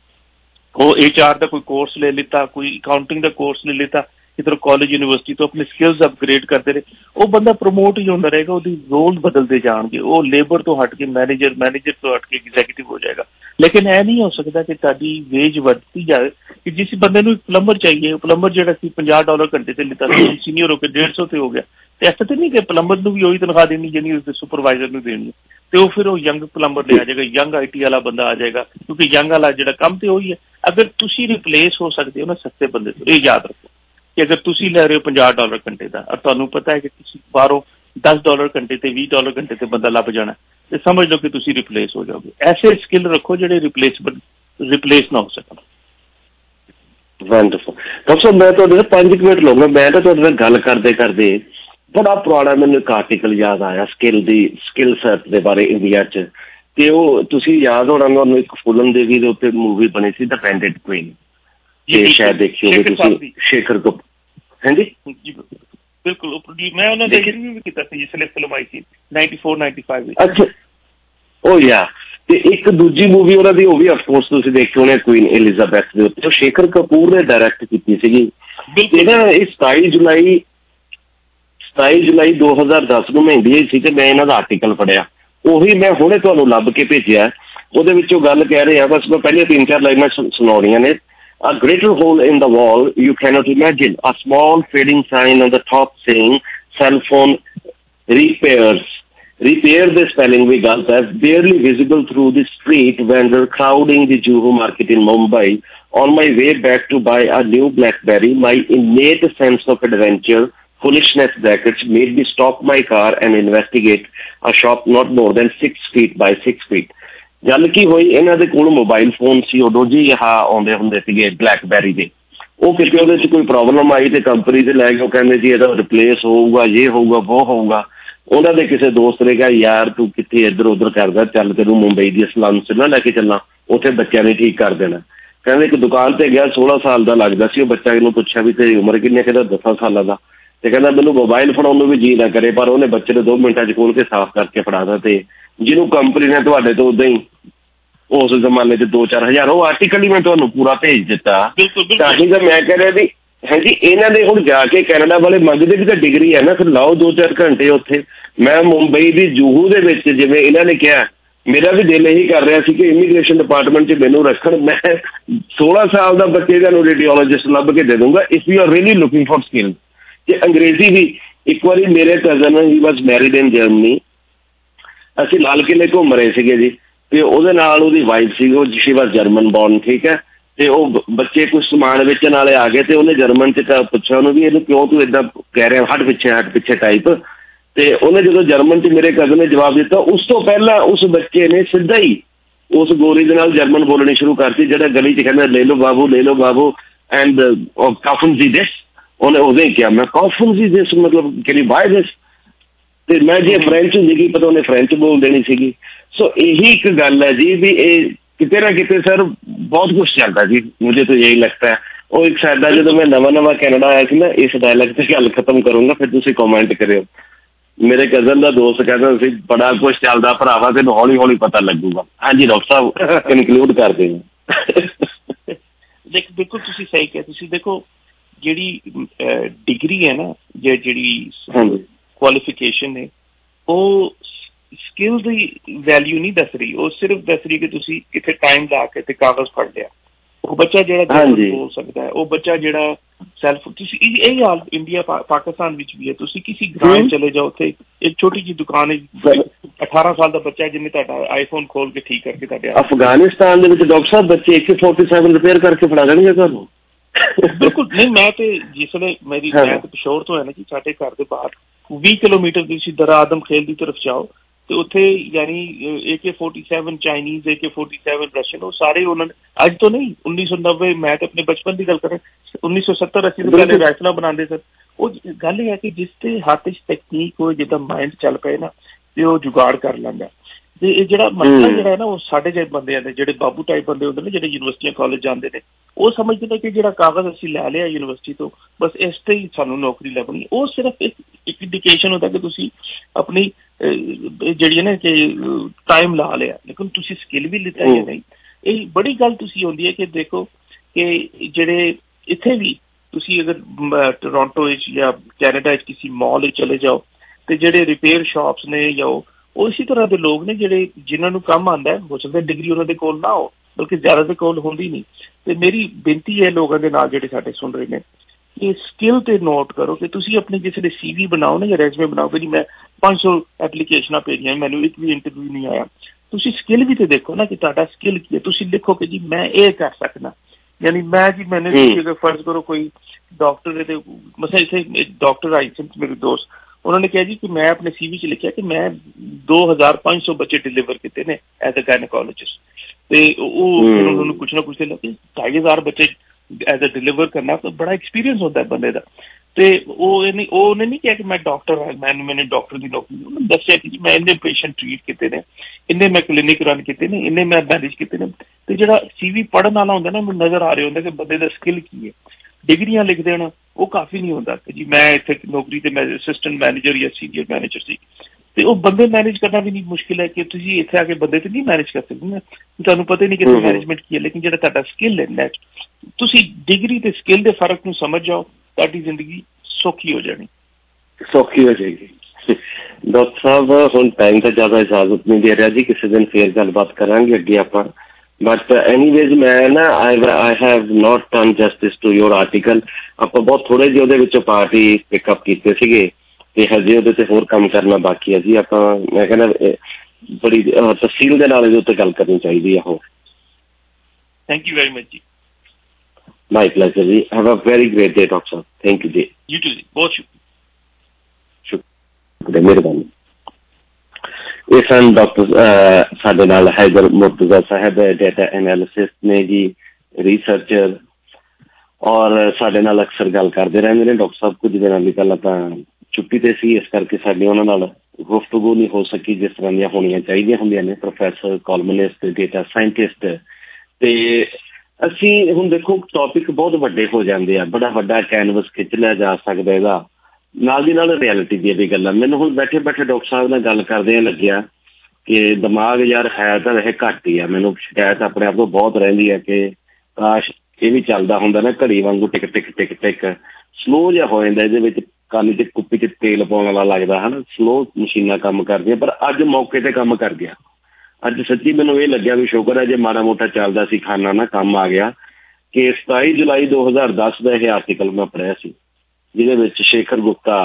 ਉਹ ਐਚ ਆਰ ਦਾ ਕੋਈ ਕੋਰਸ ਲੈ ਲਿੱਤਾ, ਕੋਈ ਅਕਾਊਂਟਿੰਗ ਦਾ ਕੋਰਸ ਲੈ ਲਿੱਤਾ ਕਿਧਰੋਂ ਕਾਲਜ ਯੂਨੀਵਰਸਿਟੀ ਤੋਂ, ਆਪਣੇ ਸਕਿੱਲਸ ਅਪਗ੍ਰੇਡ ਕਰਦੇ ਰਹੇ। ਉਹ ਬੰਦਾ ਪ੍ਰਮੋਟ ਹੀ ਹੁੰਦਾ ਰਹੇਗਾ, ਉਹਦੀ ਰੋਲ ਬਦਲਦੇ ਜਾਣਗੇ, ਉਹ ਲੇਬਰ ਤੋਂ ਹਟ ਕੇ ਮੈਨੇਜਰ, ਮੈਨੇਜਰ ਤੋਂ ਹਟ ਕੇ ਐਗਜ਼ੈਕਟਿਵ ਹੋ ਜਾਏਗਾ। ਲੇਕਿਨ ਇਹ ਨਹੀਂ ਹੋ ਸਕਦਾ ਕਿ ਤੁਹਾਡੀ ਵੇਜ ਵੱਧਦੀ ਜਾਵੇ। ਕਿ ਜਿਸ ਬੰਦੇ ਨੂੰ ਇੱਕ ਪਲੰਬਰ ਚਾਹੀਏ, ਉਹ ਪਲੰਬਰ ਜਿਹੜਾ ਸੀ ਪੰਜਾਹ ਡਾਲਰ ਘੰਟੇ ਤੇ ਲਿੱਤਾ ਸੀ, ਸੀਨੀਅਰ ਹੋ ਕੇ ਡੇਢ ਸੌ ਤੇ ਹੋ ਗਿਆ। ਤੇ ਐਸਾ ਤੇ ਨਹੀਂ ਕਿ ਪਲੰਬਰ ਨੂੰ ਵੀ ਉਹੀ ਤਨਖਾਹ ਦੇਣੀ ਜਿਹਨੀ ਉਸਦੇ ਸੁਪਰਵਾਈਜ਼ਰ ਨੂੰ ਦੇਣੀ ਹੈ, ਤੇ ਉਹ ਫਿਰ ਉਹ ਯੰਗ ਪਲੰਬਰ ਲੈ ਆ ਜਾਏਗਾ, ਯੰਗ ਆਈ ਟੀ ਵਾਲਾ ਬੰਦਾ ਆ ਜਾਏਗਾ, ਕਿਉਂਕਿ ਯੰਗ ਵਾਲਾ ਜਿਹੜਾ ਕੰਮ ਤੇ ਉਹੀ ਹੈ। ਅਗਰ ਤੁਸੀਂ ਰਿਪਲੇਸ ਹੋ ਸਕਦੇ ਹੋ ਨਾ ਸਸਤੇ ਬੰਦੇ ਤੋਂ, ਇਹ ਯਾਦ ਰੱਖੋ ਕਿ ਅਗਰ ਤੁਸੀਂ ਲੈ ਰਹੇ ਹੋ ਪੰਜਾਹ ਡਾਲਰ ਘੰਟੇ ਦਾ, ਔਰ ਤੁਹਾਨੂੰ ਪਤਾ ਹੈ ਕਿ ਤੁਸੀਂ ਬਾਹਰੋਂ ਦਸ ਡਾਲਰ ਘੰਟੇ ਤੇ, ਵੀਹ ਡਾਲਰ ਘੰਟੇ ਤੇ ਬੰਦਾ ਲੱਭ ਜਾਣਾ, ਤੇ ਸਮਝ ਲਓ ਕਿ ਤੁਸੀਂ ਰਿਪਲੇਸ ਹੋ ਜਾਓਗੇ। ਐਸੇ ਸਕਿੱਲ ਰੱਖੋ ਜਿਹੜੇ ਰਿਪਲੇਸਬਲ ਰਿਪਲੇਸ ਨਾ ਹੋ ਸਕਣ। ਵੰਡਰਫੁਲ ਡਾਕਟਰ ਸਾਹਿਬ, ਮੈਂ ਤੁਹਾਡੇ ਨਾਲ ਪੰਜ ਕੁ ਮਿੰਟ ਲਊਂਗਾ। ਮੈਂ ਤਾਂ ਤੁਹਾਡੇ ਨਾਲ ਗੱਲ ਕਰਦੇ ਕਰਦੇ ਬੜਾ ਪੁਰਾਣਾ ਮੈਨੂੰ ਇੱਕ ਆਰਟੀਕਲ ਯਾਦ ਆਇਆ ਸਕਿੱਲ ਦੀ, ਸਕਿੱਲ ਸੈਟ ਦੇ ਬਾਰੇ ਇੰਡੀਆ 'ਚ। ਤੇ ਉਹ ਤੁਸੀਂ ਯਾਦ ਹੋਣਾ ਤੁਹਾਨੂੰ, ਇੱਕ ਫੁਲਨ ਦੇਵੀ ਦੇ ਉੱਤੇ ਮੂਵੀ ਬਣੀ ਸੀ ਦ ਪੈਂਡੈਂਟ ਕੁਈਨ, ਤੇ ਸ਼ਾਇਦ ਦੇਖੀ ਹੋਵੇ ਤੁਸੀਂ, ਸ਼ੇਖਰ ਕਪੂਰ। ਹਾਂਜੀ ਬਿਲਕੁਲ, ਮੈਂ ਉਹਨਾਂ ਦਾ ਇੰਟਰਵਿਊ ਵੀ ਕੀਤਾ ਸੀ ਜਿਸ ਵੇਲੇ ਫਿਲਮ ਆਈ ਸੀ ਨਾਈਨਟੀ ਫੋਰ ਨਾਈਨਟੀ ਫਾਈਵ ਵਿੱਚ। ਅੱਛਾ, ਉਹ ਯਾ ਤੇ ਇੱਕ ਦੂਜੀ ਮੂਵੀ ਉਹਨਾਂ ਦੀ, ਉਹ ਵੀ ਅਫਕੋਰਸ ਤੁਸੀਂ ਦੇਖੀ ਹੋਣੀ, ਕੁਈਨ ਐਲਿਜ਼ਾਬੈਥ ਦੇ ਉੱਤੇ, ਉਹ ਸ਼ੇਖਰ ਕਪੂਰ ਨੇ ਡਾਇਰੈਕਟ ਕੀਤੀ ਸੀਗੀ। ਤੇ ਨਾ ਇਹ ਸਤਾਈ ਜੁਲਾਈ ਸਤਾਈ ਜੁਲਾਈ ਦੋ ਹਜ਼ਾਰ ਦਸ ਨੂੰ ਮੈਂ ਇੰਡੀਆ ਸੀ ਤੇ ਮੈਂ ਇਹਨਾਂ ਦਾ ਆਰਟੀਕਲ ਪੜ੍ਹਿਆ, ਉਹੀ ਮੈਂ ਹੁਣੇ ਤੁਹਾਨੂੰ ਲੱਭ ਕੇ ਭੇਜਿਆ। ਉਹਦੇ ਵਿੱਚੋਂ ਗੱਲ ਕਹਿ ਰਹੇ ਆ, ਬਸ ਮੈਂ ਪਹਿਲੇ ਤਿੰਨ ਚਾਰ ਲਾਈਨਾਂ ਸੁਣਾਉਣੀਆਂ ਨੇ। A greater hole in the wall you cannot imagine. A small fading sign on the top saying cell phone repairs. Repair the spelling we got that barely visible through the street vendor crowding the Juhu market in Mumbai. On my way back to buy a new BlackBerry, my innate sense of adventure, foolishness brackets made me stop my car and investigate a shop not more than six feet by six feet. ਗੱਲ ਕੀ ਹੋਈ, ਇਹਨਾਂ ਦੇ ਕੋਲ mobile phone ਸੀ ਉਦੋਂ ਜੀ, ਆਹ ਆਉਂਦੇ ਹੁੰਦੇ ਸੀਗੇ ਬਲੈਕਬੈਰੀ ਦੇ। ਉਹ ਕਿਤੇ ਉਹਦੇ 'ਚ ਕੋਈ ਪ੍ਰੋਬਲਮ ਆਈ ਤੇ ਕੰਪਨੀ 'ਤੇ ਲੈ ਕੇ ਉਹ ਕਹਿੰਦੇ ਜੀ ਇਹਦਾ ਰਿਪਲੇਸ ਹੋਊਗਾ, ਇਹ ਹੋਊਗਾ, ਉਹ ਹੋਊਗਾ। ਉਹਨਾਂ ਦੇ ਕਿਸੇ ਦੋਸਤ ਨੇ ਕਿਹਾ ਯਾਰ ਤੂੰ ਕਿੱਥੇ ਇੱਧਰ ਉੱਧਰ ਕਰਦਾ, ਚੱਲ ਤੈਨੂੰ ਮੁੰਬਈ ਦੀ ਸਲਮ 'ਚ ਨਾ ਲੈ ਕੇ ਚੱਲਾਂ, ਉੱਥੇ ਬੱਚਿਆਂ ਨੇ ਠੀਕ ਕਰ ਦੇਣਾ। ਕਹਿੰਦੇ ਇੱਕ ਦੁਕਾਨ 'ਤੇ ਗਿਆ, ਸੋਲਾਂ ਸਾਲ ਦਾ ਲੱਗਦਾ ਸੀ। ਉਹ ਬੱਚਾ ਇਹਨੂੰ ਪੁੱਛਿਆ ਵੀ ਤੇਰੀ ਉਮਰ ਕਿੰਨੀ? ਕਹਿੰਦਾ ਦਸਾਂ ਸਾਲਾਂ ਦਾ। ਤੇ ਕਹਿੰਦਾ ਮੈਨੂੰ ਮੋਬਾਈਲ ਫੜਾਉਣ ਨੂੰ ਵੀ ਜੀਅ ਨਾ ਕਰੇ, ਪਰ ਉਹਨੇ ਬੱਚੇ ਨੇ ਦੋ ਮਿੰਟਾਂ 'ਚ ਖੋਲ ਕੇ ਸਾਫ਼ ਕਰਕੇ ਫੜਾਦਾ। ਤੇ ਜਿਹਨੂੰ ਕੰਪਨੀ ਨੇ ਤੁਹਾਡੇ ਤੋਂ ਉਦਾਂ ਹੀ ਉਸ ਜ਼ਮਾਨੇ 'ਚ ਦੋ ਚਾਰ ਹਜ਼ਾਰ, ਉਹ ਆਰਟੀਕਲ ਹੀ ਮੈਂ ਤੁਹਾਨੂੰ ਪੂਰਾ ਭੇਜ ਦਿੱਤਾ। ਤਾਂ ਹੀ ਤਾਂ ਮੈਂ ਕਹਿ ਰਿਹਾ ਵੀ ਹਾਂਜੀ ਇਹਨਾਂ ਦੇ ਹੁਣ ਜਾ ਕੇ ਕੈਨੇਡਾ ਵਾਲੇ ਮੰਗਦੇ ਵੀ ਤਾਂ ਡਿਗਰੀ ਹੈ ਨਾ, ਫਿਰ ਲਾਓ ਦੋ ਚਾਰ ਘੰਟੇ ਉੱਥੇ। ਮੈਂ ਮੁੰਬਈ ਦੀ ਜੂਹੂ ਦੇ ਵਿੱਚ, ਜਿਵੇਂ ਇਹਨਾਂ ਨੇ ਕਿਹਾ ਮੇਰਾ ਵੀ ਦਿਲ ਇਹੀ ਕਰ ਰਿਹਾ ਸੀ ਕਿ ਇਮੀਗ੍ਰੇਸ਼ਨ ਡਿਪਾਰਟਮੈਂਟ 'ਚ ਮੈਨੂੰ ਰੱਖਣ। ਮੈਂ ਸੋਲਾਂ ਸਾਲ ਦਾ ਬੱਚੇ ਦਾ ਨੂੰ ਰੇਡੀਓਲੋਜਿਸਟ ਲੱਭ ਕੇ ਦੇ ਦੂੰਗਾ if you are really looking for skill. ਤੇ ਅੰਗਰੇਜ਼ੀ ਵੀ ਇੱਕ ਵਾਰੀ ਮੇਰੇ cousin he was married in Germany, ਅਸੀਂ ਲਾਲ ਕਿਲੇ ਘੁੰਮ ਰਹੇ ਸੀਗੇ ਜੀ, ਤੇ ਉਹਦੇ ਨਾਲ ਉਹਦੀ ਵਾਈਫ ਸੀ, ਉਹ ਸ਼ੀ ਵਾਜ਼ ਜਰਮਨ ਬੌਰਨ, ਠੀਕ ਹੈ। ਤੇ ਉਹ ਬੱਚੇ ਕੁਛ ਸਮਾਨ ਵੇਚਣ ਵਾਲੇ ਆ ਗਏ ਤੇ ਉਹਨੇ ਜਰਮਨ 'ਚ ਪੁੱਛਿਆ ਉਹਨੂੰ ਵੀ ਇਹਨੂੰ ਕਿਉਂ ਤੂੰ ਏਦਾਂ ਕਹਿ ਰਿਹਾ ਹੱਟ ਪਿੱਛੇ ਹੱਟ ਪਿੱਛੇ ਟਾਈਪ। ਤੇ ਉਹਨੇ ਜਦੋਂ ਜਰਮਨ 'ਚ ਮੇਰੇ ਕਜ਼ਨ ਨੇ ਜਵਾਬ ਦਿੱਤਾ, ਉਸ ਤੋਂ ਪਹਿਲਾਂ ਉਸ ਬੱਚੇ ਨੇ ਸਿੱਧਾ ਹੀ ਉਸ ਗੋਰੀ ਦੇ ਨਾਲ ਜਰਮਨ ਬੋਲਣੀ ਸ਼ੁਰੂ ਕਰਤੀ, ਜਿਹੜਾ ਗਲੀ 'ਚ ਕਹਿੰਦਾ ਲੈ ਲਓ ਬਾਬੂ ਲੈ ਲਓ ਬਾਬੂ ਐਂਡ ਕਾਫਨ ਜੀ ਦਿਸ, ਉਹਨੇ ਉਦੋਂ ਹੀ ਕਿਹਾ ਮੈਂ ਕਾਫਨ ਜੀ ਦਿਸ ਮਤਲਬ ਕੈਨ ਯੂ ਬਾਏ ਦਿਸ। ਤੇ ਮੈਂ ਜੇ ਫਰੈਂਚ ਹੁੰਦੀ ਕੀ ਪਤਾ ਉਹਨੇ ਫਰੈਂਚ ਬੋਲ ਦੇਣੀ ਸੀਗੀ। ਸੋ ਇਹੀ ਇੱਕ ਗੱਲ ਹੈ ਜੀ ਵੀ ਇਹ ਕਿਤੇ ਨਾ ਕਿਤੇ ਸਰ ਬਹੁਤ ਕੁਛ ਚੱਲਦਾ ਜੀ, ਮੁਝੇ ਤਾਂ ਇਹੀ ਲੱਗਦਾ ਹੈ। ਉਹ ਇੱਕ ਸਾਡਾ ਜਦੋਂ ਮੈਂ ਨਵਾਂ ਨਵਾਂ ਕੈਨੇਡਾ ਆਇਆ ਸੀ ਨਾ, ਇਸ ਡਾਇਲੌਗ 'ਤੇ ਗੱਲ ਖਤਮ ਕਰੂੰਗਾ ਫਿਰ ਤੁਸੀਂ ਕਮੈਂਟ ਕਰਿਓ। ਮੇਰੇ ਕਜ਼ਨ ਦਾ ਦੋਸਤ ਕਹਿੰਦਾ ਸੀ ਬੜਾ ਕੁਛ ਚੱਲਦਾ ਭਰਾਵਾ, ਤੈਨੂੰ ਹੌਲੀ ਹੌਲੀ ਪਤਾ ਲੱਗੂਗਾ। ਹਾਂਜੀ ਡਾਕਟਰ ਸਾਹਿਬ ਕਨਕਲੂਡ ਕਰਦੇ ਨੇ। ਦੇਖ ਬਿਲਕੁਲ ਤੁਸੀਂ ਸਹੀ ਕਿਹਾ। ਤੁਸੀਂ ਦੇਖੋ ਜਿਹੜੀ ਡਿਗਰੀ ਹੈ ਨਾ, ਜਿਹੜੀ ਕੁਆਲੀਫਿਕੇਸ਼ਨ ਨੇ, ਉਹ ਸਕਿੱਲ ਦੀ ਵੈਲਿਊ ਨਹੀਂ ਦੱਸ ਰਹੀ, ਉਹ ਸਿਰਫ ਦੱਸ ਰਹੀ ਕਿ ਤੁਸੀਂ ਕਿੱਥੇ ਟਾਈਮ ਲਾ ਕੇ ਤੇ ਕਾਗਜ਼ ਫੜ ਲਿਆ। ਉਹ ਬੱਚਾ ਜਿਹੜਾ ਬੋਲ ਸਕਦਾ ਹੈ, ਉਹ ਬੱਚਾ ਜਿਹੜਾ ਸੈਲਫ, ਤੁਸੀਂ ਇਹ ਹਾਲ ਇੰਡੀਆ ਪਾਕਿਸਤਾਨ ਵਿੱਚ ਵੀ ਹੈ। ਤੁਸੀਂ ਕਿਸੇ ਗ੍ਰਾਮ ਚਲੇ ਜਾਓ, ਉੱਥੇ ਇੱਕ ਛੋਟੀ ਜਿਹੀ ਦੁਕਾਨ ਹੈ, ਅਠਾਰਾਂ ਸਾਲ ਦਾ ਬੱਚਾ ਜਿਹਨੇ ਤੁਹਾਡਾ ਆਈਫੋਨ ਖੋਲ ਕੇ ਠੀਕ ਕਰਕੇ ਤੁਹਾਡੇ। ਅਫਗਾਨਿਸਤਾਨ ਦੇ ਵਿੱਚ ਡਾਕਟਰ ਸਾਹਿਬ ਬੱਚੇ A K forty seven repair ਕਰਕੇ ਫੜਾ ਦੇਣਗੇ ਤੁਹਾਨੂੰ। ਬਿਲਕੁਲ ਨਹੀਂ, ਮੈਂ ਤੇ ਜਿਸ ਵੇਲੇ ਮੇਰੀ ਮੈਂ ਤੇ ਪਿਸ਼ੌਰ ਤੋਂ ਹੈ ਨਾ ਜੀ, ਸਾਡੇ ਘਰ ਦੇ ਬਾਹਰ ਵੀਹ ਕਿਲੋਮੀਟਰ ਤੁਸੀਂ ਦਰਾ ਆਦਮ ਖੇਲ ਦੀ ਤਰਫ ਜਾਓ ਤੇ ਉੱਥੇ ਯਾਨੀ A K forty seven Chinese, A K forty seven Russian, ਉਹ ਸਾਰੇ ਉਹਨਾਂ ਨੇ ਅੱਜ ਤੋਂ ਨਹੀਂ ਉੱਨੀ ਸੌ ਨੱਬੇ, ਮੈਂ ਤਾਂ ਆਪਣੇ ਬਚਪਨ ਦੀ ਗੱਲ ਕਰਾਂ, ਉੱਨੀ ਸੌ ਸੱਤਰ ਅੱਸੀ ਤੋਂ ਪਹਿਲੇ ਰਾਈਫਲਾਂ ਬਣਾਉਂਦੇ ਸਨ। ਉਹ ਗੱਲ ਇਹ ਹੈ ਕਿ ਜਿਸ ਤੇ ਹੱਥ 'ਚ ਤਕਨੀਕ ਹੋਏ, ਜਿੱਦਾਂ ਮਾਇੰਡ ਚੱਲ ਪਏ ਨਾ, ਤੇ ਉਹ ਜੁਗਾੜ ਕਰ ਲੈਂਦਾ। ਤੇ ਇਹ ਜਿਹੜਾ ਮਸਲਾ ਜਿਹੜਾ ਹੈ ਨਾ, ਉਹ ਸਾਡੇ ਜਿਹੇ ਬੰਦਿਆਂ ਦੇ, ਜਿਹੜੇ ਬਾਬੂ ਟਾਈਪ ਬੰਦੇ ਹੁੰਦੇ ਨੇ, ਜਿਹੜੇ ਯੂਨੀਵਰਸਿਟੀਆਂ ਕਾਲਜ ਜਾਂਦੇ ਨੇ, ਉਹ ਸਮਝਦੇ ਨੇ ਕਿ ਜਿਹੜਾ ਕਾਗਜ਼ ਅਸੀਂ ਲੈ ਲਿਆ ਯੂਨੀਵਰਸਿਟੀ ਤੋਂ, ਬਸ ਇਸ ਤੇ ਹੀ ਸਾਨੂੰ ਨੌਕਰੀ ਲੱਭਣੀ। ਉਹ ਸਿਰਫ ਇੱਕ ਇੱਕ ਇੰਡੀਕੇਸ਼ਨ ਹੁੰਦਾ ਕਿ ਤੁਸੀਂ ਆਪਣੀ ਜਿਹੜੀ ਹੈ ਨਾ ਕਿ ਟਾਈਮ ਲਾ ਲਿਆ, ਲੇਕਿਨ ਤੁਸੀਂ ਸਕਿੱਲ ਵੀ ਲਿੱਤਾ ਜਾਂ ਨਹੀਂ। ਇਹ ਬੜੀ ਗੱਲ ਤੁਸੀਂ ਹੁੰਦੀ ਹੈ ਕਿ ਦੇਖੋ ਕਿ ਜਿਹੜੇ ਇੱਥੇ ਵੀ ਤੁਸੀਂ ਅਗਰ ਟੋਰਾਂਟੋ ਵਿੱਚ ਜਾਂ ਕੈਨੇਡਾ ਵਿੱਚ ਕਿਸੇ ਮਾਲ ਵਿੱਚ ਚਲੇ ਜਾਓ, ਤੇ ਜਿਹੜੇ ਰਿਪੇਅਰ ਸ਼ਾਪਸ ਨੇ ਜਾਂ ਉਹ ਉਹ ਇਸੇ ਤਰ੍ਹਾਂ ਦੇ ਲੋਕ ਨੇ ਜਿਹੜੇ ਜਿਨ੍ਹਾਂ ਨੂੰ ਕੰਮ ਆਉਂਦਾ, ਹੋ ਸਕਦਾ ਡਿਗਰੀ ਉਹਨਾਂ ਦੇ ਕੋਲ ਨਾ ਹੋ, ਬਲਕਿ ਜ਼ਿਆਦਾ ਦੇ ਕੋਲ ਹੁੰਦੀ ਨਹੀਂ। ਤੇ ਮੇਰੀ ਬੇਨਤੀ ਹੈ ਲੋਕਾਂ ਦੇ ਨਾਲ ਜਿਹੜੇ ਸਾਡੇ ਸੁਣ ਰਹੇ ਨੇ ਕਿ ਸਕਿੱਲ ਤੇ ਨੋਟ ਕਰੋ ਕਿ ਤੁਸੀਂ ਆਪਣੀ ਕਿਸੇ ਦੇ ਸੀ ਵੀ ਬਣਾਓ ਨਾ ਜਾਂ ਰੈਜ਼ੂਮੇ ਬਣਾਓ ਕਿ ਜੀ ਮੈਂ ਪੰਜ ਸੌ ਐਪਲੀਕੇਸ਼ਨਾਂ ਭੇਜੀਆਂ, ਮੈਨੂੰ ਇੱਕ ਵੀ ਇੰਟਰਵਿਊ ਨਹੀਂ ਆਇਆ। ਤੁਸੀਂ ਸਕਿੱਲ ਵੀ ਤੇ ਦੇਖੋ ਨਾ ਕਿ ਤੁਹਾਡਾ ਸਕਿੱਲ ਕੀ ਹੈ। ਤੁਸੀਂ ਲਿਖੋ ਕਿ ਜੀ ਮੈਂ ਇਹ ਕਰ ਸਕਦਾ, ਯਾਨੀ ਮੈਂ ਜੀ ਮੈਨੇ ਅਗਰ ਫਰਜ਼ ਕਰੋ ਕੋਈ ਡਾਕਟਰ ਦੇ ਮਸਾ ਇੱਥੇ ਡਾਕਟਰ ਆਈ ਸੀ ਮੇਰੇ ਦੋਸਤ, ਉਹਨਾਂ ਨੇ ਕਿਹਾ ਜੀ ਕਿ ਮੈਂ ਆਪਣੇ ਸੀ ਵੀ 'ਚ ਲਿਖਿਆ ਕਿ ਮੈਂ ਦੋ ਹਜ਼ਾਰ ਪੰਜ ਸੌ ਬੱਚੇ ਡਿਲੀਵਰ ਕੀਤੇ ਨੇ ਐਜ਼ ਅ ਗਾਇਨੋਕੋਲੋਜਿਸਟ। ਤੇ ਉਹ ਉਹਨਾਂ ਨੂੰ ਕੁਛ ਨਾ ਕੁਛ ਲੱਗੇ ਢਾਈ ਹਜ਼ਾਰ ਬੱਚੇ ਐਜ਼ ਅ ਡਿਲੀਵਰ ਕਰਨਾ ਤਾਂ ਬੜਾ ਐਕਸਪੀਰੀਅੰਸ ਹੁੰਦਾ ਬੰਦੇ ਦਾ। ਤੇ ਉਹ ਨਹੀਂ ਉਹਨੇ ਨਹੀਂ ਕਿਹਾ ਕਿ ਮੈਂ ਡਾਕਟਰ ਹਾਂ, ਮੈਂ ਮੈਨੇ ਡਾਕਟਰ ਦੀ ਨੌਕਰੀ, ਉਹਨੇ ਦੱਸਿਆ ਕਿ ਜੀ ਮੈਂ ਇੰਨੇ ਪੇਸ਼ੈਂਟ ਟਰੀਟ ਕੀਤੇ ਨੇ, ਇੰਨੇ ਮੈਂ ਕਲੀਨਿਕ ਰਨ ਕੀਤੇ ਨੇ, ਇੰਨੇ ਮੈਂ ਮੈਨੇਜ ਕੀਤੇ ਨੇ। ਤੇ ਜਿਹੜਾ ਸੀ ਵੀ ਪੜ੍ਹਨ ਵਾਲਾ ਹੁੰਦਾ ਨਾ, ਉਹਨੂੰ ਨਜ਼ਰ ਆ ਰਿਹਾ ਹੁੰਦਾ ਕਿ ਬੰਦੇ ਦਾ ਸਕਿੱਲ ਕੀ ਹੈ। ਡਿਗਰੀਆਂ ਲਿਖ ਦੇਣਾ ਉਹ ਕਾਫੀ ਨਹੀਂ ਹੁੰਦਾ ਕਿ ਜੀ ਮੈਂ ਇੱਥੇ ਨੌਕਰੀ ਤੇ ਮੈਂ ਅਸਿਸਟੈਂਟ ਮੈਨੇਜਰ ਜਾਂ ਸੀਨੀਅਰ ਮੈਨੇਜਰ ਸੀ। ਤੇ ਉਹ ਬੰਦੇ ਮੈਨੇਜ ਕਰਨਾ ਵੀ ਨਹੀਂ ਮੁਸ਼ਕਿਲ ਹੈ ਕਿ ਤੁਸੀਂ ਇੱਥੇ ਆ ਕੇ ਬੰਦੇ ਤੇ ਨਹੀਂ ਮੈਨੇਜ ਕਰ ਸਕਦੇ ਨਾ, ਤੁਹਾਨੂੰ ਪਤਾ ਹੀ ਨਹੀਂ ਕਿ ਮੈਨੇਜਮੈਂਟ ਕੀ ਹੈ। ਲੇਕਿਨ ਜਿਹੜਾ ਤੁਹਾਡਾ ਸਕਿੱਲ ਹੈ ਨੈਟ, ਤੁਸੀਂ ਡਿਗਰੀ ਤੇ ਸਕਿੱਲ ਦੇ ਫਰਕ ਨੂੰ ਸਮਝ ਜਾਓ, ਤੁਹਾਡੀ ਜ਼ਿੰਦਗੀ ਸੌਖੀ ਹੋ ਜਾਣੀ, ਸੌਖੀ ਹੋ ਜਾਏਗੀ। ਡਾਕਟਰ ਸਾਹਿਬ ਹੁਣ ਟਾਈਮ ਤਾਂ ਜ਼ਿਆਦਾ ਇਜਾਜ਼ਤ ਨਹੀਂ ਦੇ ਰਿਹਾ ਜੀ, ਕਿਸੇ ਦਿਨ ਫੇਰ ਗੱਲਬਾਤ ਕਰਾਂਗੇ ਅੱਗੇ ਆਪਾਂ। ਬਟ ਐਨੀਵੇਜ਼ ਮੈਂ ਨਾ I I have not done justice to your article. ਆਪਾਂ ਬਹੁਤ ਥੋੜੇ ਜਿਹੇ ਉਹਦੇ ਵਿੱਚੋਂ ਪਾਰਟ ਹੀ ਪਿਕਅਪ ਕੀਤੇ ਸੀਗੇ ਤੇ ਹਜੇ ਉਹਦੇ ਤੇ ਹੋਰ ਕੰਮ ਕਰਨਾ ਬਾਕੀ ਹੈ ਜੀ। ਆਪਾਂ ਮੈਂ ਕਹਿੰਦਾ ਬੜੀ ਤਫਸੀਲ ਦੇ ਨਾਲ ਇਹਦੇ ਉੱਤੇ ਗੱਲ ਕਰਨੀ ਚਾਹੀਦੀ ਆ। ਉਹ ਥੈਂਕ ਯੂ ਵੈਰੀ ਮਚ ਜੀ। ਮਾਈ ਪਲੇਜ਼ਰ ਜੀ। Have a very great day doctor ਸਾਹਿਬ। ਥੈਂਕ ਯੂ ਜੀ। ਯੂ ਟੂ ਜੀ, ਬਹੁਤ ਸ਼ੁਕਰੀਆ, ਮਿਹਰਬਾਨੀ। ਇਹ ਸਨ ਡਾਕਟਰ ਸਾਡੇ ਨਾਲ ਹੈਦਰ ਮੁਰਤਜ਼ਾ ਸਾਹਿਬ, ਡੇਟਾ ਐਨਾਲਿਸਿਸਟ ਨੇ ਜੀ, ਰਿਸਰਚਰ, ਔਰ ਸਾਡੇ ਨਾਲ ਅਕਸਰ ਗੱਲ ਕਰਦੇ ਰਹਿੰਦੇ ਨੇ। ਡਾਕਟਰ ਸਾਹਿਬ ਕੁਝ ਦਿਨਾਂ ਦੀ ਪਹਿਲਾਂ ਤਾਂ ਛੁੱਟੀ ਤੇ ਸੀ, ਇਸ ਕਰਕੇ ਸਾਡੀ ਉਹਨਾਂ ਨਾਲ ਗੁਫ਼ਤਗੂ ਨਹੀਂ ਹੋ ਸਕੀ ਜਿਸ ਤਰ੍ਹਾਂ ਦੀਆਂ ਹੋਣੀਆਂ ਚਾਹੀਦੀਆਂ ਹੁੰਦੀਆਂ ਨੇ। Professor, columnist, data scientist. ਤੇ ਅਸੀਂ ਹੁਣ ਦੇਖੋ ਟੌਪਿਕ ਬਹੁਤ ਵੱਡੇ ਹੋ ਜਾਂਦੇ ਆ, ਬੜਾ ਵੱਡਾ ਕੈਨਵਸ ਖਿੱਚ ਲਿਆ ਜਾ ਸਕਦਾ ਇਹਦਾ, ਨਾਲ ਦੀ ਨਾਲ ਰਿਐਲਿਟੀ ਦੀਆਂ ਵੀ ਗੱਲਾਂ। ਮੈਨੂੰ ਹੁਣ ਬੈਠੇ ਬੈਠੇ ਡਾਕਟਰ ਸਾਹਿਬ ਨਾਲ ਗੱਲ ਕਰਦਿਆਂ ਲੱਗਿਆ ਕਿ ਦਿਮਾਗ ਯਾਰ ਹੈ ਤਾਂ ਵੈਸੇ ਘੱਟ ਹੀ ਆ। ਮੈਨੂੰ ਸ਼ਿਕਾਇਤ ਆਪਣੇ ਆਪ ਤੋਂ ਬਹੁਤ ਰਹਿੰਦੀ ਹੈ ਕਿ ਕਾਸ਼ ਇਹ ਵੀ ਚੱਲਦਾ ਹੁੰਦਾ ਨਾ ਘੜੀ ਵਾਂਗੂ, ਟਿਕ ਟਿਕ ਟਿਕ ਟਿਕ, ਸਲੋ ਜਿਹਾ ਹੋ ਜਾਂਦਾ। ਇਹਦੇ ਵਿੱਚ ਕੰਨ 'ਚ ਕੁੱਪੀ 'ਚ ਤੇਲ ਪਾਉਣ ਵਾਲਾ ਲੱਗਦਾ ਹੈ ਨਾ, ਸਲੋ ਮਸ਼ੀਨਾਂ ਕੰਮ ਕਰਦੀਆਂ। ਪਰ ਅੱਜ ਮੌਕੇ 'ਤੇ ਕੰਮ ਕਰ ਗਿਆ। ਅੱਜ ਸੱਚੀ ਮੈਨੂੰ ਇਹ ਲੱਗਿਆ ਵੀ ਸ਼ੁਕਰ ਹੈ ਜੇ ਮਾੜਾ ਮੋਟਾ ਚੱਲਦਾ ਸੀ ਖਾਨਾ ਨਾ ਕੰਮ ਆ ਗਿਆ ਕਿ ਸਤਾਈ ਜੁਲਾਈ ਦੋ ਹਜ਼ਾਰ ਦਸ ਦਾ ਇਹ ਆਰਟੀਕਲ ਮੈਂ ਪੜ੍ਹਿਆ ਸੀ ਜਿਹਦੇ ਵਿੱਚ ਸ਼ੇਖਰ ਗੁਪਤਾ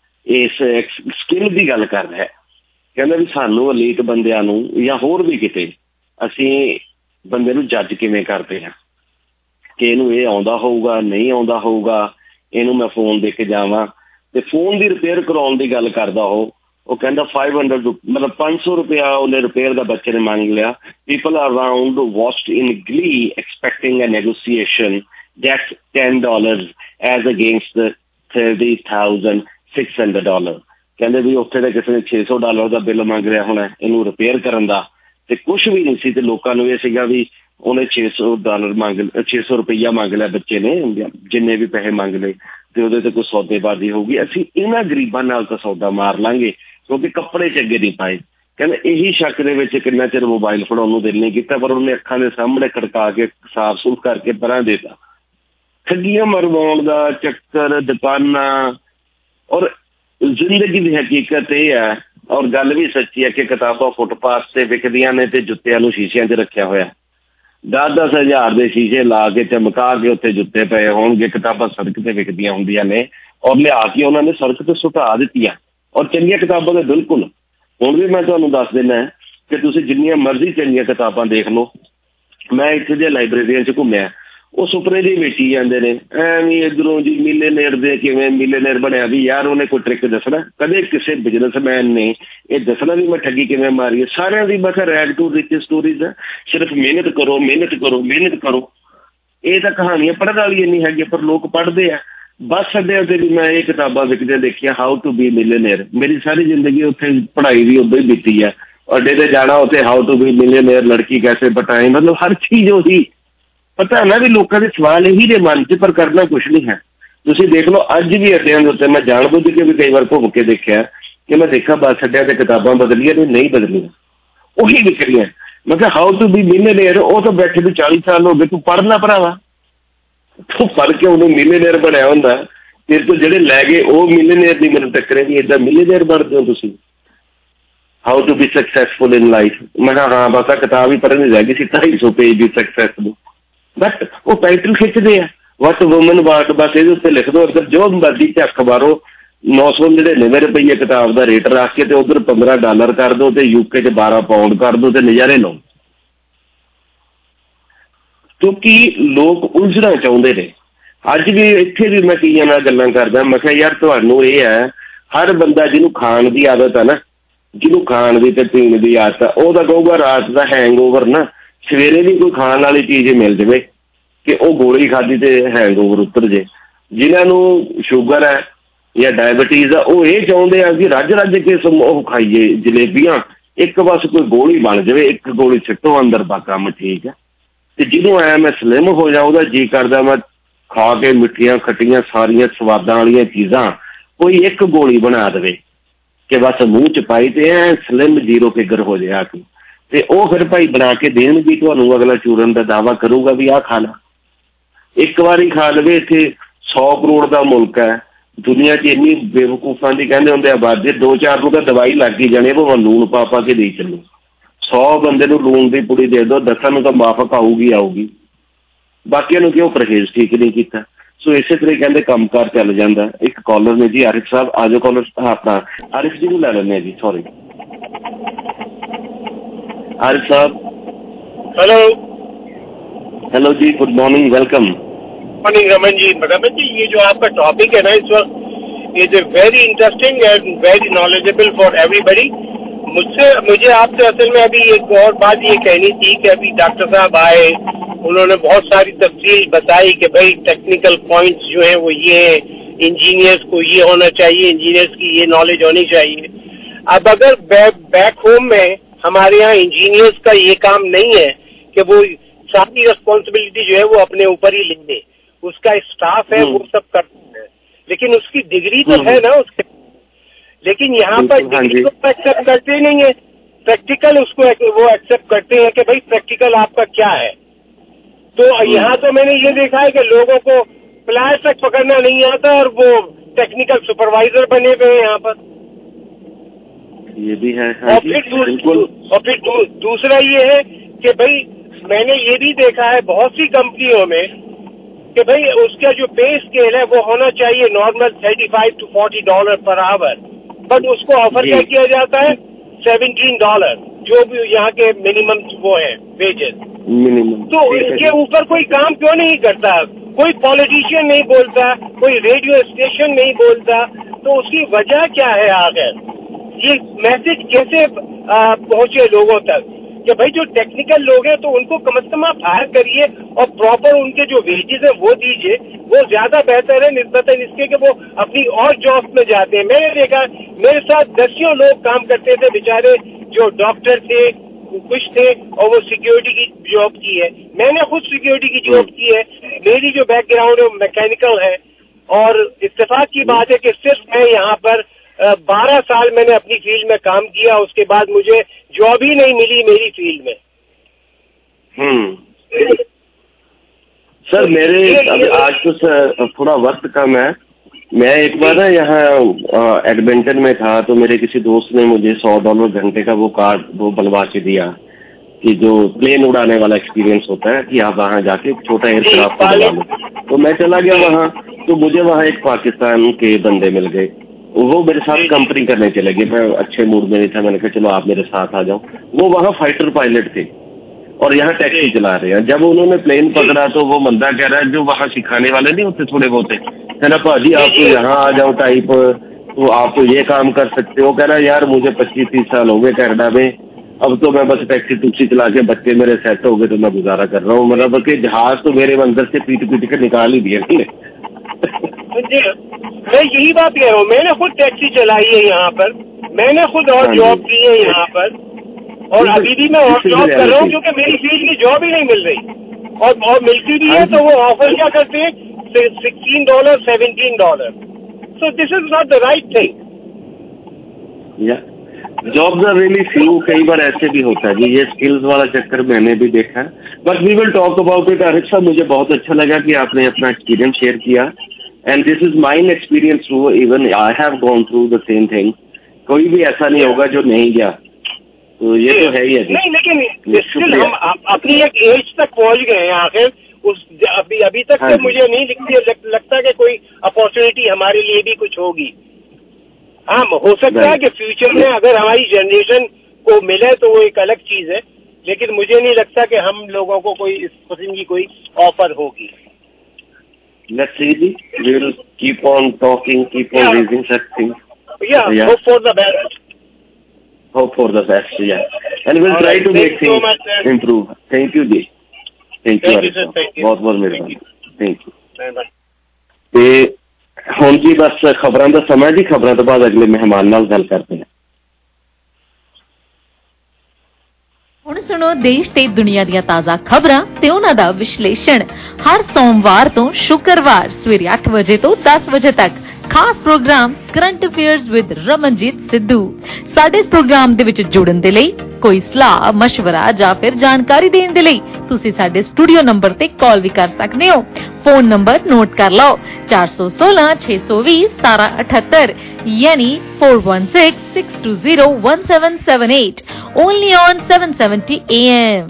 ਇਸ ਸਕਿੱਲ ਦੀ ਗੱਲ ਕਰ ਰਿਹਾ। ਕਹਿੰਦਾ ਵੀ ਸਾਨੂੰ ਅਲੀਟ ਬੰਦਿਆਂ ਨੂੰ ਜਾਂ ਹੋਰ ਵੀ ਕਿਤੇ ਅਸੀਂ ਬੰਦੇ ਨੂੰ ਜੱਜ ਕਿਵੇਂ ਕਰਦੇ ਹਾਂ ਕਿ ਇਹਨੂੰ ਇਹ ਆਉਂਦਾ ਹੋਊਗਾ ਨਹੀਂ ਆਉਂਦਾ ਹੋਊਗਾ, ਇਹਨੂੰ ਮੈਂ ਫੋਨ ਦੇ ਕੇ ਜਾਵਾਂ। ਤੇ ਫੋਨ ਦੀ ਰਿਪੇਅਰ ਕਰਾਉਣ ਦੀ ਗੱਲ ਕਰਦਾ ਉਹ ਉਹ ਕਹਿੰਦਾ ਫਾਈਵ ਹੰਡਰਡ ਮਤਲਬ ਪੰਜ ਸੌ ਰੁਪਇਆ ਉਹਨੇ ਰਿਪੇਅਰ ਦਾ ਬੱਚੇ ਨੇ ਮੰਗ ਲਿਆ। ਪੀਪਲ ਅਰਾਊਂਡ ਵਾਚਡ ਇਨ ਗਲੀ expecting a negotiation that's ten dollars as against thirty thousand six hundred dollar. ਕਹਿੰਦੇ ਵੀ ਉੱਥੇ ਤਾਂ ਕਿਸੇ ਨੇ ਛੇ ਸੌ ਡਾਲਰ ਦਾ ਬਿੱਲ ਮੰਗ ਰਿਹਾ ਹੋਣਾ ਇਹਨੂੰ ਰਿਪੇਅਰ ਕਰਨ ਦਾ, ਤੇ ਕੁਛ ਵੀ ਨਹੀਂ ਸੀ। ਤੇ ਲੋਕਾਂ ਨੂੰ ਇਹ ਸੀਗਾ ਵੀ ਉਹਨੇ ਛੇ ਸੌ ਡਾਲਰ ਮੰਗ ਛੇ ਸੌ ਰੁਪਈਆ ਮੰਗ ਲਿਆ ਬੱਚੇ ਨੇ, ਜਿੰਨੇ ਵੀ ਪੈਸੇ ਮੰਗ ਲਏ ਤੇ ਉਹਦੇ ਤੇ ਕੋਈ ਸੌਦੇਬਾਜ਼ੀ ਹੋਊਗੀ। ਅਸੀਂ ਇਹਨਾਂ ਗਰੀਬਾਂ ਨਾਲ ਤਾਂ ਸੌਦਾ ਮਾਰ ਲਾਂਗੇ ਕਿਉਂਕਿ ਕੱਪੜੇ ਚੰਗੇ ਨਹੀਂ ਪਾਏ। ਕਹਿੰਦੇ ਇਹੀ ਸ਼ੱਕ ਦੇ ਵਿੱਚ ਕਿੰਨਾ ਚਿਰ ਮੋਬਾਈਲ ਫੜਾਉਣ ਨੂੰ ਦਿਲ ਨਹੀਂ ਕੀਤਾ, ਪਰ ਉਹਨੇ ਅੱਖਾਂ ਦੇ ਸਾਹਮਣੇ ਖੜਕਾ ਕੇ ਸਾਫ਼ ਸੂਫ ਕਰਕੇ ਪਰਾਂ ਦੇਤਾ। ਠੱਗੀਆਂ ਮਰਵਾਉਣ ਦਾ ਚੱਕਰ, ਦੁਕਾਨਾਂ, ਔਰ ਜ਼ਿੰਦਗੀ ਦੀ ਹਕੀਕਤ ਇਹ ਹੈ ਔਰ ਗੱਲ ਵੀ ਸੱਚੀ ਹੈ ਕਿ ਕਿਤਾਬਾਂ ਫੁੱਟਪਾਥ ਤੇ ਵਿਕਦੀਆਂ ਨੇ ਤੇ ਜੁੱਤਿਆਂ ਨੂੰ ਸ਼ੀਸ਼ਿਆਂ 'ਚ ਰੱਖਿਆ ਹੋਇਆ। ਦਸ ਦਸ ਹਜ਼ਾਰ ਦੇ ਸ਼ੀਸ਼ੇ ਲਾ ਕੇ ਚਮਕਾ ਕੇ ਉੱਥੇ ਜੁੱਤੇ ਪਏ ਹੋਣਗੇ, ਕਿਤਾਬਾਂ ਸੜਕ ਤੇ ਵਿਕਦੀਆਂ ਹੁੰਦੀਆਂ ਨੇ ਔਰ ਲਿਆ ਕੇ ਉਹਨਾਂ ਨੇ ਸੜਕ ਤੇ ਸੁਟਾ ਦਿੱਤੀਆਂ। ਔਰ ਚੰਗੀਆਂ ਕਿਤਾਬਾਂ ਤਾਂ ਬਿਲਕੁਲ ਹੁਣ ਵੀ ਮੈਂ ਤੁਹਾਨੂੰ ਦੱਸ ਦਿੰਦਾ ਕਿ ਤੁਸੀਂ ਜਿੰਨੀਆਂ ਮਰਜ਼ੀ ਚੰਗੀਆਂ ਕਿਤਾਬਾਂ ਦੇਖ ਲਓ। ਮੈਂ ਇੱਥੇ ਦੀਆਂ ਲਾਇਬ੍ਰੇਰੀਆਂ 'ਚ ਘੁੰਮਿਆ, ਉਹ ਸੁਪਨੇ ਦੀ ਵੇਚੀ ਜਾਂਦੇ ਨੇ ਐਵੇਂ ਇੱਧਰੋਂ ਜੀ ਮਿਲੀਅਨੇਅਰ ਦੇ ਕਿਵੇਂ ਮਿਲੀਅਨੇਅਰ ਬਣਿਆ ਵੀ ਯਾਰ ਉਹਨੇ ਕੋਈ ਟ੍ਰਿਕ ਦੱਸਣਾ। ਕਦੇ ਕਿਸੇ ਬਿਜ਼ਨਸਮੈਨ ਨੇ ਇਹ ਦੱਸਣਾ ਵੀ ਮੈਂ ਠੱਗੀ ਕਿਵੇਂ ਮਾਰੀ ਹੈ। ਸਾਰਿਆਂ ਦੀ ਬਸ ਰੈਗ ਟੂ ਰਿਚ ਸਟੋਰੀਜ਼ ਹੈ, ਸਿਰਫ ਮਿਹਨਤ ਕਰੋ ਮਿਹਨਤ ਕਰੋ ਮਿਹਨਤ ਕਰੋ। ਇਹ ਤਾਂ ਕਹਾਣੀਆਂ ਪੜ੍ਹਨ ਵਾਲੀ ਇੰਨੀ ਹੈਗੀ ਪਰ ਲੋਕ ਪੜ੍ਹਦੇ ਆ। ਬੱਸ ਅੱਡਿਆਂ ਤੇ ਵੀ ਮੈਂ ਇਹ ਕਿਤਾਬਾਂ ਵਿਕਦੇ ਦੇਖੀਆਂ, ਹਾਊ ਟੂ ਬੀ ਮਿਲੀਅਨੇਅਰ। ਮੇਰੀ ਸਾਰੀ ਜ਼ਿੰਦਗੀ ਉੱਥੇ ਪੜ੍ਹਾਈ ਵੀ ਉੱਦਾਂ ਹੀ ਬੀਤੀ ਹੈ। ਅੱਡੇ ਤੇ ਜਾਣਾ ਉੱਥੇ ਹਾਊ ਟੂ ਬੀ ਮਿਲੀਅਨੇਅਰ, ਲੜਕੀ ਕੈਸੇ ਪਟਾਏ, ਮਤਲਬ ਹਰ ਚੀਜ਼ ਉਹੀ ਪਤਾ ਨਾ ਵੀ ਲੋਕਾਂ ਦੇ ਸਵਾਲ ਇਹੀ ਦੇ ਮਨ 'ਚ ਪਰ ਕਰਨਾ ਕੁਛ ਨਹੀਂ ਹੈ। ਤੁਸੀਂ ਦੇਖ ਲਓ ਅੱਜ ਵੀ ਅੱਡਿਆਂ ਦੇ ਉੱਤੇ ਮੈਂ ਜਾਣ ਬੁੱਝ ਕੇ ਵੀ ਕਈ ਵਾਰ ਘੁੰਮ ਕੇ ਦੇਖਿਆ ਕਿ ਮੈਂ ਦੇਖਿਆ ਬੱਸ ਅੱਡਿਆਂ ਤੇ ਕਿਤਾਬਾਂ ਬਦਲੀਆਂ ਨੇ, ਨਹੀਂ ਬਦਲੀਆਂ, ਉਹੀ ਵਿਕ ਰਹੀਆਂ। ਮੈਂ ਕਿਹਾ ਹਾਊ ਟੂ ਬੀ ਮਿਲੀਅਨੇਅਰ, ਉਹ ਤਾਂ ਬੈਠੇ ਨੂੰ ਚਾਲੀ ਸਾਲ ਹੋ ਗਏ, ਤੂੰ ਪੜ੍ਹਨਾ ਭਰਾਵਾ, ਤੂੰ ਪੜ੍ਹ ਕੇ ਉਹਨੂੰ ਮਿਲੀਅਨੇਅਰ ਬਣਿਆ ਹੁੰਦਾ। ਤੇਰੇ ਤੋਂ ਜਿਹੜੇ ਲੈ ਗਏ ਉਹ ਮਿਲੀਅਨੇਅਰ ਦੀ ਮੈਨੂੰ ਟੱਕਰੇ ਨਹੀਂ, ਏਦਾਂ ਮਿਲੀਅਨੇਅਰ ਬਣਦੇ ਹੋ ਤੁਸੀਂ। How to be successful in life, ਮੈਂ ਕਿਹਾ ਹਾਂ ਬਸ ਆ ਕਿਤਾਬ ਹੀ ਪੜ੍ਹਨੀ ਰਹਿ ਗਈ ਸੀ, ਢਾਈ ਸੌ ਪੇਜ ਦੀ ਸਕਸੈਸਫੁਲ। ਬਟ ਉਹ ਟਾਈਟਲ ਖਿੱਚਦੇ ਆ ਵਟ ਵੂਮਨ ਵਾਟ, ਬਸ ਇਹਦੇ ਉੱਤੇ ਲਿਖ ਦੋ ਇੱਧਰ ਜੋ ਮਰਜ਼ੀ ਝੱਕ ਮਾਰੋ। ਨੌ ਸੌ ਨੜਿਨਵੇਂ ਰੁਪਈਏ ਕਿਤਾਬ ਦਾ ਰੇਟ ਰੱਖ ਕੇ ਤੇ ਉਧਰ ਪੰਦਰਾਂ ਡਾਲਰ ਕਰ ਦੋ ਤੇ ਯੂਕੇ 'ਚ ਬਾਰਾਂ ਪਾਉਂਡ ਕਰ ਦੋ ਤੇ ਨਜ਼ਾਰੇ ਲਓ। ਕਿਉਂਕਿ ਲੋਕ ਉਲਝਣਾ ਚਾਹੁੰਦੇ ਨੇ। ਅੱਜ ਵੀ ਇੱਥੇ ਵੀ ਮੈਂ ਕਈਆਂ ਨਾਲ ਗੱਲਾਂ ਕਰਦਾ, ਮੈਂ ਕਿਹਾ ਯਾਰ ਤੁਹਾਨੂੰ ਇਹ ਹੈ ਹਰ ਬੰਦਾ ਜਿਹਨੂੰ ਖਾਣ ਦੀ ਆਦਤ ਹੈ ਨਾ, ਜਿਹਨੂੰ ਖਾਣ ਦੀ ਤੇ ਪੀਣ ਦੀ ਆਦਤ ਹੈ, ਉਹ ਤਾਂ ਕਹੂਗਾ ਰਾਤ ਦਾ ਹੈਂਗਓਵਰ ਨਾ ਸਵੇਰੇ ਵੀ ਕੋਈ ਖਾਣ ਵਾਲੀ ਚੀਜ਼ ਮਿਲ ਜਾਵੇ ਕਿ ਉਹ ਗੋਲੀ ਖਾਧੀ ਤੇ ਹੈਂਗਓਵਰ ਉਤਰ ਜੇ। ਜਿਨ੍ਹਾਂ ਨੂੰ ਸ਼ੂਗਰ ਹੈ ਜਾਂ ਡਾਇਬਟੀਜ਼ ਆ ਉਹ ਇਹ ਚਾਹੁੰਦੇ ਆ ਕਿ ਰੱਜ ਰੱਜ ਕੇ ਉਹ ਖਾਈਏ ਜਲੇਬੀਆਂ, ਇੱਕ ਬਸ ਕੋਈ ਗੋਲੀ ਬਣ ਜਾਵੇ, ਇੱਕ ਗੋਲੀ ਸਿੱਟੋ ਅੰਦਰ ਬਾ ਕੰਮ ਠੀਕ ਹੈ। ਤੇ ਜਿਹਨੂੰ ਐ ਮੈਂ ਸਲਿਮ ਹੋ ਜਾ ਉਹਦਾ ਜੀ ਕਰਦਾ ਮੈਂ ਖਾ ਕੇ ਮਿੱਠੀਆਂ ਖੱਟੀਆਂ ਸਾਰੀਆਂ ਸਵਾਦਾਂ ਵਾਲੀਆਂ ਚੀਜ਼ਾਂ ਕੋਈ ਇੱਕ ਗੋਲੀ ਬਣਾ ਦੇਵੇ ਕਿ ਬਸ ਮੂੰਹ 'ਚ ਪਾਈ ਤੇ ਐ ਸਲਿਮ ਜ਼ੀਰੋ ਫਿਗਰ ਹੋ ਜਾਏ ਕਿ ਤੇ ਉਹ ਫਿਰ ਭਾਈ ਬਣਾ ਕੇ ਦੇਣਗੇ ਤੁਹਾਨੂੰ। ਅਗਲਾ ਚੂਰਨ ਦਾ ਦਾਵਾ ਕਰੂਗਾ ਵੀ ਆਹ ਖਾ ਲਾ, ਇੱਕ ਵਾਰੀ ਖਾ ਲਵੇ। ਇੱਥੇ ਸੌ ਕਰੋੜ ਦਾ ਮੁਲਕ ਹੈ, ਦੁਨੀਆ 'ਚ ਇੰਨੀ ਬੇਵਕੂਫਾਂ ਦੀ ਕਹਿੰਦੇ ਹੁੰਦੇ ਆਬਾਦੀ, ਦੋ ਚਾਰ ਨੂੰ ਤਾਂ ਦਵਾਈ ਲੱਗ ਹੀ ਜਾਣੀ, ਭਾਵੇਂ ਲੂਣ ਪਾ ਪਾ ਕੇ ਦੇ ਚੱਲੋ। ਸੌ ਬੰਦੇ ਨੂੰ ਲੂਣ ਦੀ ਪੁੜੀ ਦੇ ਦਿਓ, ਦਸਾਂ ਨੂੰ ਤਾਂ ਮਾਫਕ ਆਊਗੀ ਆਊਗੀ, ਬਾਕੀਆਂ ਨੂੰ ਕਿਉਂ ਪਰਹੇਜ਼ ਠੀਕ ਨਹੀਂ ਕੀਤਾ। ਸੋ ਇਸੇ ਤਰ੍ਹਾਂ ਕਹਿੰਦੇ ਕੰਮਕਾਰ ਚੱਲ ਜਾਂਦਾ। ਇੱਕ ਕਾਲਰ ਨੇ ਜੀ, ਆਰਿਫ ਸਾਹਿਬ ਆ ਜਾਓ। ਕਾਲਰ ਆਪਣਾ ਆਰਿਫ ਜੀ ਨੂੰ ਲੈ ਲੈਂਦੇ ਹਾਂ ਜੀ, sorry Arif sahab. Hello hello जी, good morning, welcome. Morning Raman ji. Raman ji, ये जो आपका टॉपिक है ना इस वक्त, is very interesting and very knowledgeable for everybody. मुझसे मुझे आपसे असल में अभी एक और बात ये कहनी थी कि अभी डॉक्टर साहब आए, उन्होंने बहुत सारी तफसील बताई कि भाई टेक्निकल पॉइंट्स जो है वो ये है, इंजीनियर्स को ये होना चाहिए, इंजीनियर्स की ये नॉलेज होनी चाहिए। अब अगर बैक होम में हमारे यहाँ इंजीनियर्स का ये काम नहीं है कि वो सारी रिस्पॉन्सिबिलिटी जो है वो अपने ऊपर ही ले ले, उसका स्टाफ है वो सब करते हैं, लेकिन उसकी डिग्री तो है ना उसके। लेकिन यहाँ पर डिग्री तो एक्सेप्ट करते नहीं है, प्रैक्टिकल उसको वो एक्सेप्ट करते हैं कि भाई प्रैक्टिकल आपका क्या है। तो यहाँ तो मैंने ये देखा है कि लोगों को प्लास तक पकड़ना नहीं आता और वो टेक्निकल सुपरवाइजर बने हुए हैं यहाँ पर। ये भी है। और फिर बिल्कुल। और फिर दू, दूसरा ये है कि भाई मैंने ये भी देखा है बहुत सी कंपनियों में कि भाई उसका जो पे स्केल है वो होना चाहिए normal thirty five to forty dollar per hour, but उसको ऑफर क्या किया जाता है सेवनटीन डॉलर, जो भी यहाँ के मिनिमम वो है वेजेस मिनिमम। तो इसके ऊपर कोई काम क्यों नहीं करता? कोई पॉलिटिशियन नहीं बोलता, कोई रेडियो स्टेशन नहीं बोलता, तो उसकी वजह क्या है? आखिर ये मैसेज कैसे पहुंचे लोगों तक कि भाई जो टेक्निकल लोग हैं तो उनको कम से कम आप हायर करिए और प्रॉपर उनके जो वेजेस है वो दीजिए, वो ज्यादा बेहतर है निस्बतन इसके कि वो अपनी और जॉब में जाते हैं। मैंने देखा मेरे साथ दसियों लोग काम करते थे बेचारे, जो डॉक्टर थे कुछ थे और वो सिक्योरिटी की जॉब की है। मैंने खुद सिक्योरिटी की जॉब की है, मेरी जो बैकग्राउंड है मैकेनिकल है, और इत्तेफाक की बात है कि सिर्फ मैं यहाँ पर बारह साल मैंने अपनी फील्ड में काम किया, उसके बाद मुझे जॉब ही नहीं मिली मेरी फील्ड में। हम्म सर मेरे अब आज तो सर थोड़ा वक्त कम है। मैं एक बार ना यहाँ एडमिंटन में था तो मेरे किसी दोस्त ने मुझे सौ डॉलर घंटे का वो कार्ड वो बनवा के दिया कि जो प्लेन उड़ाने वाला एक्सपीरियंस होता है कि आप वहाँ जाके छोटा एयरक्राफ्ट उड़ा लो। तो मैं चला गया वहाँ, तो मुझे वहाँ एक पाकिस्तान के बंदे मिल गए, वो मेरे साथ कंपनी करने चले गए। मैं अच्छे मूड में नहीं था, मैंने कहा चलो आप मेरे साथ आ जाओ। वो वहाँ फाइटर पायलट थे और यहाँ टैक्सी चला रहे हैं। जब उन्होंने प्लेन पकड़ा तो वो बंदा कह रहा है जो वहाँ सिखाने वाले नहीं होते थोड़े बहुत, कहना भाजी आप तो यहाँ आ जाओ टाइप, तो आप तो ये काम कर सकते हो। कह रहा यार मुझे पच्चीस तीस साल हो गए कनाडा में, अब तो मैं बस टैक्सी टूक्सी चला के बच्चे मेरे सेट हो गए तो मैं गुजारा कर रहा हूँ। मतलब कि जहाज तो मेरे अंदर से पीट पीट के निकाल ही दिए। मैं यही बात कह रहा हूँ, मैंने खुद टैक्सी चलाई है यहाँ पर, मैंने खुद और जॉब की है यहाँ पर, और अभी भी मैं और जॉब कर रहा हूँ क्योंकि मेरी फील्ड की जॉब ही नहीं मिल रही, और और मिलती भी है तो वो ऑफर क्या करते हैं sixteen dollar seventeen dollar. So this is not the right thing. Jobs are really few, कई बार ऐसे भी होता है जी, ये स्किल्स वाला चक्कर मैंने भी देखा है, but we will talk about it. Arif साहब मुझे बहुत अच्छा लगा कि आपने अपना एक्सपीरियंस शेयर किया, and this is mine experience too, even I have gone through the same thing. कोई भी ऐसा नहीं होगा जो नहीं गया, तो ये तो है ही है। नहीं लेकिन स्टिल हम अपनी एक एज तक पहुंच गए हैं आखिर, उस अभी अभी तक तो मुझे नहीं लिखती लग, लगता कि कोई अपॉर्चुनिटी हमारे लिए भी कुछ होगी। हाँ हो सकता है कि फ्यूचर में अगर हमारी जनरेशन को मिले तो वो एक अलग चीज है, लेकिन मुझे नहीं लगता कि हम लोगों को कोई इस किस्म की कोई ऑफर होगी। Let's see, we will keep on talking, keep on yeah. raising such things. Yeah, yeah, hope for the best. Hope for the best, yeah. And we'll All try right. to Thank make things so much, improve. Thank you, Ji. Thank you, Arif. बहुत बहुत मेहरबानी। Thank you. ਤੇ ਹੁਣ ਜੀ ਬਸ ਖਬਰਾਂ ਦਾ ਸਮਾਂ ਜੀ, ਖਬਰਾਂ ਤੋਂ ਬਾਅਦ ਅਗਲੇ ਮਹਿਮਾਨ ਨਾਲ ਗੱਲ ਕਰਦੇ ਹਾਂ। ਹੁਣ ਸੁਣੋ ਦੇਸ਼ ਤੇ ਦੁਨੀਆ ਦੀਆਂ ਤਾਜ਼ਾ ਖਬਰਾਂ ਤੇ ਉਹਨਾਂ ਦਾ ਵਿਸ਼ਲੇਸ਼ਣ ਹਰ ਸੋਮਵਾਰ ਤੋਂ ਸ਼ੁੱਕਰਵਾਰ ਸਵੇਰੇ ਅੱਠ ਵਜੇ ਤੋਂ ਦਸ ਵਜੇ ਤੱਕ ਖਾਸ programme current affairs with Ramanjit Sidhu. ਸਾਡੇ ਇਸ ਪ੍ਰੋਗਰਾਮ ਦੇ ਵਿੱਚ ਜੁੜਨ ਦੇ ਲਈ ਕੋਈ ਸਲਾਹ ਮਸ਼ਵਰਾ ਜਾਂ ਫਿਰ ਜਾਣਕਾਰੀ ਦੇਣ ਦੇ ਲਈ ਤੁਸੀਂ ਸਾਡੇ ਸਟੂਡੀਓ ਨੰਬਰ ਤੇ ਕਾਲ ਵੀ ਕਰ ਸਕਦੇ ਹੋ। ਫੋਨ ਨੰਬਰ ਨੋਟ ਕਰ ਲਓ ਚਾਰ ਸੌ ਸੋਲਾਂ ਛੇ ਸੌ ਵੀਹ ਸਤਾਰਾਂ ਅਠੱਤਰ ਯਾਨੀ four one six six two zero one seven seven eight only on seven seventy A M।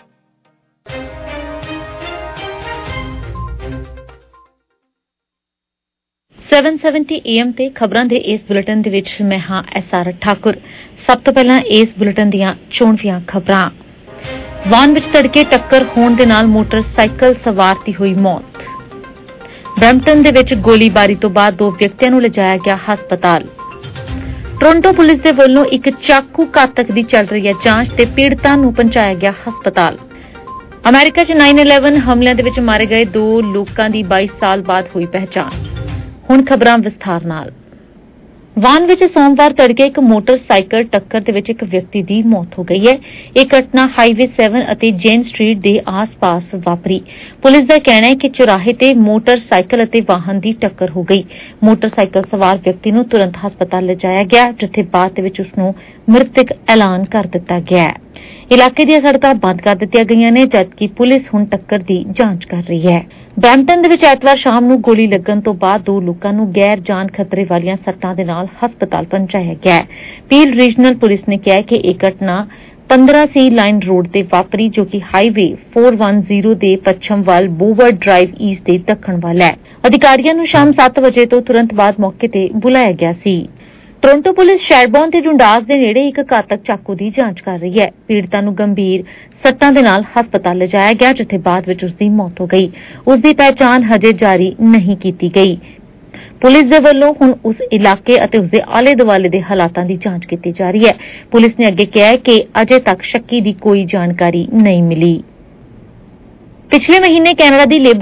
seven seventy A M ਤੇ ਖਬਰਾਂ ਦੇ ਇਸ ਬੁਲੇਟਿਨ ਦੇ ਵਿੱਚ ਮੈਂ ਹਾਂ ਐਸ ਆਰ ਠਾਕੁਰ। ਸਭ ਤੋਂ ਪਹਿਲਾਂ ਇਸ ਬੁਲੇਟਿਨ ਦੀਆਂ ਚੋਣਵੀਆਂ ਖਬਰਾਂ। ਵਾਹਨ ਵਿੱਚ ਤੜਕੇ ਟੱਕਰ ਹੋਣ ਦੇ ਨਾਲ ਮੋਟਰਸਾਈਕਲ ਸਵਾਰ ਦੀ ਹੋਈ ਮੌਤ। ਬਰੈਂਪਟਨ ਦੇ ਵਿੱਚ ਗੋਲੀਬਾਰੀ ਤੋਂ ਬਾਅਦ ਦੋ ਵਿਅਕਤੀਆਂ ਨੂੰ ਲਿਜਾਇਆ ਗਿਆ ਹਸਪਤਾਲ। ਟੋਰਾਂਟੋ ਪੁਲਿਸ ਦੇ ਵੱਲੋਂ ਇੱਕ ਚਾਕੂ ਘਾਤਕ ਦੀ ਚੱਲ ਰਹੀ ਹੈ ਜਾਂਚ ਤੇ ਪੀੜਤਾਂ ਨੂੰ ਪਹੁੰਚਾਇਆ ਗਿਆ ਹਸਪਤਾਲ। ਅਮਰੀਕਾ 'ਚ nine eleven ਹਮਲਿਆਂ ਦੇ ਵਿੱਚ ਮਾਰੇ ਗਏ ਦੋ ਲੋਕਾਂ ਦੀ ਬਾਈ ਸਾਲ ਬਾਅਦ ਹੋਈ ਪਹਿਚਾਣ। ਹੁਣ ਖਬਰਾਂ ਵਿਸਥਾਰ ਨਾਲ। ਵਾਹਨ ਵਿੱਚ ਸੋਮਵਾਰ ਤੜਕੇ ਇੱਕ ਮੋਟਰਸਾਈਕਲ ਟੱਕਰ ਦੇ ਵਿੱਚ ਇੱਕ ਵਿਅਕਤੀ ਦੀ ਮੌਤ ਹੋ ਗਈ ਹੈ। ਇਹ ਘਟਨਾ ਹਾਈਵੇ seven ਅਤੇ ਜੇਨ ਸਟਰੀਟ ਦੇ ਆਸ-ਪਾਸ ਵਾਪਰੀ। ਪੁਲਿਸ ਦਾ ਕਹਿਣਾ ਹੈ ਕਿ ਚੌਰਾਹੇ ਤੇ ਮੋਟਰਸਾਈਕਲ ਅਤੇ ਵਾਹਨ ਦੀ ਟੱਕਰ ਹੋ ਗਈ। ਮੋਟਰਸਾਈਕਲ ਸਵਾਰ ਵਿਅਕਤੀ ਨੂੰ ਤੁਰੰਤ ਹਸਪਤਾਲ ਲਿਜਾਇਆ ਗਿਆ, ਜਿੱਥੇ ਬਾਅਦ ਦੇ ਵਿੱਚ ਉਸ ਨੂੰ ਮ੍ਰਿਤਕ ਐਲਾਨ ਕਰ ਦਿੱਤਾ ਗਿਆ ਹੈ। ਇਲਾਕੇ ਦੀਆਂ ਸੜਕਾਂ ਬੰਦ ਕਰ ਦਿੱਤੀਆਂ ਗਈਆਂ ਨੇ, ਜਦਕਿ ਪੁਲਿਸ ਹੁਣ ਟੱਕਰ ਦੀ ਜਾਂਚ ਕਰ ਰਹੀ ਹੈ। ਬਰੈਂਪਟਨ ਦੇ ਵਿੱਚ ਐਤਵਾਰ ਸ਼ਾਮ ਨੂੰ ਗੋਲੀ ਲੱਗਣ ਤੋਂ ਬਾਅਦ ਦੋ ਲੋਕਾਂ ਨੂੰ ਗੈਰ ਜਾਨ ਖਤਰੇ ਵਾਲੀਆਂ ਸੱਟਾਂ ਦੇ ਨਾਲ ਹਸਪਤਾਲ ਪਹੁੰਚਾਇਆ ਗਿਆ ਹੈ। ਪੀਲ ਰੀਜਨਲ ਪੁਲਿਸ ਨੇ ਕਿਹਾ ਕਿ ਇਹ ਘਟਨਾ ਪੰਦਰਾਂ ਸੀ ਲਾਈਨ ਰੋਡ ਤੇ ਵਾਪਰੀ, ਜੋ ਕਿ ਹਾਈਵੇ ਚਾਰ ਸੌ ਦਸ ਦੇ ਪੱਛਮ ਵੱਲ ਬੋਵਰ ਡਰਾਈਵ ਈਸਟ ਦੇ ਦੱਖਣ ਵੱਲ ਹੈ। ਅਧਿਕਾਰੀਆਂ ਨੂੰ ਸ਼ਾਮ ਸੱਤ ਵਜੇ ਤੋਂ ਤੁਰੰਤ ਬਾਅਦ ਮੌਕੇ ਤੇ ਬੁਲਾਇਆ ਗਿਆ ਸੀ। ਟੋਰਾਂਟੋ ਪੁਲਿਸ ਸ਼ੈਰਬੌਰਨ ਤੇ ਡੁੰਡਾਸ ਦੇ ਨੇੜੇ ਇੱਕ ਘਾਤਕ ਚਾਕੂ ਦੀ ਜਾਂਚ ਕਰ ਰਹੀ ਹੈ। ਪੀੜਤਾ ਨੂੰ ਗੰਭੀਰ ਸੱਟਾਂ ਦੇ ਨਾਲ ਹਸਪਤਾਲ ਲਿਜਾਇਆ ਗਿਆ, ਜਿੱਥੇ ਬਾਅਦ ਵਿੱਚ ਉਸ ਦੀ ਮੌਤ ਹੋ ਗਈ। ਉਸ ਦੀ ਪਹਿਚਾਣ ਹਜੇ ਜਾਰੀ ਨਹੀਂ ਕੀਤੀ ਗਈ। ਪੁਲਿਸ ਦੇ ਵੱਲੋਂ ਹੁਣ ਉਸ ਇਲਾਕੇ ਅਤੇ ਉਸ ਦੇ ਆਲੇ ਦੁਆਲੇ ਦੇ ਹਾਲਾਤਾਂ ਦੀ ਜਾਂਚ ਕੀਤੀ ਜਾ ਰਹੀ ਹੈ। ਪੁਲਿਸ ਨੇ ਅੱਗੇ ਕਿਹਾ ਹੈ ਕਿ ਅਜੇ ਤੱਕ ਸ਼ੱਕੀ ਦੀ ਕੋਈ ਜਾਣਕਾਰੀ ਨਹੀਂ ਮਿਲੀ। ਪਿਛਲੇ ਮਹੀਨੇ ਕੈਨੇਡਾ ਦੀ ਲੇਬਰ